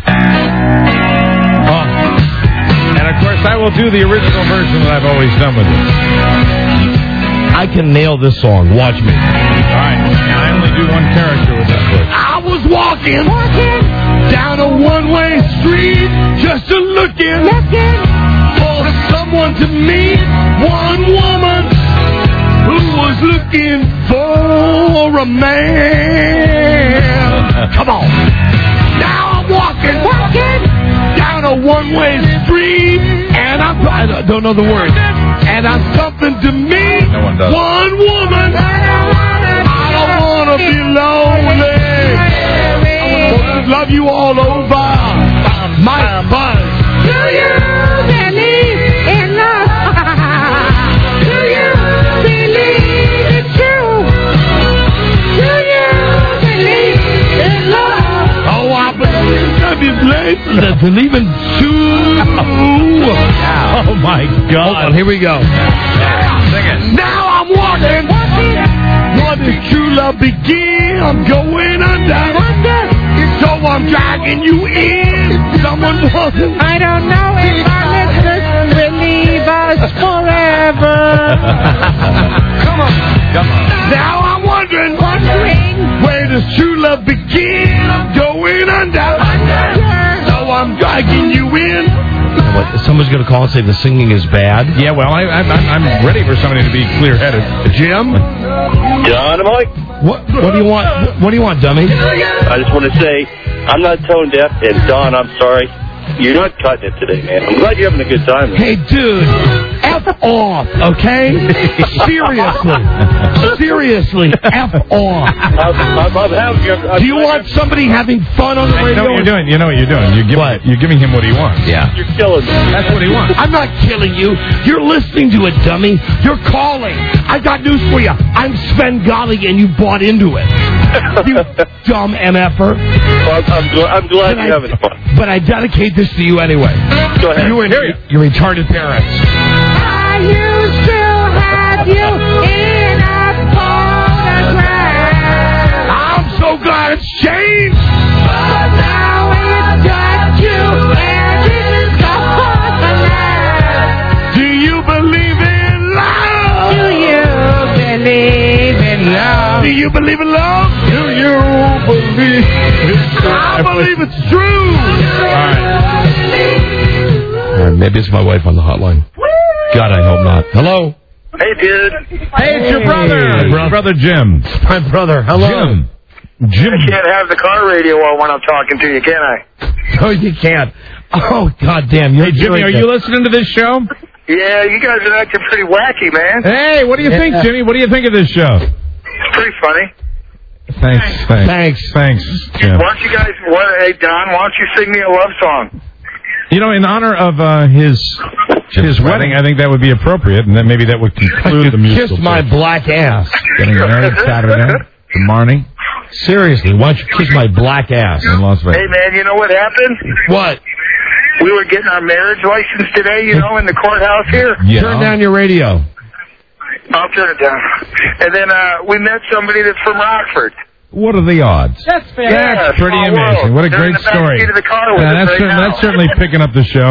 And of course, I will do the original version that I've always done with it. I can nail this song. Watch me. All right. And I only do one character with that voice. I was walking down a one-way street, just looking for someone to meet. One woman who was looking for a man. Come on. Now I'm walking down a one-way street, and I don't know the words. And I'm something to meet. No one does. One woman. I don't want to be lonely. I want to love you all over. My buzz. Do you believe in love? Do you believe it's true? Do you believe in love? Oh, I believe in two. Oh, my God. Hold on, here we go. Sing it. Now I'm walking. What did true love begin? I'm going under. So I'm dragging you in. 911. I don't know if our listeners will leave us forever. Come on. Now I'm wondering where does true love begin? I'm going under. So I'm dragging you in. What, someone's going to call and say the singing is bad? Yeah, well, I'm ready for somebody to be clear-headed. Jim? John and Mike? What do you want? What do you want, dummy? I just want to say, I'm not tone deaf, and Don, I'm sorry. You're not cutting it today, man. I'm glad you're having a good time. Hey, dude, F off, okay? Seriously, F off. I'm having. Do you want somebody having fun on the radio? You know what you're doing. You know what you're doing. You're giving him what he wants. Yeah. You're killing me. That's what he wants. I'm not killing you. You're listening to it, dummy. You're calling. I got news for you. I'm Svengali, and you bought into it. You dumb MFer. Well, I'm glad you're having fun. But I dedicate this to you anyway. Go ahead. You and your retarded parents. I used to have you in a photograph. I'm so glad it's changed. But now it's got you, and it's gone. Do you believe in love? Do you believe in love? Do you believe in love? Do you believe I believe it's true. All right, maybe it's my wife on the hotline. God, I hope not. Hello? Hey, dude. Hey, it's your brother. Your brother Jim. My brother. Hello. Jim. I can't have the car radio when I'm talking to you, can I? No, you can't. Oh, God damn. Hey, Jimmy, are you listening to this show? Yeah, you guys are acting pretty wacky, man. Hey, what do you think, Jimmy? What do you think of this show? It's pretty funny. Thanks, Jim. Why don't you guys, hey, Don, why don't you sing me a love song? You know, in honor of his wedding, I think that would be appropriate, and then maybe that would conclude the musical. Kiss my black ass. Getting married Saturday to Marnie. Seriously, why don't you kiss my black ass in Las Vegas? Hey, man, you know what happened? What? We were getting our marriage license today, in the courthouse here. Yeah. Turn down your radio. I'll turn it down. And then we met somebody that's from Rockford. What are the odds? That's fair. That's pretty amazing. What a great story. That's certainly picking up the show.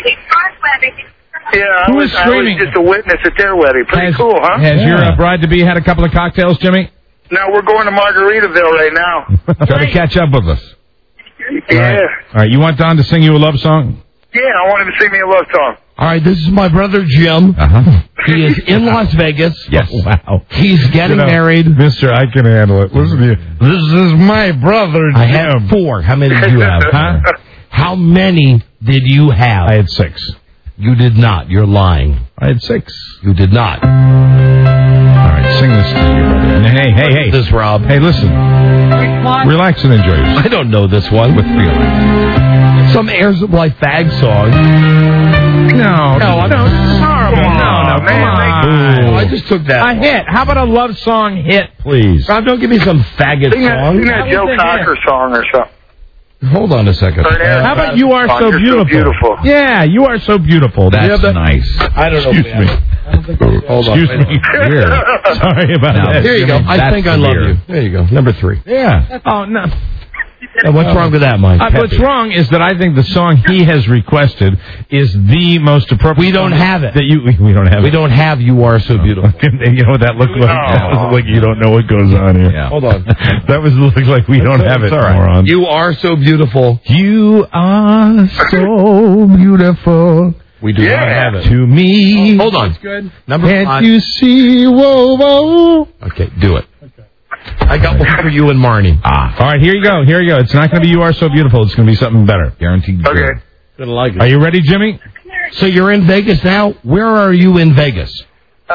Yeah, Who is screaming? I was just a witness at their wedding. Pretty cool, huh? Has your bride-to-be had a couple of cocktails, Jimmy? No, we're going to Margaritaville right now. Try to catch up with us. Yeah. All right. You want Don to sing you a love song? Yeah, I want him to sing me a love song. All right, this is my brother Jim. He is in Las Vegas. Yes. Wow. He's getting married. Mister, I can handle it. Listen to you. This is my brother Jim. I had 4. How many did you have? Huh? How many did you have? I had 6. You did not. You're lying. I had 6. You did not. All right, sing this to your brother. Hey. This, Rob. Hey, listen. Relax and enjoy yourself. I don't know this one. With feeling. Some Air Supply fag song. No, this is horrible. No, man. I just took that. A hit. How about a love song hit, please? Rob, don't give me some faggot song. Sing that Joe Cocker song or something. Hold on a second. How about You Are So Beautiful? Yeah, You Are So Beautiful. That's nice. I don't know. Excuse me. Hold on. Excuse me. Sorry about that. Here you go. I think I love you. There you go. Number 3. Yeah. Oh, no. What's wrong with that, Mike? What's wrong is that I think the song he has requested is the most appropriate. We don't have it. We don't have it. We don't have You Are So Beautiful. You know what that looks like? That looks like you don't know what goes on here. Yeah. Hold on. That looks like we don't have it, moron. You Are So Beautiful. You are so beautiful. We do not have it. To me. Hold on. Good. Number 5. Can't you see? Whoa, whoa. Okay, do it. I got one for you and Marnie. All right, here you go. It's not going to be You Are So Beautiful. It's going to be something better. Guaranteed. Okay. Gonna like it. Are you ready, Jimmy? So you're in Vegas now? Where are you in Vegas? I'm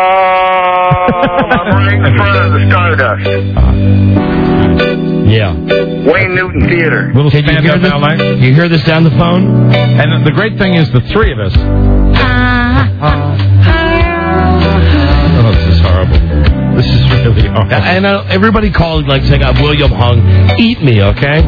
right in front of the Stardust. Yeah. Wayne Newton Theater. Little Can you hear this? You hear this down the phone? And the great thing is the 3 of us. Oh, this is horrible. This is really horrible. And everybody called like saying, William Hung, eat me, okay?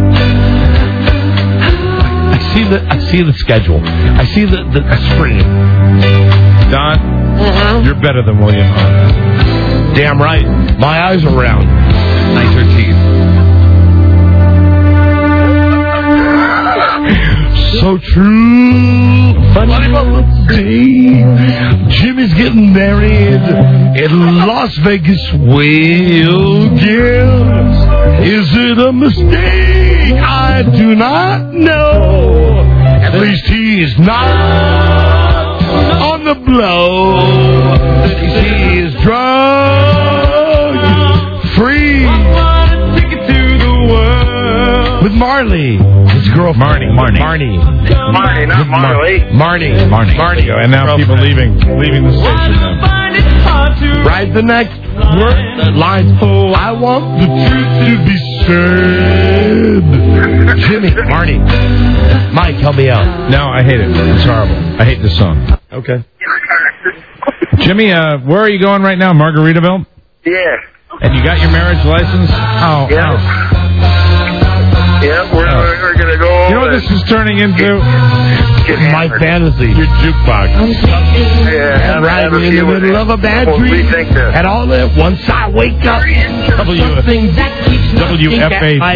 I see the schedule. I see the screen. Don, you're better than William Hung. Damn right. My eyes are round. Nicer teeth. So true. Funny day. Jimmy's getting married in Las Vegas. Will guess. Is it a mistake? I do not know. At least he's not on the blow. He is drug-free. With Marley. His girlfriend. Marnie, not Marley. Marnie. And now people leaving the station now. Right the next word. Lines. Oh, I want the truth to be said. Jimmy, Marnie. Mike, help me out. No, I hate it. It's horrible. I hate this song. Okay. Jimmy, where are you going right now? Margaritaville? Yeah. And you got your marriage license? Oh, yeah. Yeah, we're going to go. You know what this is turning into? My fantasy. Your jukebox. Yeah, right in the middle of a bad dream. And all that once I wake up. Something that keeps WFAD. Can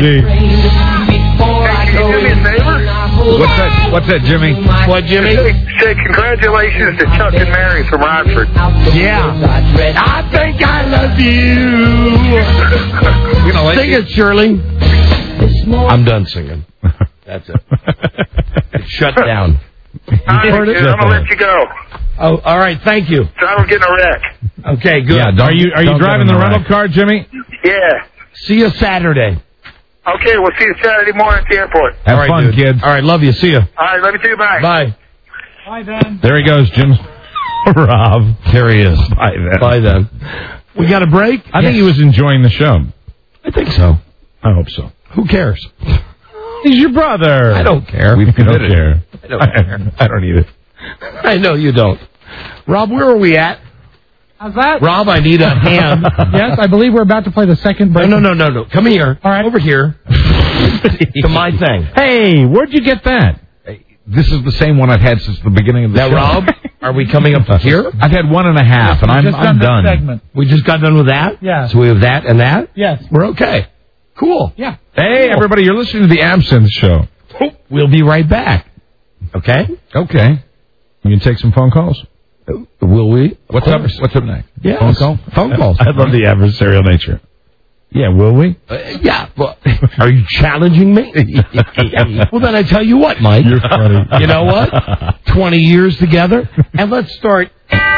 you do me a favor? What's that, Jimmy? What, Jimmy? Say congratulations to Chuck and Mary from Rockford. Yeah. I think I love you. Sing it, Shirley. I'm done singing. That's it. It's shut down. All right, dude, I'm going to let you go. Oh, all right. Thank you. So I don't get in a wreck. Okay, good. Yeah, are you driving the rental car, Jimmy? Yeah. See you Saturday. Okay, we'll see you Saturday morning at the airport. Have fun, kids. All right, love you. See you. All right, love you too. Bye. Bye. Bye, Dan. There he goes, Jim. Rob. There he is. Bye then. We got a break? I think he was enjoying the show. I think so. I hope so. Who cares? He's your brother. I don't care. We've committed. I don't care. I don't either. I know you don't. Rob, where are we at? How's that? Rob, I need a hand. Yes, I believe we're about to play the second break. No. Come here. All right. Over here. To my thing. Hey, where'd you get that? This is the same one I've had since the beginning of the show. Now, Rob, are we coming up here? I've had 1.5, and I'm done. Segment. We just got done with that? Yeah. So we have that and that? Yes. We're okay. Cool. Yeah. Hey, everybody, you're listening to the Absinthe Show. We'll be right back. Okay? Okay. You can take some phone calls? Will we? What's up next? Yes. Phone call? Phone calls. I love the adversarial nature. Yeah, will we? Yeah. Well, are you challenging me? Well, then I tell you what, Mike. You're funny. You know what? 20 years together, and let's start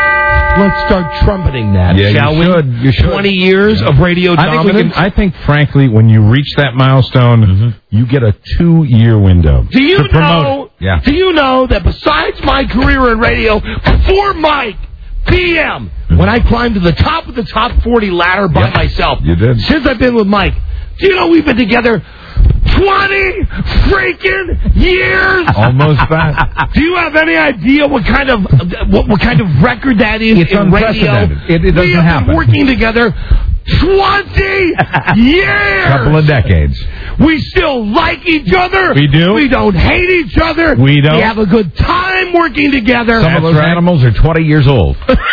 trumpeting that, shall we? You should. 20 years of radio dominance. I think, frankly, when you reach that milestone, you get a 2-year window. Do you to promote know? it. Yeah. Do you know that besides my career in radio, before Mike, PM, when I climbed to the top of the top 40 ladder by myself, you did. Since I've been with Mike, do you know we've been together 20 freaking years? Almost that. Do you have any idea what kind of record that is It's in radio? unprecedented. It doesn't we have happen. been working together 20 years. Couple of decades. We still like each other. We do. We don't hate each other. We don't. We have a good time working together. Some of those animals are 20 years old.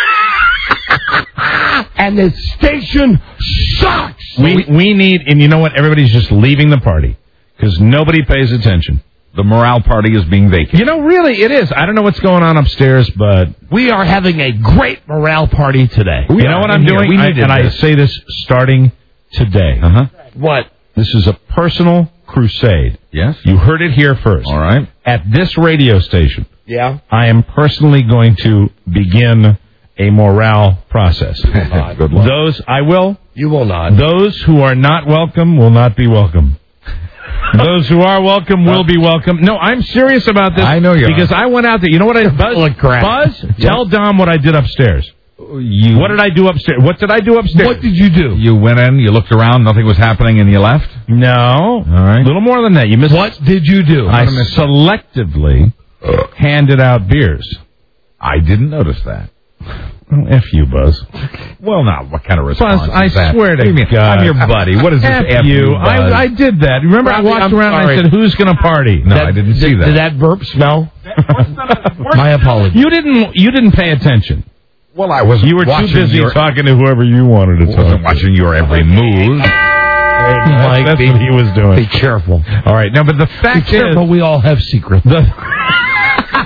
And this station sucks. We need, and you know what? Everybody's just leaving the party because nobody pays attention. The morale party is being vacant. You know, really, it is. I don't know what's going on upstairs, but we are having a great morale party today. You know what I'm doing? I say this starting today. What? This is a personal crusade. Yes? You heard it here first. All right. At this radio station, Yeah. I am personally going to begin a morale process. Good luck. I will. You will not. Those who are not welcome will not be welcome. Those who are welcome will be welcome. No, I'm serious about this. I know you are. Because I went out there. You know what I did? Buzz, tell Dom what I did upstairs. What did I do upstairs? What did I do upstairs? What did you do? You went in, you looked around, nothing was happening, and you left? No. All right. A little more than that. You missed. What did you do? I selectively handed out beers. I didn't notice that. Oh, F you, Buzz. Well, now, what kind of response Buzz, I is that? swear to God. I'm your buddy. What is this F you? Buzz? I did that. Remember, I walked around and I said, who's going to party? No, I didn't see that. Did that burp smell? My apologies. You didn't pay attention. Well, I wasn't. You were too watching busy your, talking to whoever you wanted to talk. wasn't watching your every move. That's what he was doing. Be careful. All right. Now, but the fact Be careful. is, We all have secrets.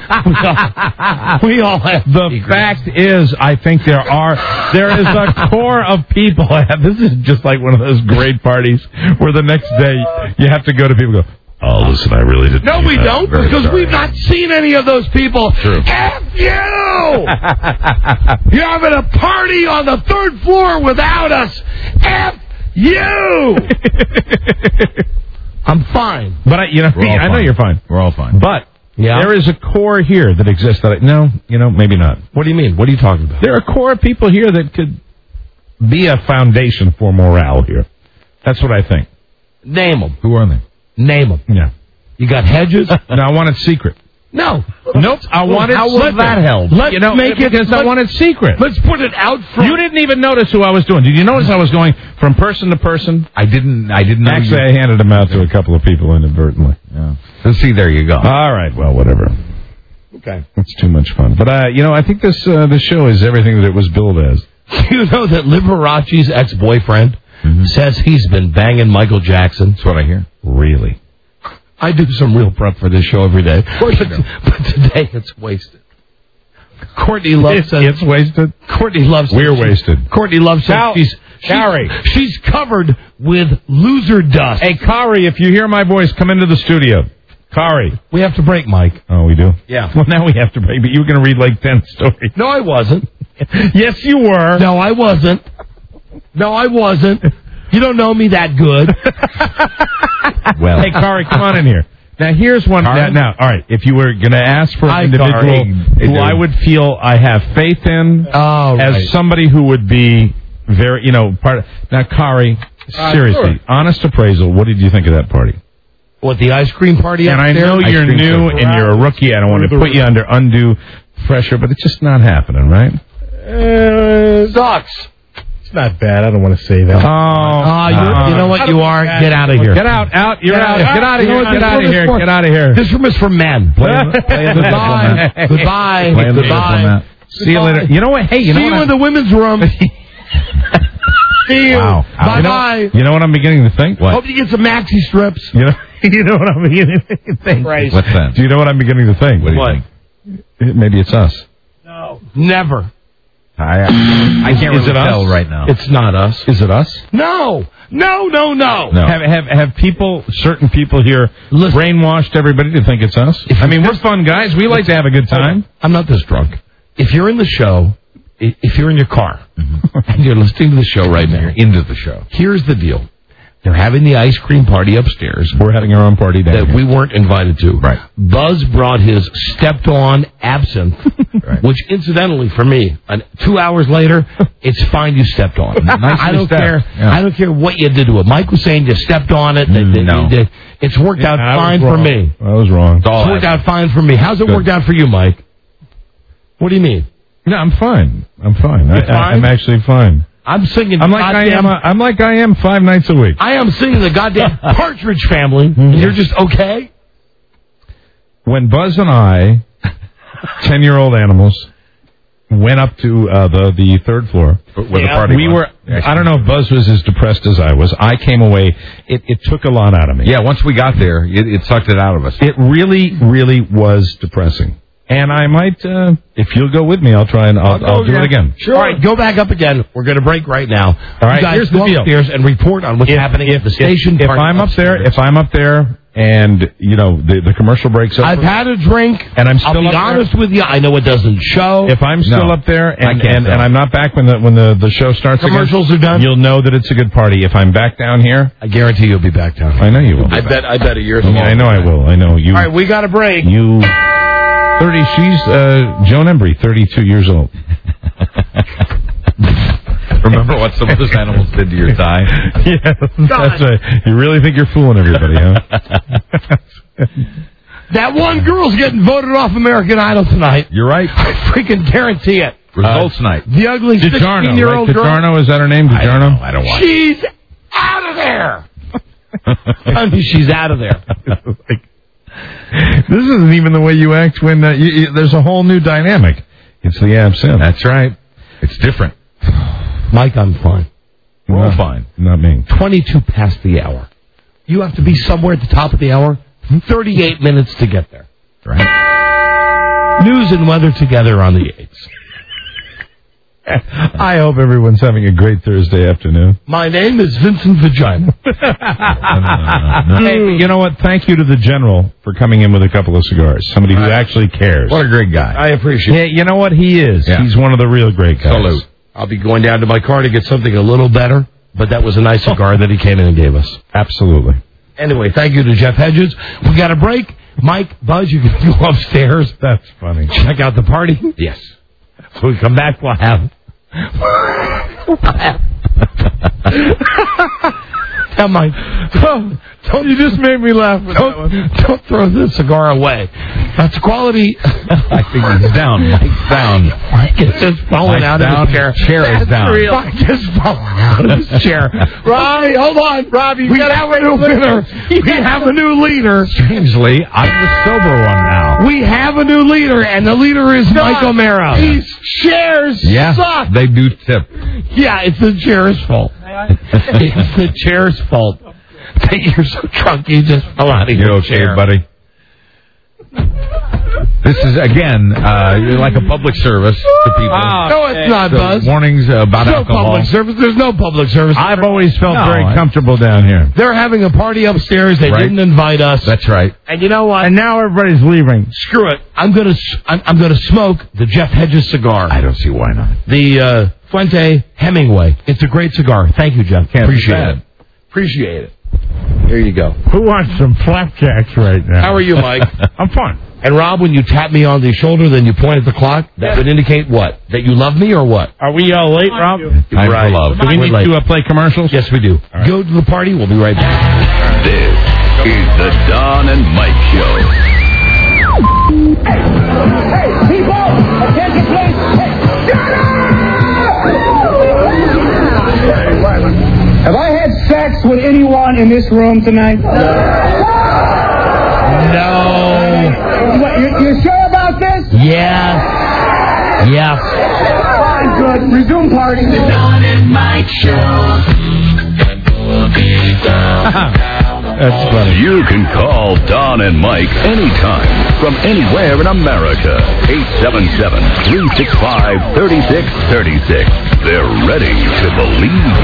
We all have The secrets. fact is, I think there is a core of people. This is just like one of those great parties where the next day you have to go to people and go, oh, listen, I really didn't. No, we don't, Very because sorry. we've not seen any of those people. True. F you! You're having a party on the 3rd floor without us. F you! I'm fine. But I know fine. you're fine. We're all fine. But Yeah. there is a core here that exists that maybe not. What do you mean? What are you talking about? There are a core of people here that could be a foundation for morale here. That's what I think. Name them. Who are they? Name them. Yeah. You got Hedges? No, I want it secret. No. Nope. I want it How was secret. that held? Let's make it because I want it secret. Let's put it out front. You didn't even notice who I was doing. Did you notice I was going from person to person? I didn't know. Actually, I handed them out to a couple of people inadvertently. Yeah. So see, there you go. All right. Well, whatever. Okay. It's too much fun. But I think this show is everything that it was billed as. You know that Liberace's ex-boyfriend says he's been banging Michael Jackson? That's what I hear. Really? I do some real prep for this show every day. Of course you do. But today it's wasted. Courtney Love says... It's wasted? Courtney Love says... We're wasted. Courtney Love says she's covered with loser dust. Hey, Kari, if you hear my voice, come into the studio. Kari. We have to break, Mike. Oh, we do? Yeah. Well, now we have to break, but you were going to read like 10 stories. No, I wasn't. Yes, you were. No, I wasn't. No, I wasn't. You don't know me that good. Well, hey, Kari, come on in here. Now, here's one. Now, all right, if you were going to ask for an individual who I would feel I have faith in as somebody who would be very, part of... Now, Kari, seriously, honest appraisal, what did you think of that party? What, the ice cream party And I know you're new and you're a rookie. I don't want to put you under undue pressure, but it's just not happening, right? Sucks. It's not bad. I don't want to say that. You know what you are? Get out of here. Get out. You're out. Get out of here. Get out of here. Get out of here. This room is for men. Goodbye. Goodbye. Goodbye. See you later. You know what? Hey, See you in the women's room. See you. Wow. Bye-bye. You know what I'm beginning to think? What? Hope you get some maxi strips. You know what I'm beginning to think? Christ. What's that? Do you know what I'm beginning to think? What do you think? Maybe it's us. No. Never. I can't really tell right now. It's not us. Is it us? No. Have people, certain people here, brainwashed everybody to think it's us? I mean, we're fun guys. We like to have a good time. I'm not this drunk. If you're in the show, if you're in your car, and you're listening to the show right now, into the show. Here's the deal. They're having the ice cream party upstairs. We're having our own party down that here. we weren't invited to. Right. Buzz brought his stepped-on absinthe, which, incidentally, for me, 2 hours later, it's fine you stepped on. I don't care. Yeah. I don't care what you did to it. Mike was saying you stepped on it. It's worked out fine for me. I was wrong. It's worked out fine for me. How's it worked out for you, Mike? What do you mean? No, I'm fine. I'm actually fine. I'm singing. I'm like I am 5 nights a week. I am singing the goddamn Partridge Family. And you're just okay. When Buzz and I, 10-year-old animals, went up to the 3rd floor where the party was. I don't know if Buzz was as depressed as I was. I came away. It took a lot out of me. Yeah, once we got there, it sucked it out of us. It really, really was depressing. And I might, if you'll go with me, I'll try and I'll do it again. Sure. All right, go back up again. We're going to break right now. All right, you guys here's the go deal. upstairs and report on what's happening at the station. If I'm up there, and the commercial breaks up, I've had a drink, and I'm still I'll be honest with you. I know it doesn't show. If I'm still up there, and I'm not back when the show starts, commercials are done, you'll know that it's a good party. If I'm back down here, I guarantee you'll be back down. I know you will. I bet a year. I know I will. I know you. All right, we got a break. You. 30. She's Joan Embry, 32 years old. Remember what some of those animals did to your tie? Yeah, that's right. You really think you're fooling everybody, huh? That one girl's getting voted off American Idol tonight. You're right. I freaking guarantee it. Results night. The ugly 16-year-old girl. DiGiorno, is that her name? DiGiorno? I don't want She's out of there. I mean, she's out of there. This isn't even the way you act when there's a whole new dynamic. It's the absinthe. That's right. It's different. Mike, I'm fine. We're all fine. Not me. 22 past the hour. You have to be somewhere at the top of the hour. 38 minutes to get there. Right. News and weather together on the 8th. I hope everyone's having a great Thursday afternoon. My name is Vincent Vagina. Hey, you know what? Thank you to the General for coming in with a couple of cigars. Somebody who actually cares. What a great guy. I appreciate it. Yeah, you know what? He is. Yeah. He's one of the real great guys. Salute. I'll be going down to my car to get something a little better, but that was a nice cigar that he came in and gave us. Absolutely. Anyway, thank you to Jeff Hedges. We got a break. Mike, Buzz, you can go upstairs. That's funny. Check out the party. Yes. When we come back, we'll have... Come on. Don't you just made me laugh with that one. Don't throw this cigar away. That's quality. I think he's down. Mike's down. Mike is just falling out of his chair. Chair is down. Real. Mike is falling out of his chair. Robbie, hold on. Robbie, we have a new winner. We have a new leader. Strangely, I'm the sober one now. We have a new leader, and the leader is Mike O'Mara. These chairs suck. They do tip. Yeah, it's the chair's fault. It's the chair's fault. You're so drunk, you just fell out of your chair. Buddy? This is, again, like a public service to people. No, it's not, Buzz. Warnings about alcohol. Public service. There's no public service. I've always felt very comfortable down here. They're having a party upstairs. They didn't invite us. That's right. And you know what? And now everybody's leaving. Screw it. I'm gonna smoke the Jeff Hedges cigar. I don't see why not. The Fuente Hemingway. It's a great cigar. Thank you, Jeff. Appreciate it. Appreciate it. Here you go. Who wants some flapjacks right now? How are you, Mike? I'm fine. And Rob, when you tap me on the shoulder, then you point at the clock, that would indicate what? That you love me or what? Are we late, Rob? Time for love. Do we need to play commercials? Yes, we do. Right. Go to the party. We'll be right back. This is the Don and Mike Show. Hey, people! Attention, please! Hey, shut up! Have I had sex with anyone in this room tonight? No. What, you're sure about this? Yes. Yes. Fine, good. Resume party. The Don and Mike Show. That's funny. You can call Don and Mike anytime from anywhere in America. 877-365-3636. They're ready to believe you.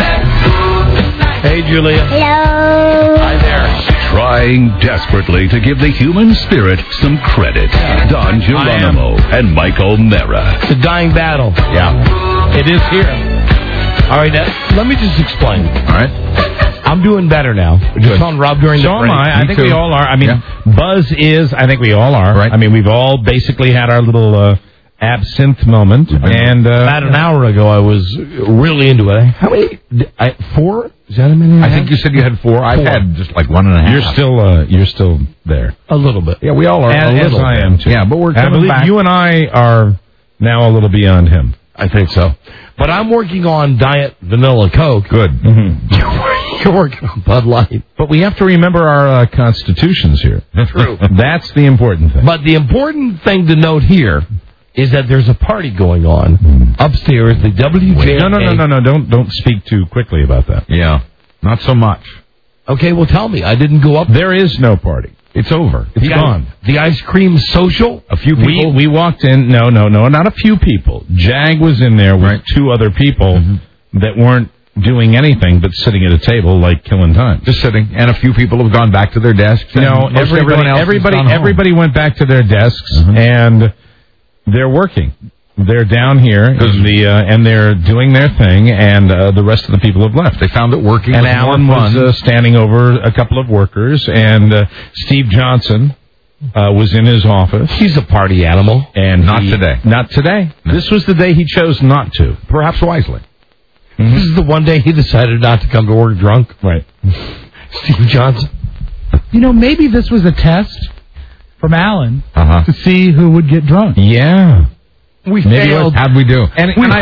Hey, Julia. Hello. Hi there. Trying desperately to give the human spirit some credit. Don Geronimo and Mike O'Mara. It's a dying battle. Yeah. It is here. All right, now, let me just explain. All right. I'm doing better now. Just telling Rob during the break. So am I. I think we all are. I mean, Buzz is. I think we all are. Right. I mean, we've all basically had our little absinthe moment. And about an hour ago, I was really into it. How many? 4? Is that a minute? I think you said you had 4. I've had just like 1.5. You're still there. A little bit. Yeah, we all are. As I am too. Yeah, but we're coming I believe back. you and I are now a little beyond him. I think so. But I'm working on Diet Vanilla Coke. Good. Mm-hmm. You're working on Bud Light. But we have to remember our constitutions here. True. That's the important thing. But the important thing to note here is that there's a party going on upstairs, the WJK. No. Don't speak too quickly about that. Yeah, not so much. Okay, well, tell me. I didn't go up. There is no party. It's over. It's gone. The ice cream social? A few people. We walked in. No, not a few people. Jag was in there with 2 other people that weren't doing anything but sitting at a table like killing time. Just sitting. And a few people have gone back to their desks. No, everybody went back to their desks and they're working. They're down here and they're doing their thing, and the rest of the people have left. They found it working. And Alan was standing over a couple of workers, and Steve Johnson was in his office. He's a party animal. And not today. Not today. No. This was the day he chose not to. Perhaps wisely. Mm-hmm. This is the one day he decided not to come to work drunk. Right. Steve Johnson. You know, maybe this was a test from Alan to see who would get drunk. Yeah. We failed. How'd we do? And I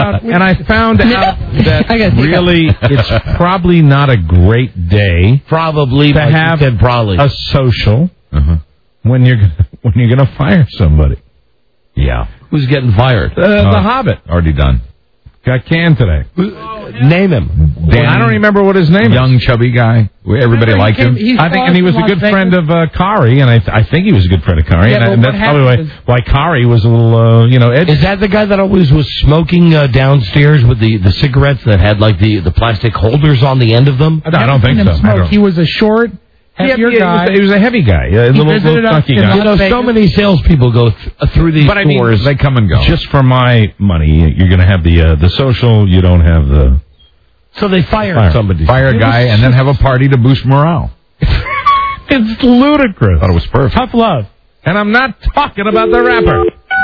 found out that really it's probably not a great day. Probably to have a social when you're gonna fire somebody. Yeah. Who's getting fired? The Hobbit. Already done. Got canned today. Name him. Well, I don't remember what his name is. Young, chubby guy. Everybody liked him. I think, and he was a good friend of Kari, and I think he was a good friend of Kari, and that's probably why Kari was a little, edgy. Is that the guy that always was smoking downstairs with the cigarettes that had like the plastic holders on the end of them? I don't think so. He was a short, heavier guy. He was a heavy guy, a little chunky guy. You know, so many salespeople go through these stores. They come and go. Just for my money, you're going to have the social. You don't have the. So they fire somebody. Fire a guy and then have a party to boost morale. It's ludicrous. Thought it was perfect. Tough love. And I'm not talking about the rapper.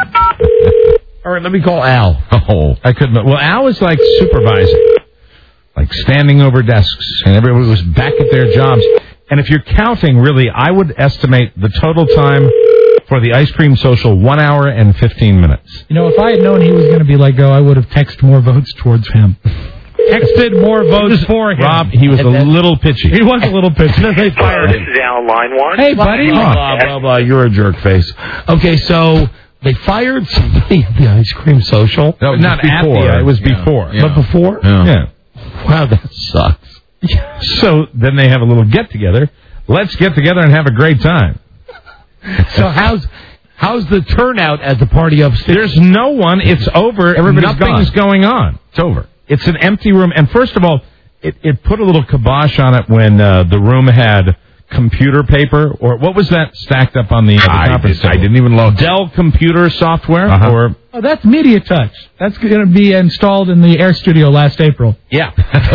All right, let me call Al. Oh, I couldn't. Well, Al was like supervising, like standing over desks, and everybody was back at their jobs. And if you're counting, really, I would estimate the total time for the ice cream social 1 hour and 15 minutes. You know, if I had known he was going to be let go, I would have texted more votes towards him. Texted more votes for him. Rob, he was a little pitchy. He was a little pitchy. They fired him. This is Alan Line 1. Hey, buddy. Blah, you're a jerk face. Okay, so they fired somebody at the ice cream social. No, not before. It was before. Yeah. But before? Yeah. Wow, that sucks. So then they have a little get-together. Let's get together and have a great time. So how's the turnout at the party upstairs? There's no one. It's over. Nothing's going on. It's over. It's an empty room. And first of all, it put a little kibosh on it when the room had computer paper, or what was that stacked up on the conference table? I didn't even load Dell computer software? Or that's Media Touch. That's going to be installed in the Air Studio last April. Yeah.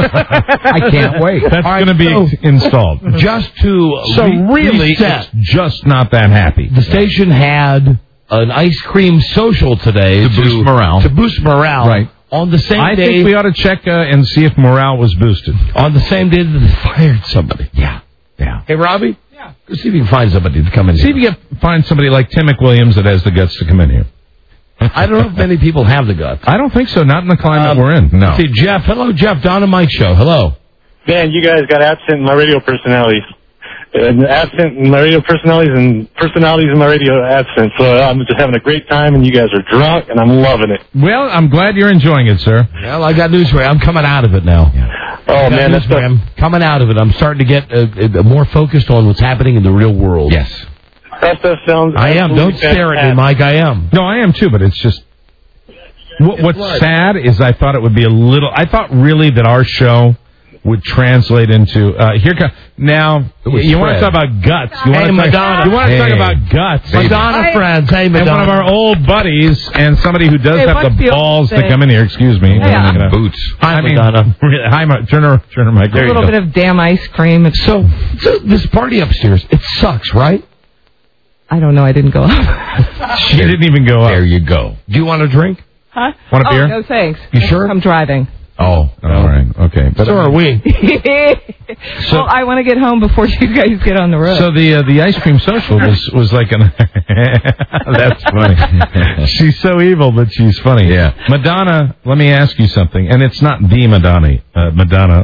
I can't wait. That's going to be installed. Just to really, reset. It's just not that happy. The station had an ice cream social today to boost morale. To boost morale. Right. On the same day... I think we ought to check and see if morale was boosted. On the same day that they fired somebody. Yeah. Hey, Robbie? Yeah. Go see if you can find somebody to come in here. See if you can find somebody like Tim McWilliams that has the guts to come in here. I don't know if many people have the guts. I don't think so. Not in the climate we're in. No. See, Jeff. Hello, Jeff. Don and Mike Show. Hello. Man, you guys got absent in my radio personalities. Absent in my radio personalities and personalities in my radio absent. So I'm just having a great time, and you guys are drunk, and I'm loving it. Well, I'm glad you're enjoying it, sir. Well, I got news for you. I'm coming out of it now. Yeah. Oh, man, that's I'm coming out of it. I'm starting to get more focused on what's happening in the real world. Yes. That stuff sounds... I am. Don't stare at me, Mike. I am. No, I am, too, but it's just... What's sad is I thought it would be a little... I thought really that our show would translate into... Now, you want to talk about guts. You want to talk about guts. Madonna friends. Hey, Madonna. And one of our old buddies and somebody who does have the balls to come in here. Excuse me. Hey, boots. Hi, Madonna. Hi, turn her mic. A little bit of damn ice cream. So this party upstairs, it sucks, right? I don't know. I didn't go up. She didn't even go up. There you go. Do you want a drink? Huh? Want a beer? No, thanks. You sure? I'm driving. Oh, all right. Okay. But so are we. Well, I want to get home before you guys get on the road. So the ice cream social was like an... That's funny. She's so evil, but she's funny. Yeah. Madonna, let me ask you something. And it's not the Madonna. Madonna.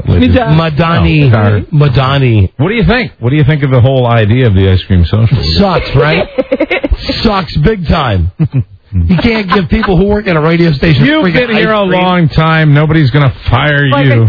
Madani. What do you think? What do you think of the whole idea of the ice cream social? Sucks, right? Sucks big time. You can't give people who work at a radio station. You've been here a long time. Nobody's going to fire like you.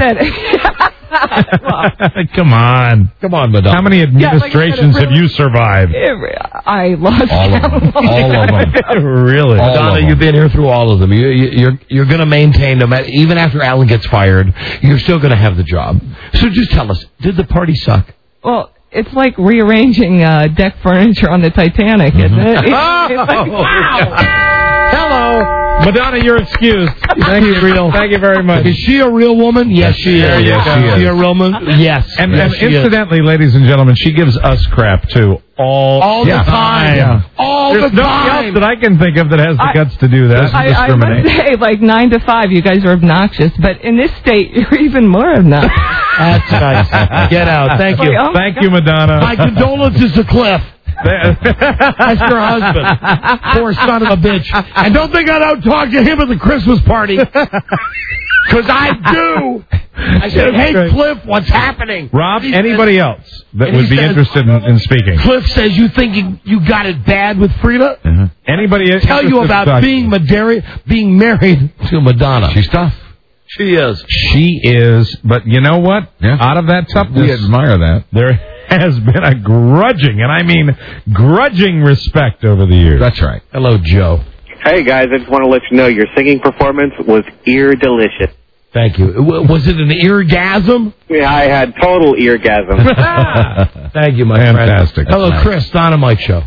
I said. Come on, Madonna. How many administrations have you survived? I lost all of them. Really? Madonna, you've been here through all of them. You're going to maintain, no matter, even after Alan gets fired, you're still going to have the job. So just tell us, did the party suck? Well, it's like rearranging deck furniture on the Titanic, isn't it? It's like, wow. Hello. Madonna, you're excused. Thank you, real. Thank you very much. Is she a real woman? Yes, she is. Yes, she is. Is she a real woman? Yes. And incidentally, ladies and gentlemen, she gives us crap, too. All the time. Yeah. All There's the time. Nobody else that I can think of that has the guts to do that. I must say, like 9 to 5, you guys are obnoxious. But in this state, you're even more obnoxious. That's nice. Get out. Thank you. Like, Thank you, Madonna. My condolences to Cliff. That's your husband. Poor son of a bitch. And don't think I don't talk to him at the Christmas party. Because I do. I said, hey, Cliff, what's happening? Rob, anybody else that would be interested in speaking? Cliff says you think you got it bad with Frida? Mm-hmm. Anybody tell you about being married to Madonna. She's tough. She is. She is. But you know what? Yeah. Out of that toughness, We admire that. there has been a grudging, and I mean grudging respect over the years. That's right. Hello, Joe. Hey, guys, I just want to let you know your singing performance was ear-delicious. Thank you. Was it an eargasm? Yeah, I had total eargasm. Thank you, my Fantastic. friend. Hello, Nice. Chris, Dynamite Show.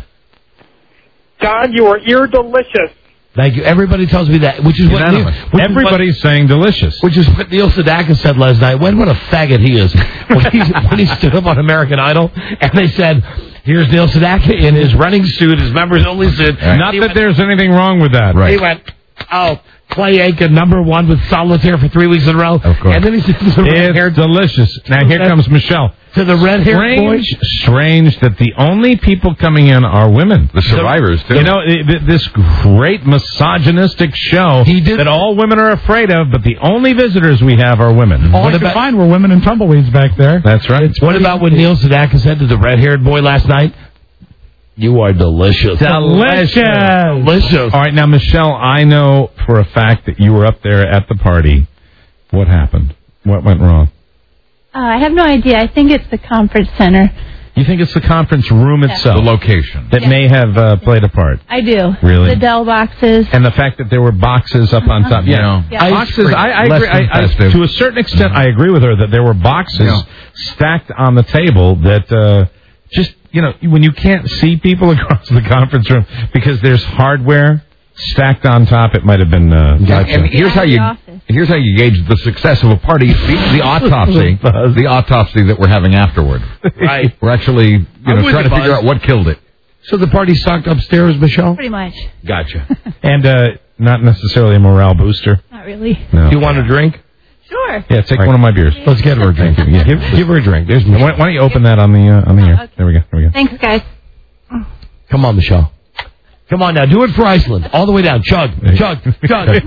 Don, you are ear-delicious. Thank you. Everybody tells me that, which is what Everybody's saying delicious. Which is what Neil Sedaka said last night. What a faggot he is. When he stood up on American Idol, and they said, here's Neil Sedaka in his running suit, his members-only suit. Not that there's anything wrong with that. He went, Clay Aiken, #1 with Solitaire for 3 weeks in a row. Of course. And then he said, It's delicious. Now, here comes Michelle. To the red-haired boy. Strange that the only people coming in are women. The survivors, too. You know, this great misogynistic show that all women are afraid of, but the only visitors we have are women. All I could find were women in tumbleweeds back there. That's right. What about what Neil Sedaka said to the red-haired boy last night? You are delicious. Delicious. Delicious. All right, now, Michelle, I know for a fact that you were up there at the party. What happened? What went wrong? I have no idea. I think it's the conference center. You think it's the conference room itself? The location. That may have played a part. I do. Really? The Dell boxes. And the fact that there were boxes up on top. Yeah. Boxes, I agree. To a certain extent, I agree with her that there were boxes stacked on the table that just, you know, when you can't see people across the conference room because there's hardware stacked on top, it might have been... And here's how you gauge the success of a party. The autopsy that we're having afterward. Right. We're actually trying to figure out what killed it. So the party sucked upstairs, Michelle? Pretty much. Gotcha. And not necessarily a morale booster. Not really. No. Do you want a drink? Sure. Yeah, take one of my beers. Let's get her a drink. Yeah. Give her a drink. There's why don't you open that on the air? Okay. There we go. Thanks, guys. Come on, Michelle. Come on now, do it for Iceland. All the way down. Chug, chug, chug, chug,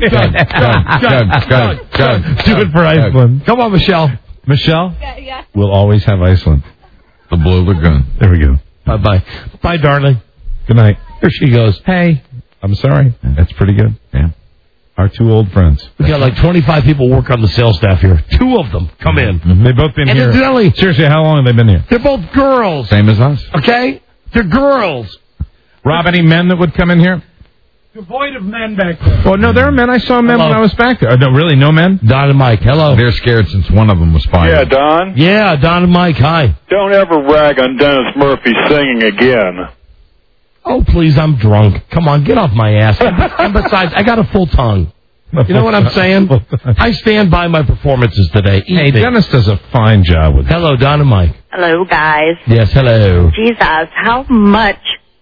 chug, chug. Do it for Iceland. Come on, Michelle. Michelle? Yeah. We'll always have Iceland. The Blue Lagoon. There we go. Bye-bye. Bye, darling. Good night. There she goes. Hey. I'm sorry. That's pretty good. Yeah. Our two old friends. We got like 25 people work on the sales staff here. 2 of them come in. Mm-hmm. They've both been And here. incidentally, Seriously, how long have they been here? they're both girls. Same as us. Okay? They're girls. Rob, any men that would come in here? Devoid of men back there. Oh, no, there are men. I saw men Hello. when I was back there. Oh, no, really? No men? Don and Mike, hello. They're scared since one of them was fired. Yeah, Don. Yeah, Don and Mike, hi. Don't ever rag on Dennis Murphy singing again. Oh, please, I'm drunk. Come on, get off my ass. And besides, I got a full tongue. You know what I'm saying? I stand by my performances today. Hey, Dennis does a fine job with it. Hello, Don and Mike. Hello, guys. Yes, hello. Jesus, how much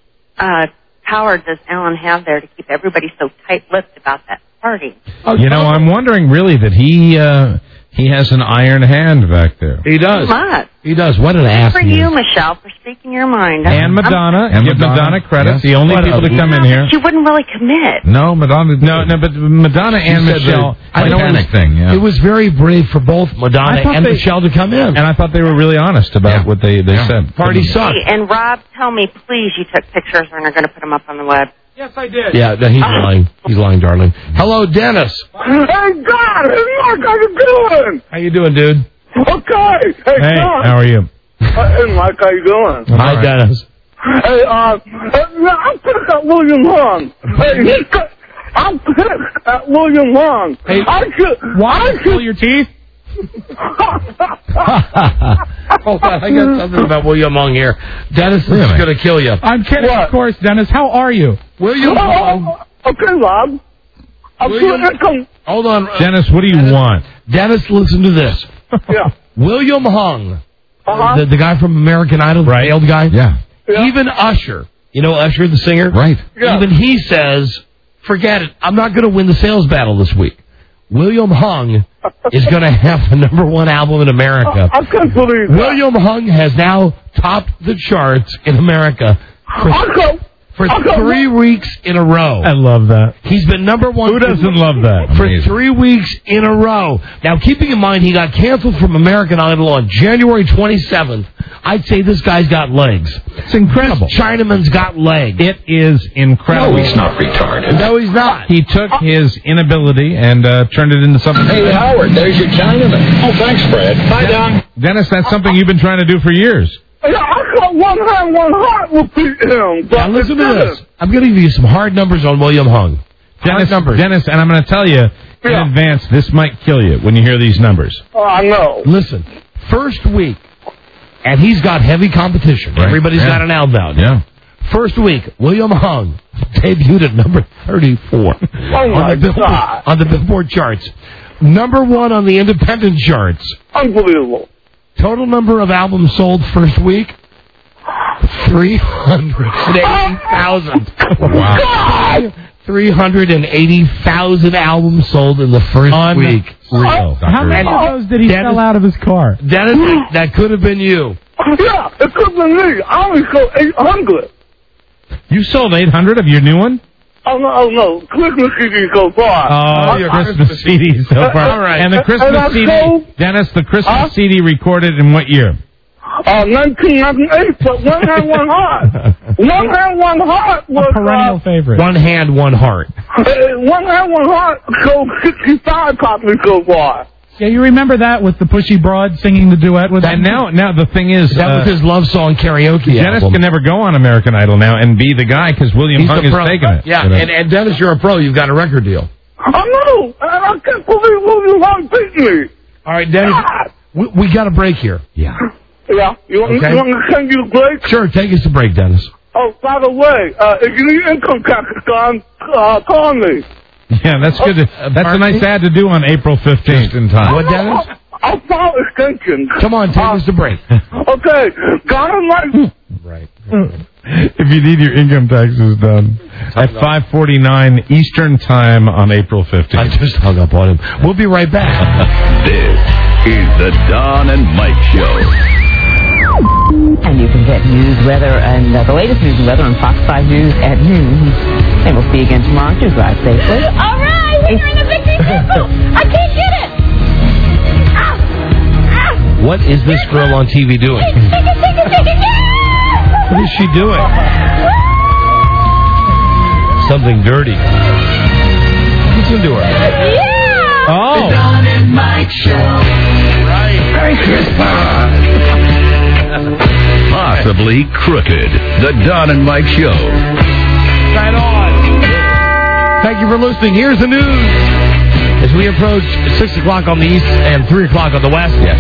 power does Alan have there to keep everybody so tight-lipped about that party? You know, I'm wondering really that he has an iron hand back there. He does. Much. He does. What an ass For he you, is. Michelle, for speaking your mind. And Madonna. Give Madonna credit. Yes. The only What people a- to come in here. She wouldn't really commit. No, Madonna. No, but Madonna and said Michelle. the Titanic thing. Yeah. It was very brave for both Madonna I thought and they- Michelle to come in. And I thought they were really honest about what they said. Party sucked. Hey, and Rob, tell me, please, you took pictures and are going to put them up on the web. Yes, I did. Yeah, no, he's lying. He's lying, darling. Hello, Dennis. Hey, God, hey, Mark, how you doing? How you doing, dude? Okay. Hey, Hey, Don. how are you? Hey, Mike, how you doing? Hi, right. Dennis. Hey, I'm pissed at William Hung. Hey, I'm pissed at William Hung. Hey, Why? Pull your teeth? Hold on, I got something about William Hung here. Dennis is going to kill you. I'm kidding, What? of course, Dennis. How are you? William Hung. Okay, Rob. I'm William- sure come. Hold on. Dennis, what do you want? Dennis, listen to this. Yeah. William Hung, Uh-huh. the guy from American Idol, the failed guy. Yeah. Yeah. Even Usher, you know Usher, the singer? Right. Yeah. Even he says, forget it, I'm not going to win the sales battle this week. William Hung is going to have the #1 album in America. I can't believe that. William Hung has now topped the charts in America I can't. for 3 weeks in a row. I love that. He's been number one. Who doesn't love that? For 3 weeks in a row. Now, keeping in mind he got canceled from American Idol on January 27th, I'd say this guy's got legs. It's incredible. This Chinaman's got legs. It is incredible. No, he's not retarded. No, he's not. He took his inability and turned it into something. Hey, Howard, there's your Chinaman. Oh, thanks, Fred. Bye, Don. Dennis, that's something you've been trying to do for years. Yeah, I got one hand, one heart with him. Now, listen to this. I'm going to give you some hard numbers on William Hung. Dennis, and I'm going to tell you in advance, this might kill you when you hear these numbers. Oh, I know. Listen, first week, and he's got heavy competition. Right. Everybody's got an album out. Yeah. First week, William Hung debuted at number 34 on the Billboard charts. Number 1 on the independent charts. Unbelievable. Total number of albums sold first week, 380,000. Wow. 380,000 albums sold in the first week. How many of those did he sell out of his car? Dennis, that could have been you. Yeah, it could have been me. I only sold 800. You sold 800 of your new one? Oh, no. Christmas CD so far. Oh, your Christmas CD so far. All right. And the Christmas CD, Dennis, the Christmas CD recorded in what year? 1998, but One Hand, One Heart. One Hand, One Heart was... A perennial favorite. One Hand, One Heart. One Hand, One Heart sold 65 copies so far. Yeah, you remember that with the Pushy Broad singing the duet with him? And now the thing is... That was his love song karaoke Dennis album. can never go on American Idol now and be the guy because William Hung is taking it. Yeah, and Dennis, you're a pro. You've got a record deal. I know, and I can't believe William Hung beat me. All right, Dennis, we got a break here. Yeah. Yeah, you want me to send you a break? Sure, take us to break, Dennis. Oh, by the way, if you need income tax done, call me. Yeah, that's good. That's a nice ad to do on April 15th in time. What, Dennis? I'll file extensions. Come on, take us to break. Okay, got him like... Right. If you need your income taxes done at 5:49 Eastern Time on April 15th. I just hung up on him. We'll be right back. This is the Don and Mike Show. And you can get news, weather, and the latest news and weather on Fox 5 News at noon. And we'll see you again tomorrow. Do drive safely. All right, we're in the victory circle. I can't get it. What is this girl on TV doing? What is she doing? Something dirty. Listen to her. Yeah. Oh. The Don and Mike Show. Right. Merry Christmas. Possibly crooked. The Don and Mike Show. Right on. Thank you for listening. Here's the news. As we approach 6 o'clock on the east and 3 o'clock on the west. Yes.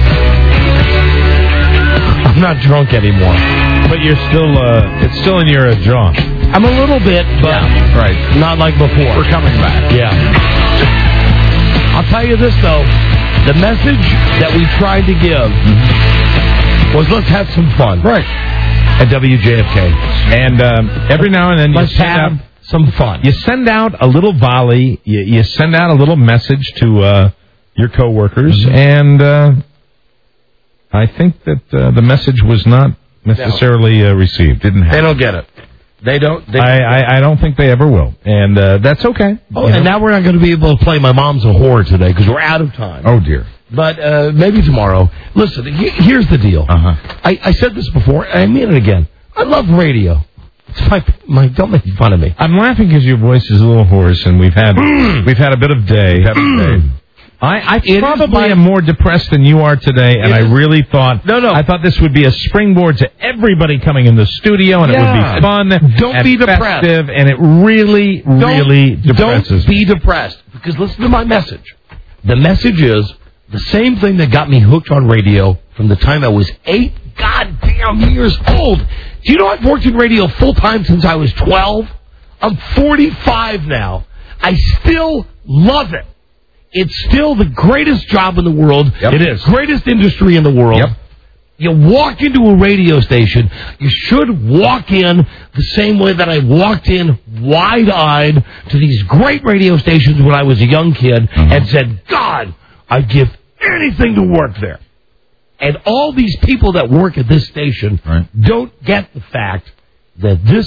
I'm not drunk anymore. But you're still, it's still in your jaw. I'm a little bit, but right. Not like before. We're coming back. Yeah. I'll tell you this, though. The message that we tried to give was let's have some fun. Right. At WJFK. And every now and then let's have some fun. You send out a little volley. You send out a little message to your coworkers, and I think that the message was not necessarily received. Didn't happen. They don't get it. They don't. I don't think they ever will, and that's okay. Oh, and now we're not going to be able to play My Mom's a Whore today because we're out of time. Oh dear. But maybe tomorrow. Listen, here's the deal. I said this before, and I mean it again. I love radio. It's my don't make fun of me. I'm laughing because your voice is a little hoarse, and we've had a bit of day. I probably am more depressed than you are today, and I really thought I thought this would be a springboard to everybody coming in the studio, and it would be fun. Don't be depressed, and it really depresses. Don't be depressed because listen to my message. The message is the same thing that got me hooked on radio from the time I was 8 goddamn years old. Do you know I've worked in radio full time since I was 12? I'm 45 now. I still love it. It's still the greatest job in the world. Yep. It is. Greatest industry in the world. Yep. You walk into a radio station, you should walk in the same way that I walked in wide-eyed to these great radio stations when I was a young kid and said, God, I'd give anything to work there. And all these people that work at this station don't get the fact that this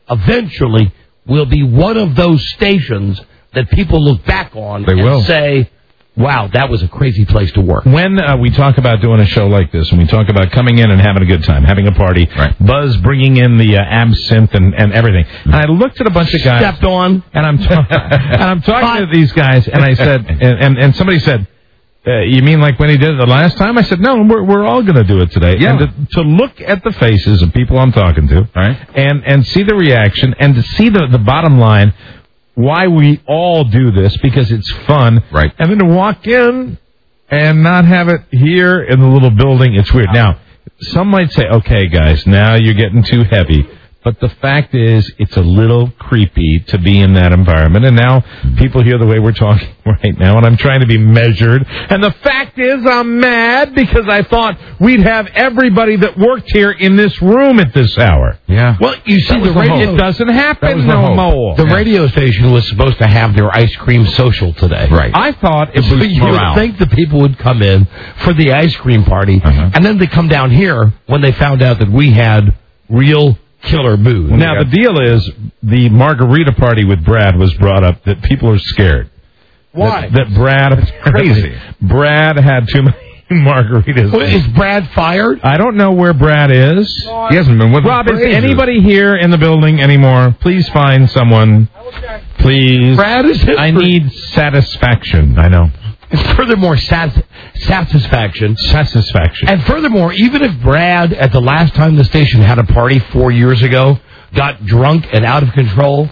eventually will be one of those stations that people look back on say, wow, that was a crazy place to work. When we talk about doing a show like this, and we talk about coming in and having a good time, having a party, Buzz bringing in the absinthe and everything, and I looked at a bunch of guys. Stepped on. And I'm talking to these guys, and I said, and somebody said, you mean like when he did it the last time? I said, no, we're all going to do it today. Yeah. And to look at the faces of people I'm talking to, and see the reaction, and to see the bottom line, why we all do this, because it's fun. Right. And then to walk in and not have it here in the little building, it's weird. Now, some might say, okay, guys, now you're getting too heavy. But the fact is, it's a little creepy to be in that environment. And now people hear the way we're talking right now, and I'm trying to be measured. And the fact is, I'm mad because I thought we'd have everybody that worked here in this room at this hour. Yeah. Well, you see, the radio... It doesn't happen no more. The radio station was supposed to have their ice cream social today. Right. I thought it was you would think the people would come in for the ice cream party, and then they come down here when they found out that we had real... killer booze. Now, the deal is, the margarita party with Brad was brought up that people are scared. Why? That Brad... It's crazy. Brad had too many margaritas. Well, is Brad fired? I don't know where Brad is. He hasn't been with us. Rob, is anybody here in the building anymore? Please find someone. Please. Brad is it? I need satisfaction. I know. And furthermore, satisfaction. Satisfaction. And furthermore, even if Brad, at the last time the station had a party 4 years ago, got drunk and out of control,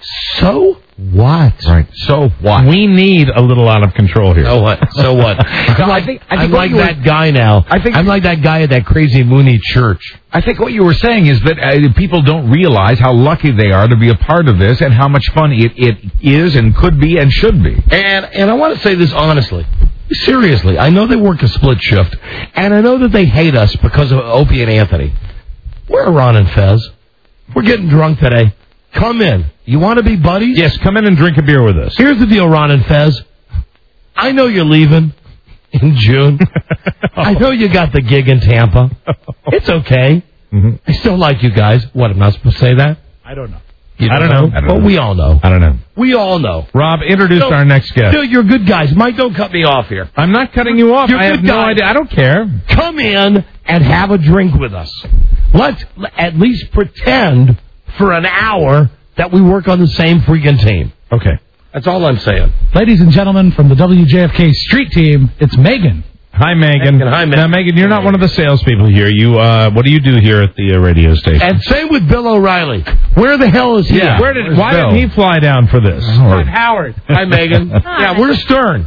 so what? Right. So what? We need a little out of control here. So what? So what? I'm like that guy now. I'm like that guy at that crazy Mooney church. I think what you were saying is that people don't realize how lucky they are to be a part of this and how much fun it is and could be and should be. And I want to say this honestly. Seriously, I know they work a split shift, and I know that they hate us because of Opie and Anthony. Where are Ron and Fez? We're getting drunk today. Come in. You want to be buddies? Yes, come in and drink a beer with us. Here's the deal, Ron and Fez. I know you're leaving in June. I know you got the gig in Tampa. It's okay. Mm-hmm. I still like you guys. What, I'm not supposed to say that? I don't know. I don't know. But we all know. I don't know. We all know. Rob, introduce our next guest. Dude, you're good guys. Mike, don't cut me off here. I'm not cutting you off. I have no idea. I don't care. Come in and have a drink with us. Let's at least pretend for an hour that we work on the same freaking team. Okay. That's all I'm saying. Ladies and gentlemen from the WJFK Street Team, it's Megan. Hi, Megan. Hi, Megan. Now, Megan, you're not one of the salespeople here. You, what do you do here at the radio station? And same with Bill O'Reilly. Where the hell is he? Yeah. Why didn't he fly down for this? Howard. Hi, Megan. Yeah, we're Stern.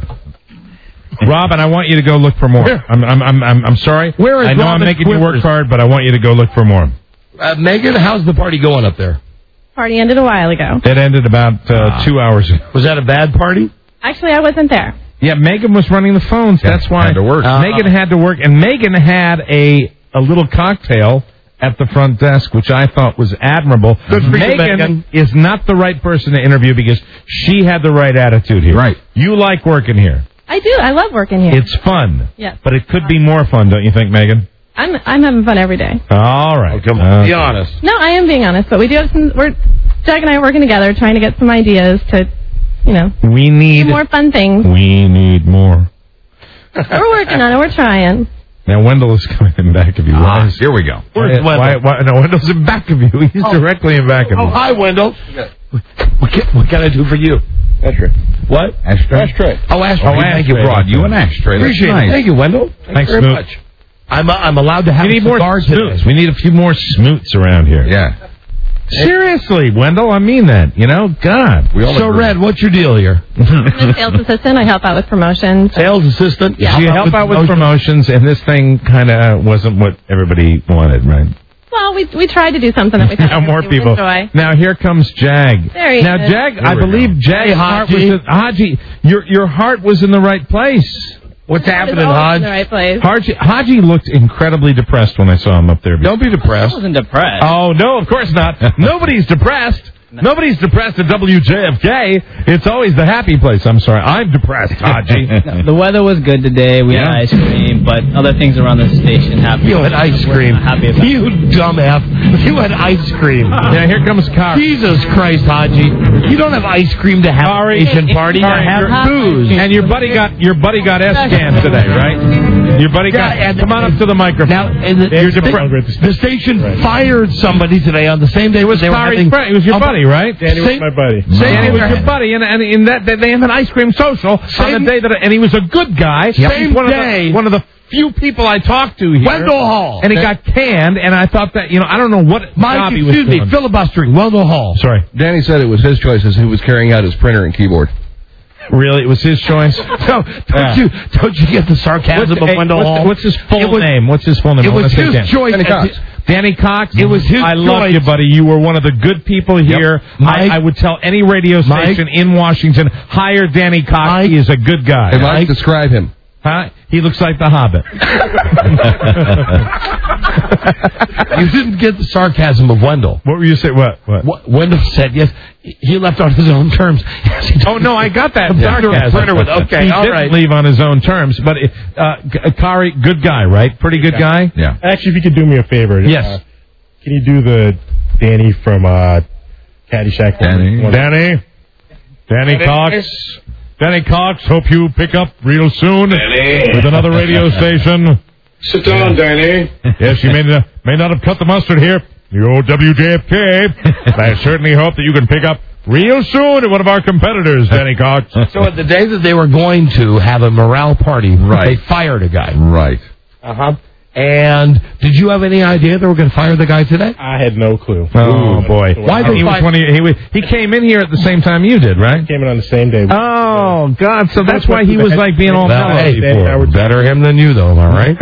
Rob, and I want you to go look for more. I'm sorry. Where is I know Robin I'm making you work Quippers? hard, but I want you to go look for more. Megan, how's the party going up there? Party ended a while ago. It ended about 2 hours ago. Was that a bad party? Actually, I wasn't there. Yeah, Megan was running the phones. Yeah, that's why. had to work. Megan had to work, and Megan had a little cocktail at the front desk, which I thought was admirable. Megan is not the right person to interview because she had the right attitude here. Right. You like working here. I do. I love working here. It's fun. Yes. But it could be more fun, don't you think, Megan? I'm having fun every day. All right. Come on. Be honest. No, I am being honest, but we do have some. Jack and I are working together, trying to get some ideas to, we need do more fun things. We need more. We're working on it. We're trying. Now, Wendell is coming in back of you. Here we go. Where's Wendell? No, Wendell's in back of you. He's directly in back of you. Oh, hi, Wendell. What can I do for you? Ashtray. What? Ashtray. Oh, ashtray. Thank you, Broad. You an ashtray. Appreciate it. Thank you, Wendell. Thanks, very Smoot. much. I'm allowed to have We need more cigars smoots. today. We need a few more smoots around here. Yeah. Seriously, Wendell, I mean that. God. So, Red, what's your deal here? I'm a sales assistant. I help out with promotions. Sales assistant? Yeah. You help out with promotions, and this thing kind of wasn't what everybody wanted, right? Well, we tried to do something that we thought Now more everybody people. would enjoy. Now here comes Jag. There he now is. Jag, I believe Jag's heart was Haji. Your heart was in the right place. What's happening, It's always Hodge? in the right place. Haji looked incredibly depressed when I saw him up there. Don't be depressed. I wasn't depressed. Oh, no, of course not. Nobody's depressed. Nobody's depressed at WJFK. It's always the happy place. I'm sorry. I'm depressed, Haji. No, the weather was good today. We had ice cream, but other things around the station happened. You had ice cream. Happy about You dumb F. You had ice cream. Yeah, here comes Kari. Jesus Christ, Haji. You don't have ice cream to have an Asian party. You have booze. And your buddy got S-Can today, right? Your buddy got... Come on up to the microphone. Now, the station fired somebody today on the same day where they were having... It was your buddy, right? Danny was my buddy. Danny was your buddy, and in that they have an ice cream social on the day that... And he was a good guy. Same day. One of the few people I talked to here. Wendell Hall. And he got canned, and I thought that, I don't know what job he was doing. Filibustering, Wendell Hall. Sorry. Danny said it was his choice as who was carrying out his printer and keyboard. Really? It was his choice? No, don't you get the sarcasm of Wendell Hall? What's his full name? What's his full name? It was his choice. Danny Cox. Danny Cox? It was his I love you, buddy. You were one of the good people here. Mike, I would tell any radio station in Washington, hire Danny Cox. He is a good guy. Hey, Mike, describe him. Huh? He looks like the Hobbit. You didn't get the sarcasm of Wendell. What were you saying? What? Wendell said, yes, he left on his own terms. Oh, no, I got that sarcasm. Okay, he didn't leave on his own terms. But Kari, good guy, right? Pretty good guy? Yeah. Actually, if you could do me a favor. Yes. Can you do the Danny from Caddyshack? Danny Cox. Danny Cox, hope you pick up real soon with another radio station. Sit down, Danny. Yes, you may not have cut the mustard here, the old WJFK, but I certainly hope that you can pick up real soon at one of our competitors, Danny Cox. So at the day that they were going to have a morale party, they fired a guy. Right. Uh-huh. And did you have any idea they were going to fire the guy today? I had no clue. Oh, boy. Why he came in here at the same time you did, right? He came in on the same day. Oh, God. So that's why he was like being all mellow before. Better him than you, though, am I right?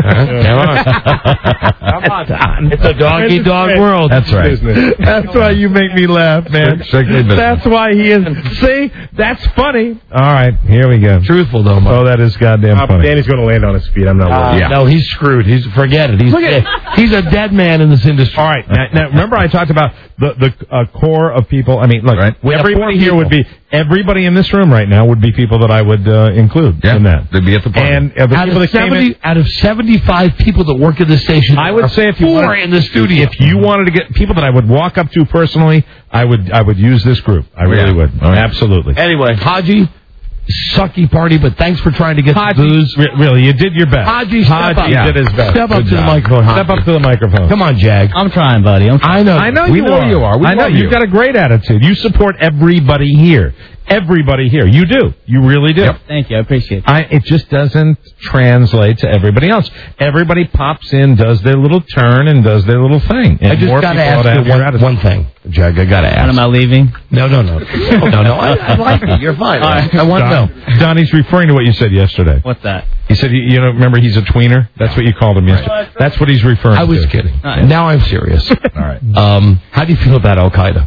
Come on. It's a dog-eat-dog world. That's right. That's why you make me laugh, man. That's why he is. See? That's funny. All right. Here we go. Truthful, though, Mike. Oh, that is goddamn funny. Danny's going to land on his feet. I'm not worried. No, he's screwed. Forget it. He's a dead man in this industry. All right. Now remember I talked about the core of people. I mean, look, everybody here would be, everybody in this room right now would be people that I would include in that. They'd be at the party. And out of 75 people that work at the station, I would say if you wanted, in the studio. If you wanted to get people that I would walk up to personally, I would use this group. I really would. Right. Absolutely. Anyway, Haji, sucky party, but thanks for trying to get the booze. Really, you did your best. Haji, step up. Did his best. Step up to the microphone. Step up to the microphone. Come on, Jag. I'm trying, buddy. I know. We know you are. I know you've got a great attitude. You support everybody here. Everybody here. You do. You really do. Yep. Thank you. I appreciate it. It just doesn't translate to everybody else. Everybody pops in, does their little turn, and does their little thing. And I just got to ask you one thing, Jag. I got to ask. When am I leaving? No. No. I like it. You're fine. I want to know. Donnie's referring to what you said yesterday. What's that? He said, remember he's a tweener? That's what you called him yesterday. That's what he's referring to. I was kidding. Now I'm serious. All right. How do you feel about Al-Qaeda?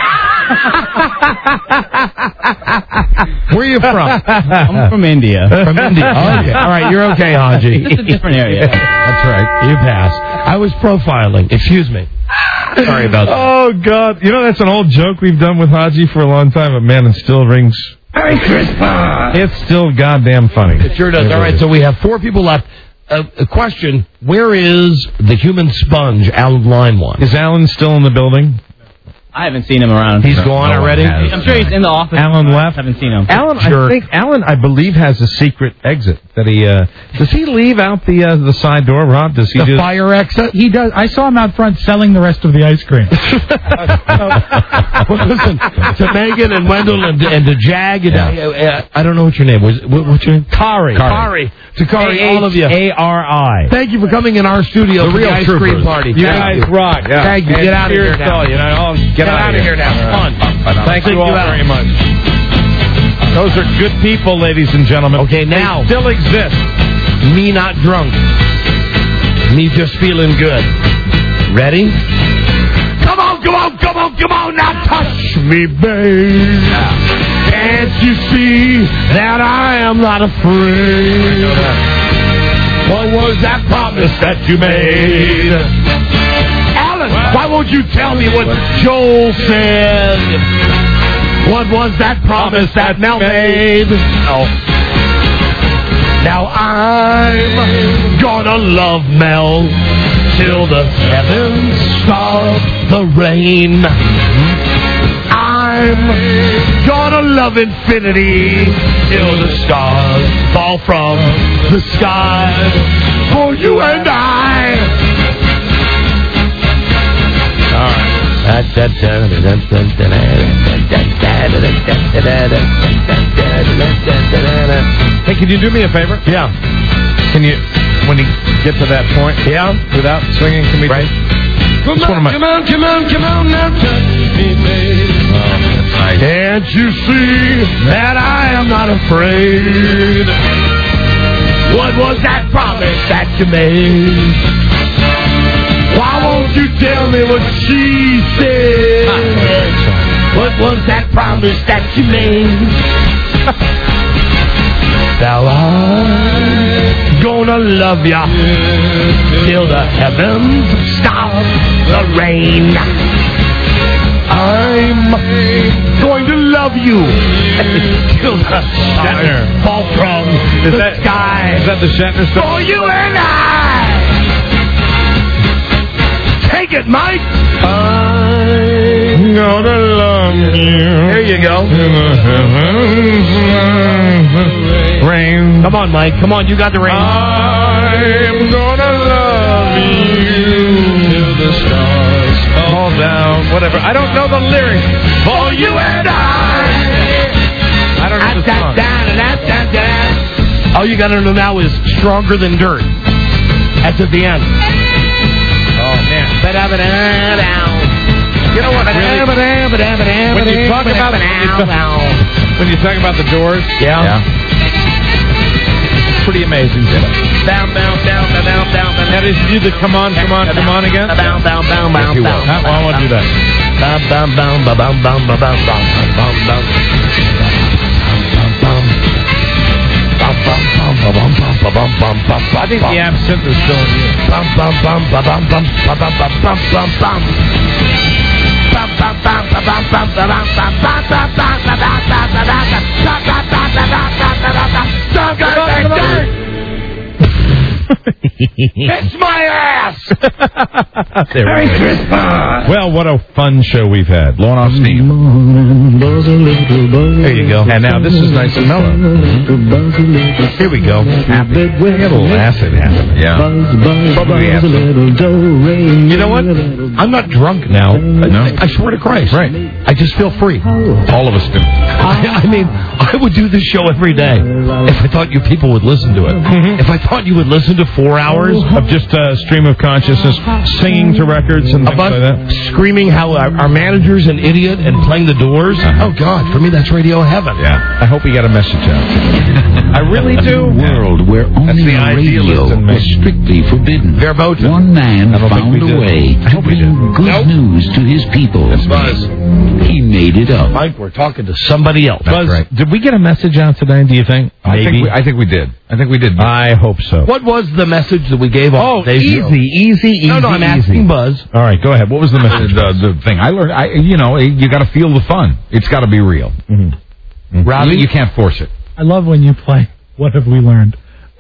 Where are you from? I'm from India. From India. Okay. All right, you're okay, Haji. It's a different area. That's right. You passed. I was profiling. Excuse me. Sorry about that. Oh, God. That's an old joke we've done with Haji for a long time, but, man, it still rings. Merry Christmas! It's still goddamn funny. It sure does. All right, so we have 4 people left. A question, where is the human sponge, Alan Line one? Is Alan still in the building? I haven't seen him around. He's gone already? I'm sure he's in the office. Alan left? I haven't seen him. Alan, I believe, has a secret exit. That he does he leave out the side door, Rob? Does he do the fire exit? He does. I saw him out front selling the rest of the ice cream. Well, listen, to Megan and Wendell and to Jag and I don't know what your name was. What's your name? Kari. To Kari, all of you. A-R-I. Thank you for coming in our studio for the ice cream party. You guys rock. Yeah. Thank you. Get out of here now. Get out of here now. Fun. Thank you all very much. Those are good people, ladies and gentlemen. Okay, now. They still exist. Me not drunk. Me just feeling good. Ready? Come on, now touch me, babe. Can't you see that I am not afraid? What was that promise that you made? Alan, Why won't you tell me what Joel said? What was that promise that Mel made? Oh. Now I'm gonna love Mel till the heavens stop the rain. I'm gonna love infinity till the stars fall from the sky for you and I. All right. Hey, can you do me a favor? Yeah. Can you, when you get to that point, without singing, can we? Right. Come on now, touch me, baby. Can't you see that I am not afraid? What was that promise that you made? Why won't you tell me what she said? What was that promise that you made? Now I'm gonna love ya till the heavens stop the rain. I'm going to love you till the stars fall from the sky. Is that the Shatner stuff? For you and I. Take it, Mike. I'm gonna love you. There you go. Rain. Come on, Mike. Come on, you got the rain. I'm gonna love you till the stars fall down. Whatever. I don't know the lyrics. For you and I don't know the song. All you got to know now is Stronger Than Dirt. That's at the end. Oh, man. You know what? Really? When you talk about the Doors, pretty amazing. Down. That is you the come on again? Down. I want to do that. I think the absinthe is still in you. Kiss my ass! Merry Christmas! Well, what a fun show we've had. Blowing off steam. There you go. And now this is nice and mellow. Here we go. Happy. Get a little acid happening. Yeah. Probably acid. You know what? I'm not drunk now. No. I swear to Christ. Right. I just feel free. All of us do. I mean, I would do this show every day if I thought you people would listen to it. Mm-hmm. If I thought you would listen to 4 hours of just stream of consciousness, singing to records and things like that. Screaming how our manager's an idiot and playing the Doors. Oh, God, for me, that's radio heaven. Yeah. I hope we got a message out. I really do. A world where only radio was strictly forbidden. Verboten. One man found a way to bring good news to his people. That's Buzz. He made it up. Mike, we're talking to somebody else. Buzz, right. Did we get a message out today, do you think? Maybe. I think we did. I hope so. What was the message that we gave on today's show? Easy. No, I'm asking Buzz. All right, go ahead. What was the message? The thing I learned, you got to feel the fun. It's got to be real. Mm-hmm. Robbie, you can't force it. I love when you play What Have We Learned?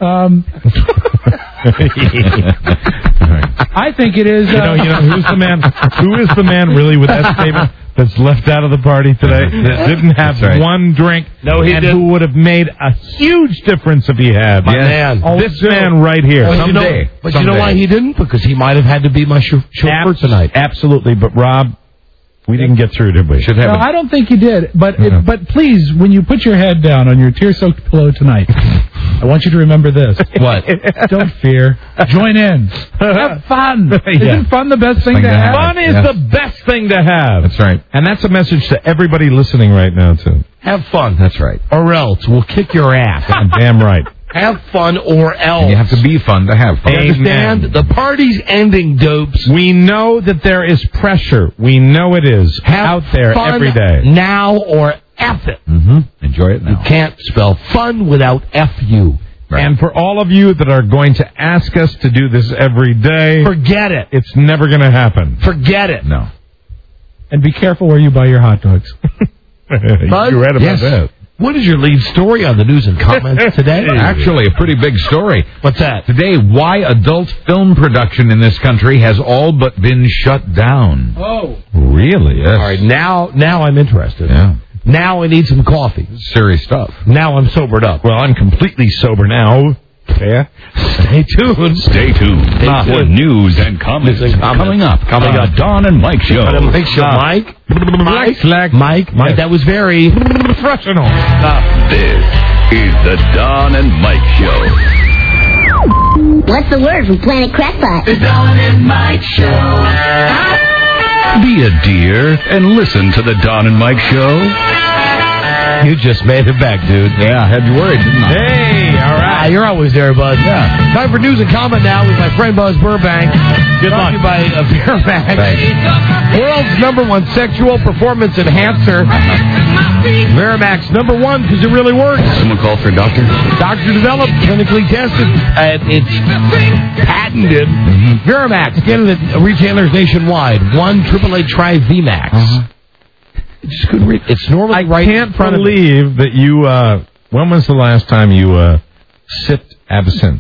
I think it is. You know, who's the man? Who is the man really with that statement that's left out of the party today? That didn't have one drink. No, he didn't. Who would have made a huge difference if he had? Man. This man right here. Well, Someday. You know why he didn't? Because he might have had to be my chauffeur tonight. Absolutely. But Rob, we didn't get through, did we? No, I don't think you did. But but please, when you put your head down on your tear-soaked pillow tonight, I want you to remember this. What? Don't fear. Join in. Have fun. Isn't fun the best thing to have? Fun is the best thing to have. That's right. And that's a message to everybody listening right now, too. Have fun. That's right. Or else we'll kick your ass. Damn right. Have fun or else. And you have to be fun to have fun. You understand? The party's ending, dopes. We know that there is pressure. We know it is out there fun every day. Now or F it. Mm-hmm. Enjoy it now. You can't spell fun without F-U. Right. And for all of you that are going to ask us to do this every day, forget it. It's never going to happen. Forget it. No. And be careful where you buy your hot dogs. Buzz? You're right about that. What is your lead story on the news and comments today? Actually, a pretty big story. What's that? Today, why adult film production in this country has all but been shut down. Oh. Really? Yes. All right, now I'm interested. Yeah. Now I need some coffee. Serious stuff. Now I'm sobered up. Well, I'm completely sober now. Yeah. Stay tuned. Stay tuned for news and comments. Coming up. The Don and Mike Show. Mike, that was very professional. This is the Don and Mike Show. What's the word from Planet Crackpot? The Don and Mike Show. Be a dear and listen to the Don and Mike Show. You just made it back, dude. Yeah, I had you worried, didn't I? Hey, all right. You're always there, Buzz. Yeah. Time for news and comment now with my friend Buzz Burbank. Good luck. Brought to you by Miramax. World's #1 sexual performance enhancer. Miramax #1 because it really works. Someone call for a doctor? Doctor developed, clinically tested, and it's patented. Miramax, again, at retailers nationwide. 1-888-TRY VMAX. It's good read. It's normally right in front of me. I can't believe that you, when was the last time you sipped absinthe?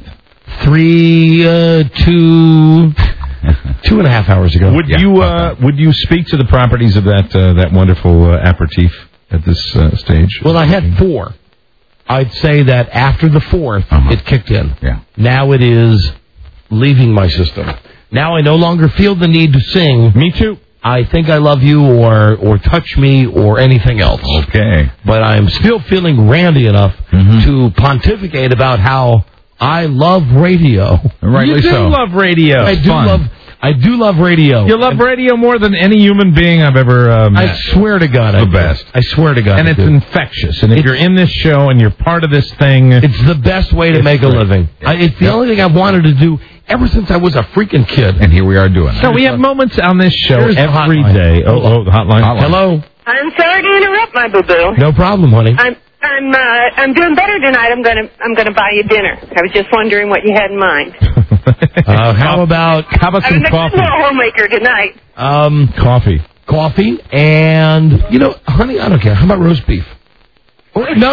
2.5 hours ago. Would you speak to the properties of that wonderful aperitif at this stage? Well, I had 4. I'd say that after the 4th, it kicked in. Yeah. Now it is leaving my system. Now I no longer feel the need to sing. Me too. I think I love you or touch me or anything else. Okay. But I'm still feeling randy enough to pontificate about how I love radio. Rightly so. You do love radio. I do love radio. You love radio more than any human being I've ever met. I swear to God, the best. I swear to God. And it's infectious. And if you're in this show and you're part of this thing, it's the best way to make a living. It's the only thing I've wanted to do ever since I was a freaking kid. And here we are doing it. So we have moments on this show every day. The hotline. Hello. I'm sorry to interrupt, my boo-boo. No problem, honey. I'm doing better tonight. I'm gonna buy you dinner. I was just wondering what you had in mind. How about some I'm coffee? I'm a homemaker tonight. Coffee, and honey, I don't care. How about roast beef? No.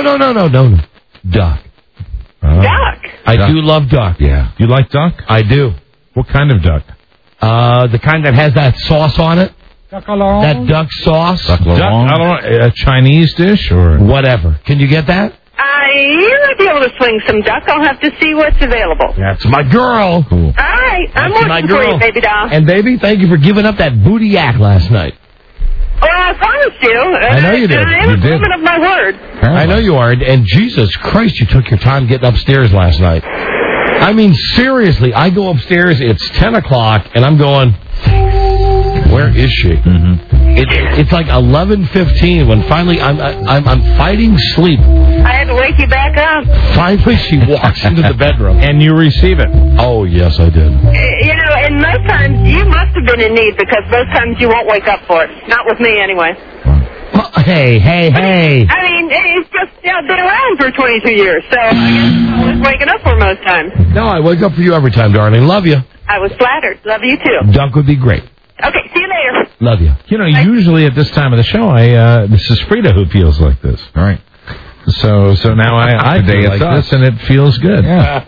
Duck. Duck. I do love duck. Yeah. You like duck? I do. What kind of duck? The kind that has that sauce on it. That duck sauce. Duck, I don't know, a Chinese dish or whatever. Can you get that? You might be able to swing some duck. I'll have to see what's available. That's my girl. All Cool. right. I'm working for you, baby doll. And baby, thank you for giving up that booty yak last night. Well, I promised you. I know you did. I am a woman of my word. I know you are. And Jesus Christ, you took your time getting upstairs last night. I mean, seriously, I go upstairs, it's 10 o'clock, and I'm going, where is she? It's like 11:15 when finally I'm fighting sleep. I had to wake you back up. Finally, she walks into the bedroom. And you receive it. Oh, yes, I did. And most times you must have been in need because most times you won't wake up for it. Not with me, anyway. Well, hey. I mean, it's just, I've been around for 22 years, so I guess I was waking up for most times. No, I wake up for you every time, darling. Love you. I was flattered. Love you, too. Duck would be great. Okay, see you later. Love you. Usually at this time of the show, this is Frida who feels like this. All right. So now I feel like this, and it feels good. Yeah.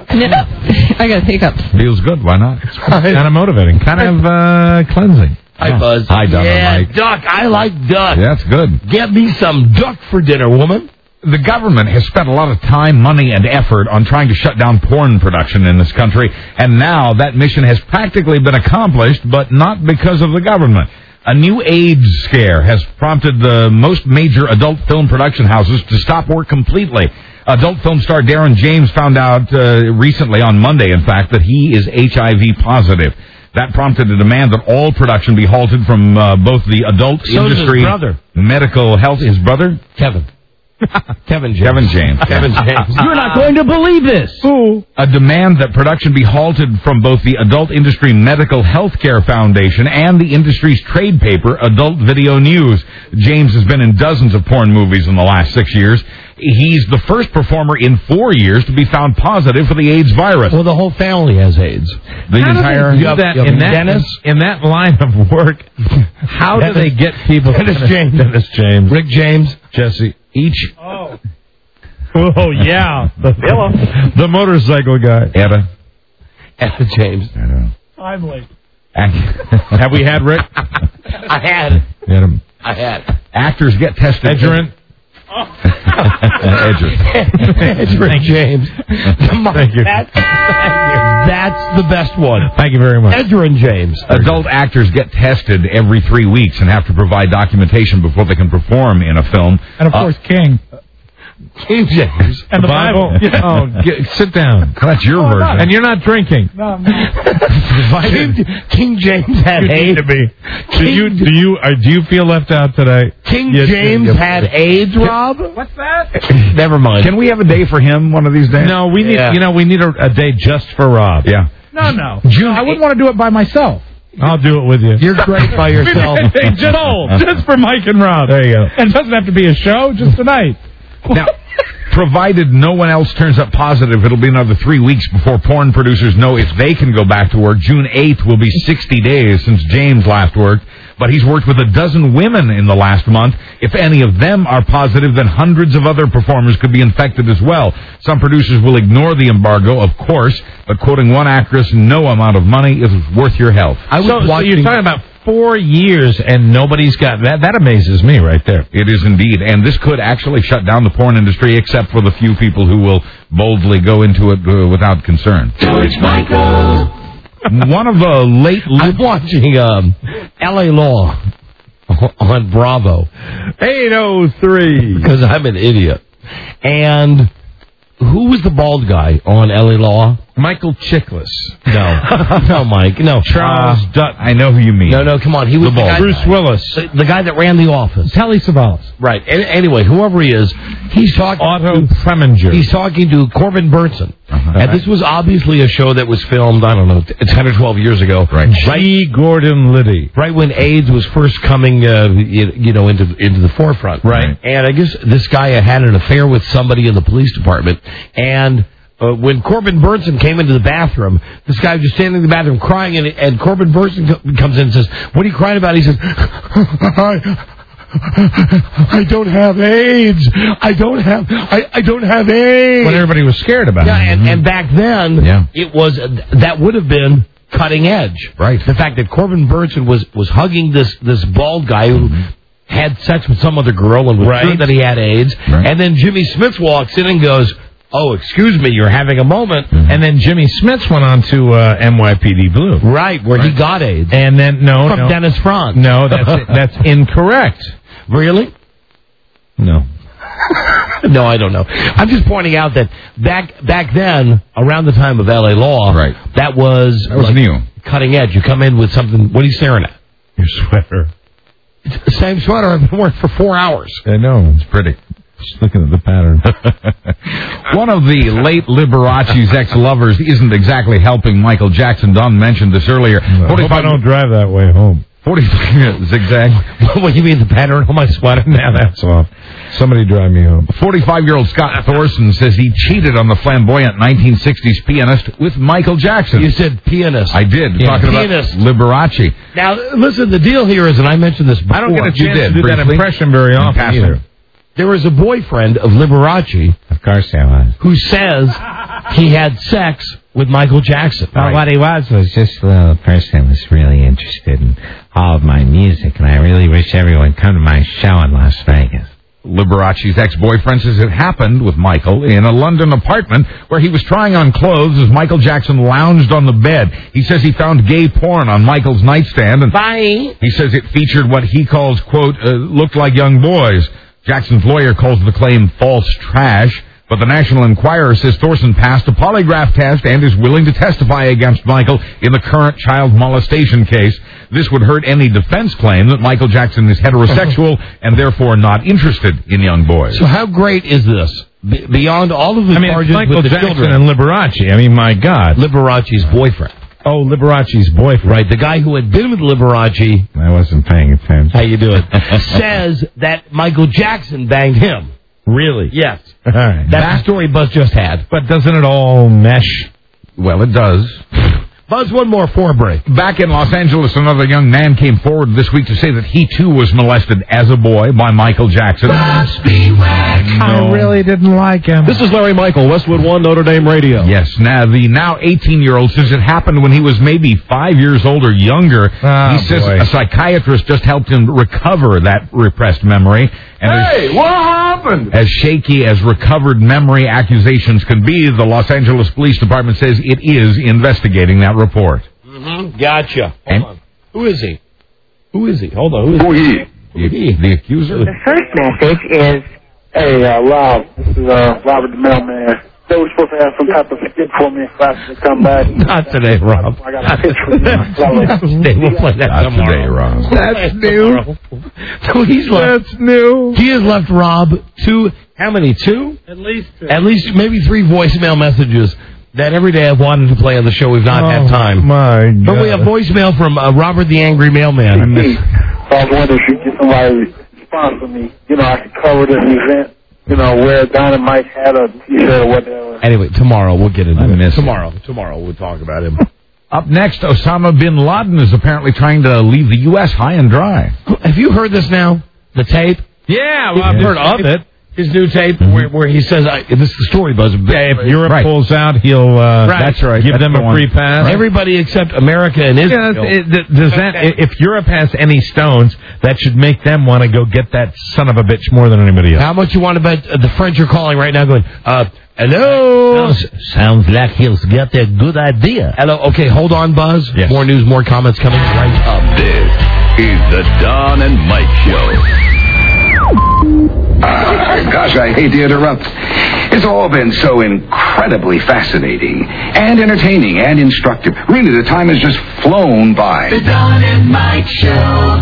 I got hiccups. Feels good. Why not? It's kind of motivating, kind of cleansing. Hi, Buzz. Hi, Don and Mike. Duck. I like duck. Yeah, that's good. Get me some duck for dinner, woman. The government has spent a lot of time, money, and effort on trying to shut down porn production in this country, and now that mission has practically been accomplished, but not because of the government. A new AIDS scare has prompted the most major adult film production houses to stop work completely. Adult film star Darren James found out recently, on Monday, in fact, that he is HIV positive. That prompted a demand that all production be halted from both the adult industry, his brother. medical health. His brother? Kevin James. Kevin James. You're not going to believe this. A demand that production be halted from both the Adult Industry Medical Healthcare Foundation and the industry's trade paper, Adult Video News. James has been in dozens of porn movies in the last 6 years. he's the first performer in 4 years to be found positive for the AIDS virus. Well, the whole family has AIDS. The entire in that line of work. How do they get people? Dennis James, Rick James, Jesse, each. Oh yeah, the motorcycle guy. Etta James. I know. I'm late. Have we had Rick? I had. I had. Actors get tested. Edgerrin. Edgerrin James. Thank you. That's the best one. Thank you very much. Edgerrin James. Adult actors get tested every 3 weeks and have to provide documentation before they can perform in a film. And of course, King. King James. And the Bible. Sit down. That's your version. And you're not drinking. No, I'm not. King James had AIDS. Do you feel left out today? King James had AIDS, Rob? What's that? Never mind. Can we have a day for him one of these days? No, we need. We need a day just for Rob. Yeah. No. I wouldn't want to do it by myself. I'll do it with you. You're great by yourself. just for Mike and Rob. There you go. And it doesn't have to be a show, just tonight. Now, provided no one else turns up positive, it'll be another 3 weeks before porn producers know if they can go back to work. June 8th will be 60 days since James last worked, but he's worked with 12 women in the last month. If any of them are positive, then hundreds of other performers could be infected as well. Some producers will ignore the embargo, of course, but quoting one actress, no amount of money is worth your health. So you're talking about 4 years and nobody's got that. That amazes me right there. It is indeed. And this could actually shut down the porn industry, except for the few people who will boldly go into it without concern. George Michael. One of the late... I'm watching L.A. Law on Bravo. 803. Because I'm an idiot. And who was the bald guy on L.A. Law? Michael Chiklis. No. No, Mike. No. Charles Dutton. I know who you mean. No, come on. He was the guy, Bruce Willis. The guy that ran the office. Telly Savalas. Right. Anyway, whoever he is, he's talking Otto Preminger. He's talking to Corbin Burnson. And this was obviously a show that was filmed, I don't know, 10 or 12 years ago. Right. G. Gordon Liddy. Right when AIDS was first coming, into the forefront. Right. And I guess this guy had an affair with somebody in the police department. And when Corbin Burnson came into the bathroom, this guy was just standing in the bathroom crying, and Corbin Burnson comes in and says, "What are you crying about?" He says, I don't have AIDS. I don't have AIDS. When everybody was scared about it. And back then, it was that would have been cutting edge. Right. The fact that Corbin Burnson was hugging this bald guy who had sex with some other girl and was sure that he had AIDS. Right. And then Jimmy Smith walks in and goes, "Oh, excuse me, you're having a moment." And then Jimmy Smith went on to NYPD Blue. Right, where he got AIDS. And then, From Dennis Franz. No, that's incorrect. Really? No. No, I don't know. I'm just pointing out that back then, around the time of L.A. Law, that was like new. Cutting edge. You come in with something. What are you staring at? Your sweater. It's the same sweater I've been wearing for 4 hours. I know. It's pretty. Just looking at the pattern. One of the late Liberace's ex-lovers isn't exactly helping Michael Jackson. Don mentioned this earlier. I hope I don't drive that way home. 45 zigzag. What do you mean, the pattern on my sweater? Now that's off. Somebody drive me home. 45-year-old Scott Thorson says he cheated on the flamboyant 1960s pianist with Michael Jackson. You said pianist. I did. Yeah, talking pianist. about Liberace. Now, listen, the deal here is, and I mentioned this before. I don't get a chance to do briefly. that impression very often either. There was a boyfriend of Liberace. Of course there was. Who says he had sex with Michael Jackson. Well, what he was just a little person who was really interested in all of my music, and I really wish everyone would come to my show in Las Vegas. Liberace's ex-boyfriend says it happened with Michael in a London apartment where he was trying on clothes as Michael Jackson lounged on the bed. He says he found gay porn on Michael's nightstand, and he says it featured what he calls, quote, looked like young boys. Jackson's lawyer calls the claim false trash, but the National Enquirer says Thorson passed a polygraph test and is willing to testify against Michael in the current child molestation case. This would hurt any defense claim that Michael Jackson is heterosexual and therefore not interested in young boys. So how great is this? Beyond all of the charges Michael with the Jackson children. and Liberace. I mean, my God. Liberace's boyfriend. Oh, Liberace's boyfriend. Right, the guy who had been with Liberace. I wasn't paying attention. How you doing? Says that Michael Jackson banged him. Really? Yes. All right. That's the story Buzz just had. But doesn't it all mesh? Well, it does. Buzz, one more for a break. Back in Los Angeles, another young man came forward this week to say that he, too, was molested as a boy by Michael Jackson. I really didn't like him. This is Larry Michael, Westwood One, Notre Dame Radio. Yes. Now, the now 18-year-old says it happened when he was maybe 5 years old or younger. He says a psychiatrist just helped him recover that repressed memory. And what happened? As shaky as recovered memory accusations can be, the Los Angeles Police Department says it is investigating that report. Mm-hmm. Gotcha. Hold on. Who is he? Hold on. Who is he? The accuser? The first message is... Hey, Rob, this is Robert the mailman. They were supposed to have some type of skit for me if I could come back. Not today, Rob. I got a pitch for you. We'll play that Not tomorrow. today, Rob. That's new. So he's left. That's new. He has left Rob how many? Two? At least two. At least maybe 3 voicemail messages that every day I've wanted to play on the show. We've not had time. My God. But we have voicemail from Robert the Angry Mailman. I was wondering if you could get somebody to sponsor me. You know, I could cover this event. You know, where Don and Mike had a T-shirt or whatever. Anyway, tomorrow we'll get into it. Tomorrow we'll talk about him. Up next, Osama bin Laden is apparently trying to leave the U.S. high and dry. Have you heard this now? The tape? Yeah, well, I've heard of it. His new tape where he says, this is the story, Buzz. If Europe pulls out, he'll That's right. give them a free pass. Everybody except America and Israel. Does that, if Europe has any stones, that should make them want to go get that son of a bitch more than anybody else. How much you want to bet the French are calling right now going, hello? Sounds like he's got a good idea. Hello. Okay, hold on, Buzz. Yes. More news, more comments coming right up. This is the Don and Mike Show. Gosh, I hate to interrupt. It's all been so incredibly fascinating and entertaining and instructive. Really, the time has just flown by. The Don and Mike Show.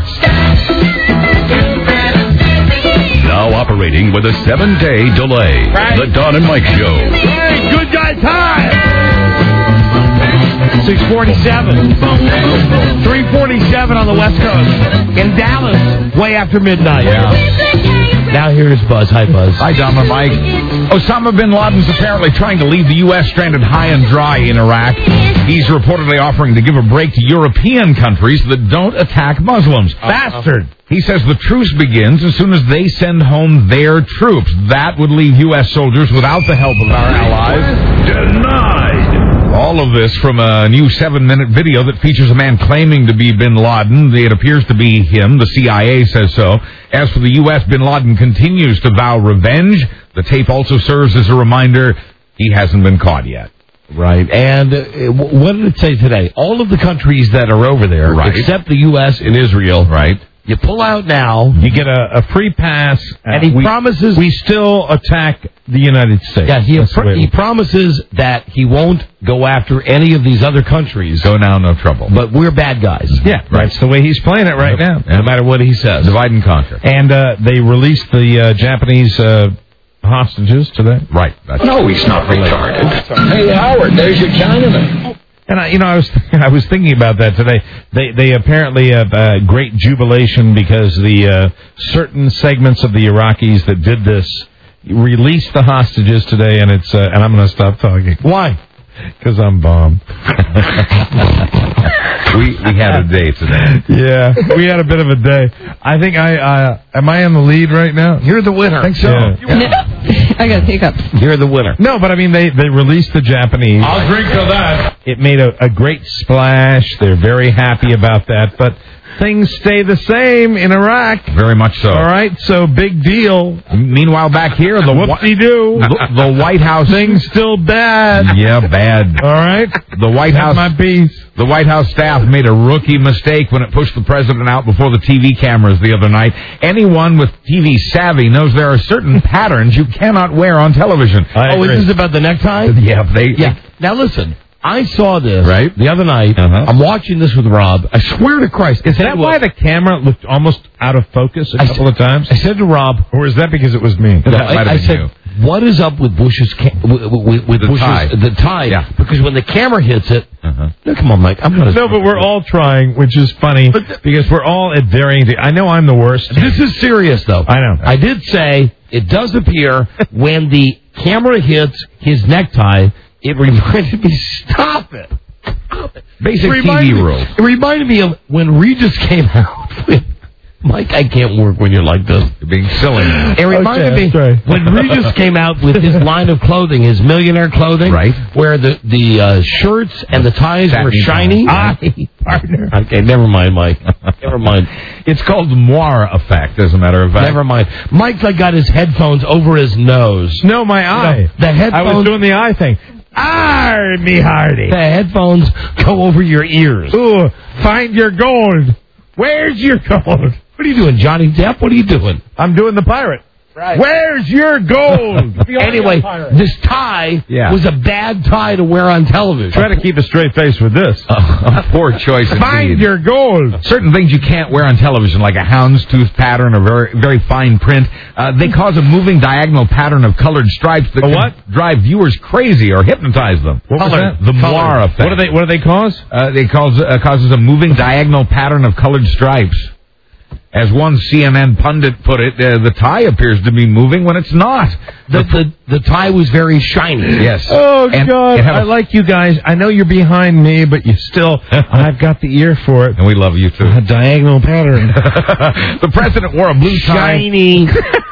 Now operating with a 7-day delay. Right. The Don and Mike Show. Hey, good guy time! 6:47. 3:47 on the West Coast. In Dallas, way after midnight. Yeah. Now here's Buzz. Hi, Buzz. Hi, Don and Mike. Osama bin Laden's apparently trying to leave the U.S. stranded high and dry in Iraq. He's reportedly offering to give a break to European countries that don't attack Muslims. Bastard! He says the truce begins as soon as they send home their troops. That would leave U.S. soldiers without the help of our allies. Denied. All of this from a new 7-minute video that features a man claiming to be bin Laden. It appears to be him. The CIA says so. As for the U.S., bin Laden continues to vow revenge. The tape also serves as a reminder he hasn't been caught yet. Right. And what did it say today? All of the countries that are over there, except the U.S. and Israel, you pull out now. You get a free pass. And he promises... We still attack the United States. Yeah, he promises that he won't go after any of these other countries. Go now, no trouble. But we're bad guys. Yeah, that's the way he's playing it right now. No matter what he says. Divide and conquer. And they released the Japanese hostages today. Right. No, he's not retarded. Hey, Howard, there's your Chinaman. And I was thinking about that today. They apparently have great jubilation because the certain segments of the Iraqis that did this released the hostages today, and it's and I'm going to stop talking. Why? Because I'm bummed. we had a day today. Yeah, we had a bit of a day. I think am I in the lead right now? You're the winner. I think so. Yeah. I got hiccups. You're the winner. No, but I mean they released the Japanese. I'll drink to that. It made a great splash. They're very happy about that, but things stay the same in Iraq. Very much so. All right, so big deal. Meanwhile, back here, the whoop-de-doo. The White House. Things still bad. Yeah, bad. All right. The White House. My piece. The White House staff made a rookie mistake when it pushed the president out before the TV cameras the other night. Anyone with TV savvy knows there are certain patterns you cannot wear on television. Is this about the necktie? Yeah, Now listen. I saw this the other night. I'm watching this with Rob. I swear to Christ. Is that why the camera looked almost out of focus a couple of times? I said to Rob... Or is that because it was me? No, I said, what is up with Bush's with The Bush's tie. the tie? Yeah. Because when the camera hits it, no, come on, Mike, I'm gonna. No, but we're all trying, which is funny because we're all at varying. I know I'm the worst. This is serious, though. I know. I did say it does appear when the camera hits his necktie, it reminded me. Stop it. Basic Reminded TV me- rules. It reminded me of when Regis came out. Mike, I can't work when you're like this. You're being silly. It reminded me when Regis came out with his line of clothing, his millionaire clothing, Right. where the shirts and the ties were Satin shiny. tie. Partner. Okay, never mind, Mike. Never mind. It's called the Moir effect, as a matter of fact. Never mind. Mike's like got his headphones over his nose. No, my eye. The headphones. I was doing the eye thing. Me Hardy. The headphones go over your ears. Ooh, find your gold. Where's your gold? What are you doing, Johnny Depp? What are you doing? I'm doing the pirate. Right. Where's your gold? Anyway, this tie was a bad tie to wear on television. Try to keep a straight face with this. A poor choice Find indeed. your gold. Certain things you can't wear on television, like a houndstooth pattern or very, very fine print, they cause a moving diagonal pattern of colored stripes that can drive viewers crazy or hypnotize them. What was that? The Moir effect. What do they cause? They causes a moving diagonal pattern of colored stripes. As one CNN pundit put it, the tie appears to be moving when it's not. The tie was very shiny. Yes. Oh, And God. it had a- I like you guys. I know you're behind me, but you still, I've got the ear for it. And we love you, too. A diagonal pattern. The president wore a blue tie. Shiny.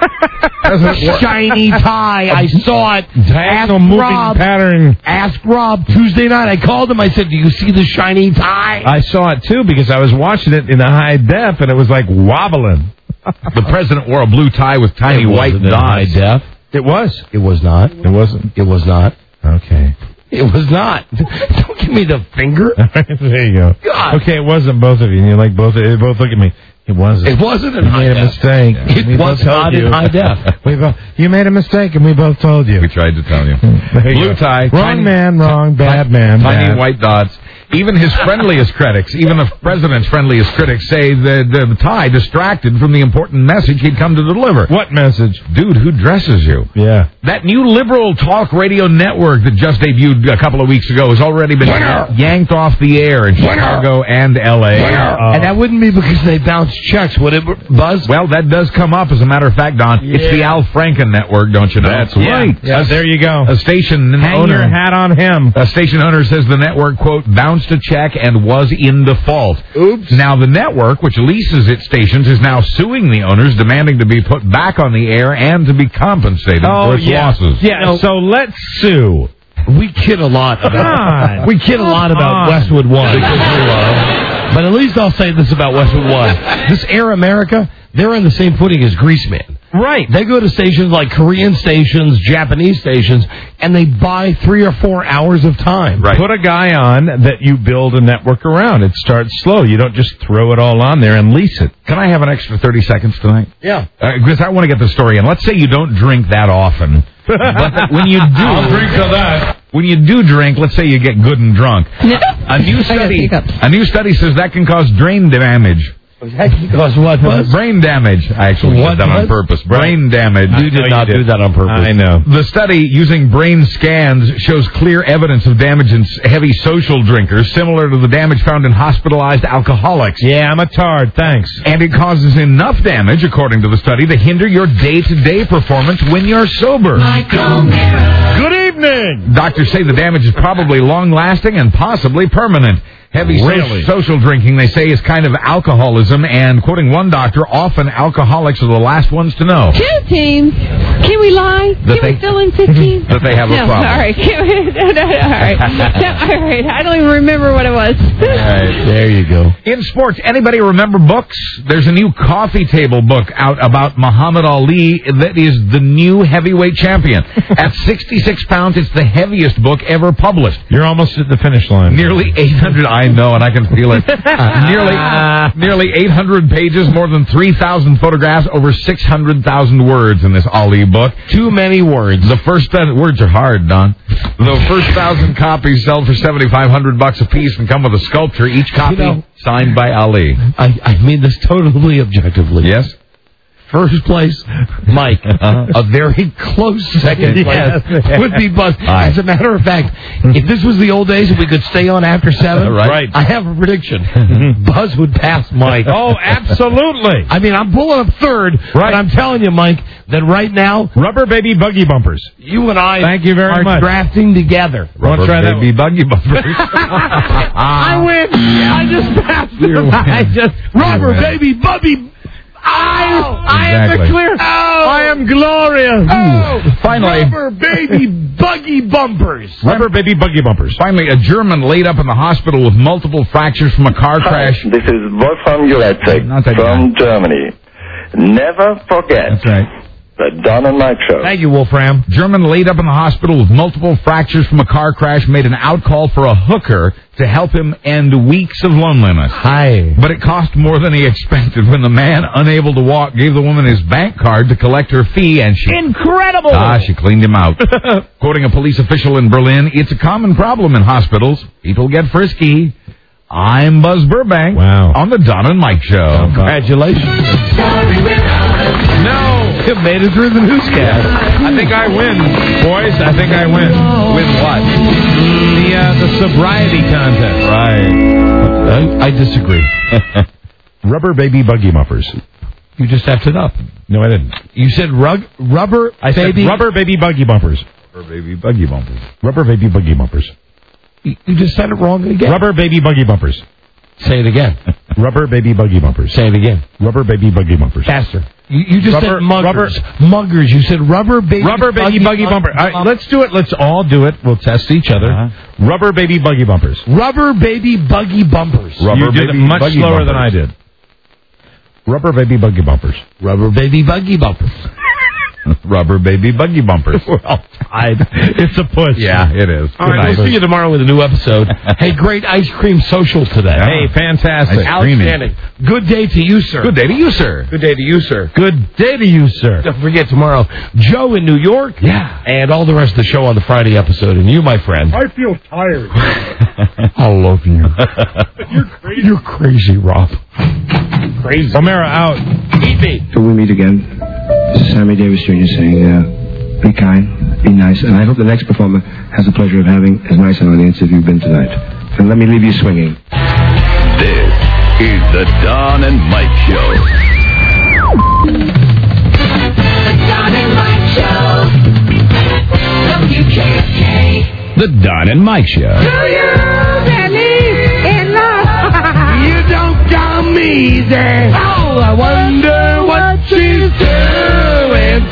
Shiny tie. I saw it. Diagonal Ask moving Rob. pattern. Ask Rob Tuesday night. I called him. I said, "Do you see the shiny tie?" I saw it, too, because I was watching it in the high def, and it was like wobbling. The president wore a blue tie with tiny white dots. Def. It was. It was not. It wasn't. It was not. Okay. It was not. Don't give me the finger. There you go. God. Okay, it wasn't both of you. And you're like, both look at me. It wasn't. It wasn't in You high made a def. mistake. It We was both told not you. in high def. You made a mistake, and we both told you. We tried to tell you. There you Blue go. tie. Wrong tiny, man, wrong. Bad man, Tiny bad. white dots. Even his friendliest critics, even the president's friendliest critics, say that the tie distracted from the important message he'd come to deliver. What message? Dude, who dresses you? Yeah. That new liberal talk radio network that just debuted a couple of weeks ago has already been yanked off the air in Chicago and L.A. And that wouldn't be because they bounced checks, would it, Buzz? Well, that does come up, as a matter of fact, Don. Yeah. It's the Al Franken network, don't you know? That's right. Yeah, there you go. A station Hang owner. your hat on him. A station owner says the network, quote, bounced a check and was in default. Oops. Now, the network, which leases its stations, is now suing the owners, demanding to be put back on the air and to be compensated for its losses. Yeah, so let's sue. We kid a lot about we kid a lot about Westwood One. But at least I'll say this about Westwood One. This Air America, they're on the same footing as Greaseman. Right. They go to stations like Korean stations, Japanese stations, and they buy 3 or 4 hours of time. Right. Put a guy on that you build a network around. It starts slow. You don't just throw it all on there and lease it. Can I have an extra 30 seconds tonight? Yeah. Because I want to get the story in. Let's say you don't drink that often. But when you do... I'll drink to that. When you do drink, let's say you get good and drunk. A new study says that can cause brain damage. Because what? Brain damage. I actually did that on purpose. Brain damage. You did not do that on purpose. I know. The study using brain scans shows clear evidence of damage in heavy social drinkers, similar to the damage found in hospitalized alcoholics. Yeah, I'm a tard. Thanks. And it causes enough damage, according to the study, to hinder your day-to-day performance when you're sober. Good evening. Doctors say the damage is probably long-lasting and possibly permanent. Heavy social drinking, they say, is kind of alcoholism, and quoting one doctor, often alcoholics are the last ones to know 15. Can we lie? Can we fill in 15? that they have a problem. All right. All right. All right. I don't even remember what it was. All right, there you go. In sports, anybody remember books? There's a new coffee table book out about Muhammad Ali that is the new heavyweight champion. At 66 pounds, it's the heaviest book ever published. You're almost at the finish line. Nearly 800... I know, and I can feel it. Nearly 800 pages, more than 3,000 photographs, over 600,000 words in this Ali book. Too many words. The first words are hard, Don. The first 1,000 copies sell for $7,500 a piece and come with a sculpture. Each copy signed by Ali. I mean this totally objectively. Yes. First place, Mike. A very close second place would be Buzz. As a matter of fact, if this was the old days and we could stay on after 7, Right. I have a prediction. Buzz would pass Mike. Oh, absolutely. I mean, I'm pulling up third, but I'm telling you, Mike, that right now, Rubber baby buggy bumpers. you and I Thank you very are much. drafting together. Wanna try that? Baby buggy bumpers. I win. I just passed him. I just rubber baby bubby. I am the clear. I am glorious. Finally. Rubber baby buggy bumpers. Rubber baby buggy bumpers. Finally, a German laid up in the hospital with multiple fractures from a car crash. This is Wolfram Juracek from Germany. Never forget the Don and Mike Show. Thank you, Wolfram. German laid up in the hospital with multiple fractures from a car crash made an outcall for a hooker to help him end weeks of loneliness. Hi. But it cost more than he expected when the man, unable to walk, gave the woman his bank card to collect her fee, and she... Incredible! She cleaned him out. Quoting a police official in Berlin, it's a common problem in hospitals. People get frisky. I'm Buzz Burbank on the Don and Mike Show. Congratulations. No. You made it through the newscast. I think I win, boys. I think I win. Win what? The sobriety contest. Right. I disagree. Rubber baby buggy bumpers. You just effed it up. No, I didn't. You said rubber I said baby... rubber baby buggy bumpers. Rubber baby buggy bumpers. Rubber baby buggy bumpers. You just said it wrong again. Rubber baby buggy bumpers. Say it again. Rubber baby buggy bumpers. Say it again. Rubber baby buggy bumpers. Faster. You just said muggers. Muggers. You said rubber baby buggy bumper. All right, let's do it. Let's all do it. We'll test each other. Rubber baby buggy bumpers. Rubber baby buggy bumpers. You did it much slower than I did. Rubber baby buggy bumpers. Rubber baby buggy bumpers. Rubber baby buggy bumpers. Well, it's a push. Yeah, it is. All right, we'll see you tomorrow with a new episode. Hey, great ice cream social today. Hey, fantastic. Outstanding. Good day to you, sir. Good day to you, sir. Good day to you, sir. Good day to you, sir. Don't forget tomorrow, Joe in New York. Yeah. And all the rest of the show on the Friday episode. And you, my friend. I feel tired. I love you. You're crazy, Rob. Crazy. O'Mara out. Eat me. Till we meet again, this is Sammy Davis Jr. saying, be kind, be nice, and I hope the next performer has the pleasure of having as nice an audience as you've been tonight. And let me leave you swinging. This is the Don and Mike Show. The Don and Mike Show. WKFK. The Don and Mike Show. Do you believe in love? You don't come easy. Oh, I wonder what she's doing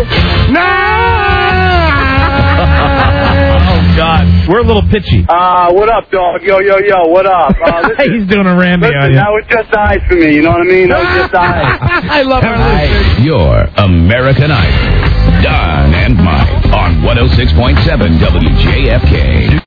tonight. Oh, God. We're a little pitchy. What up, dog? Yo, what up? He's doing a Randy on you. That was just eyes for me, you know what I mean? That was just eyes. I love our listeners. Your American Idol. Don and Mike on 106.7 WJFK.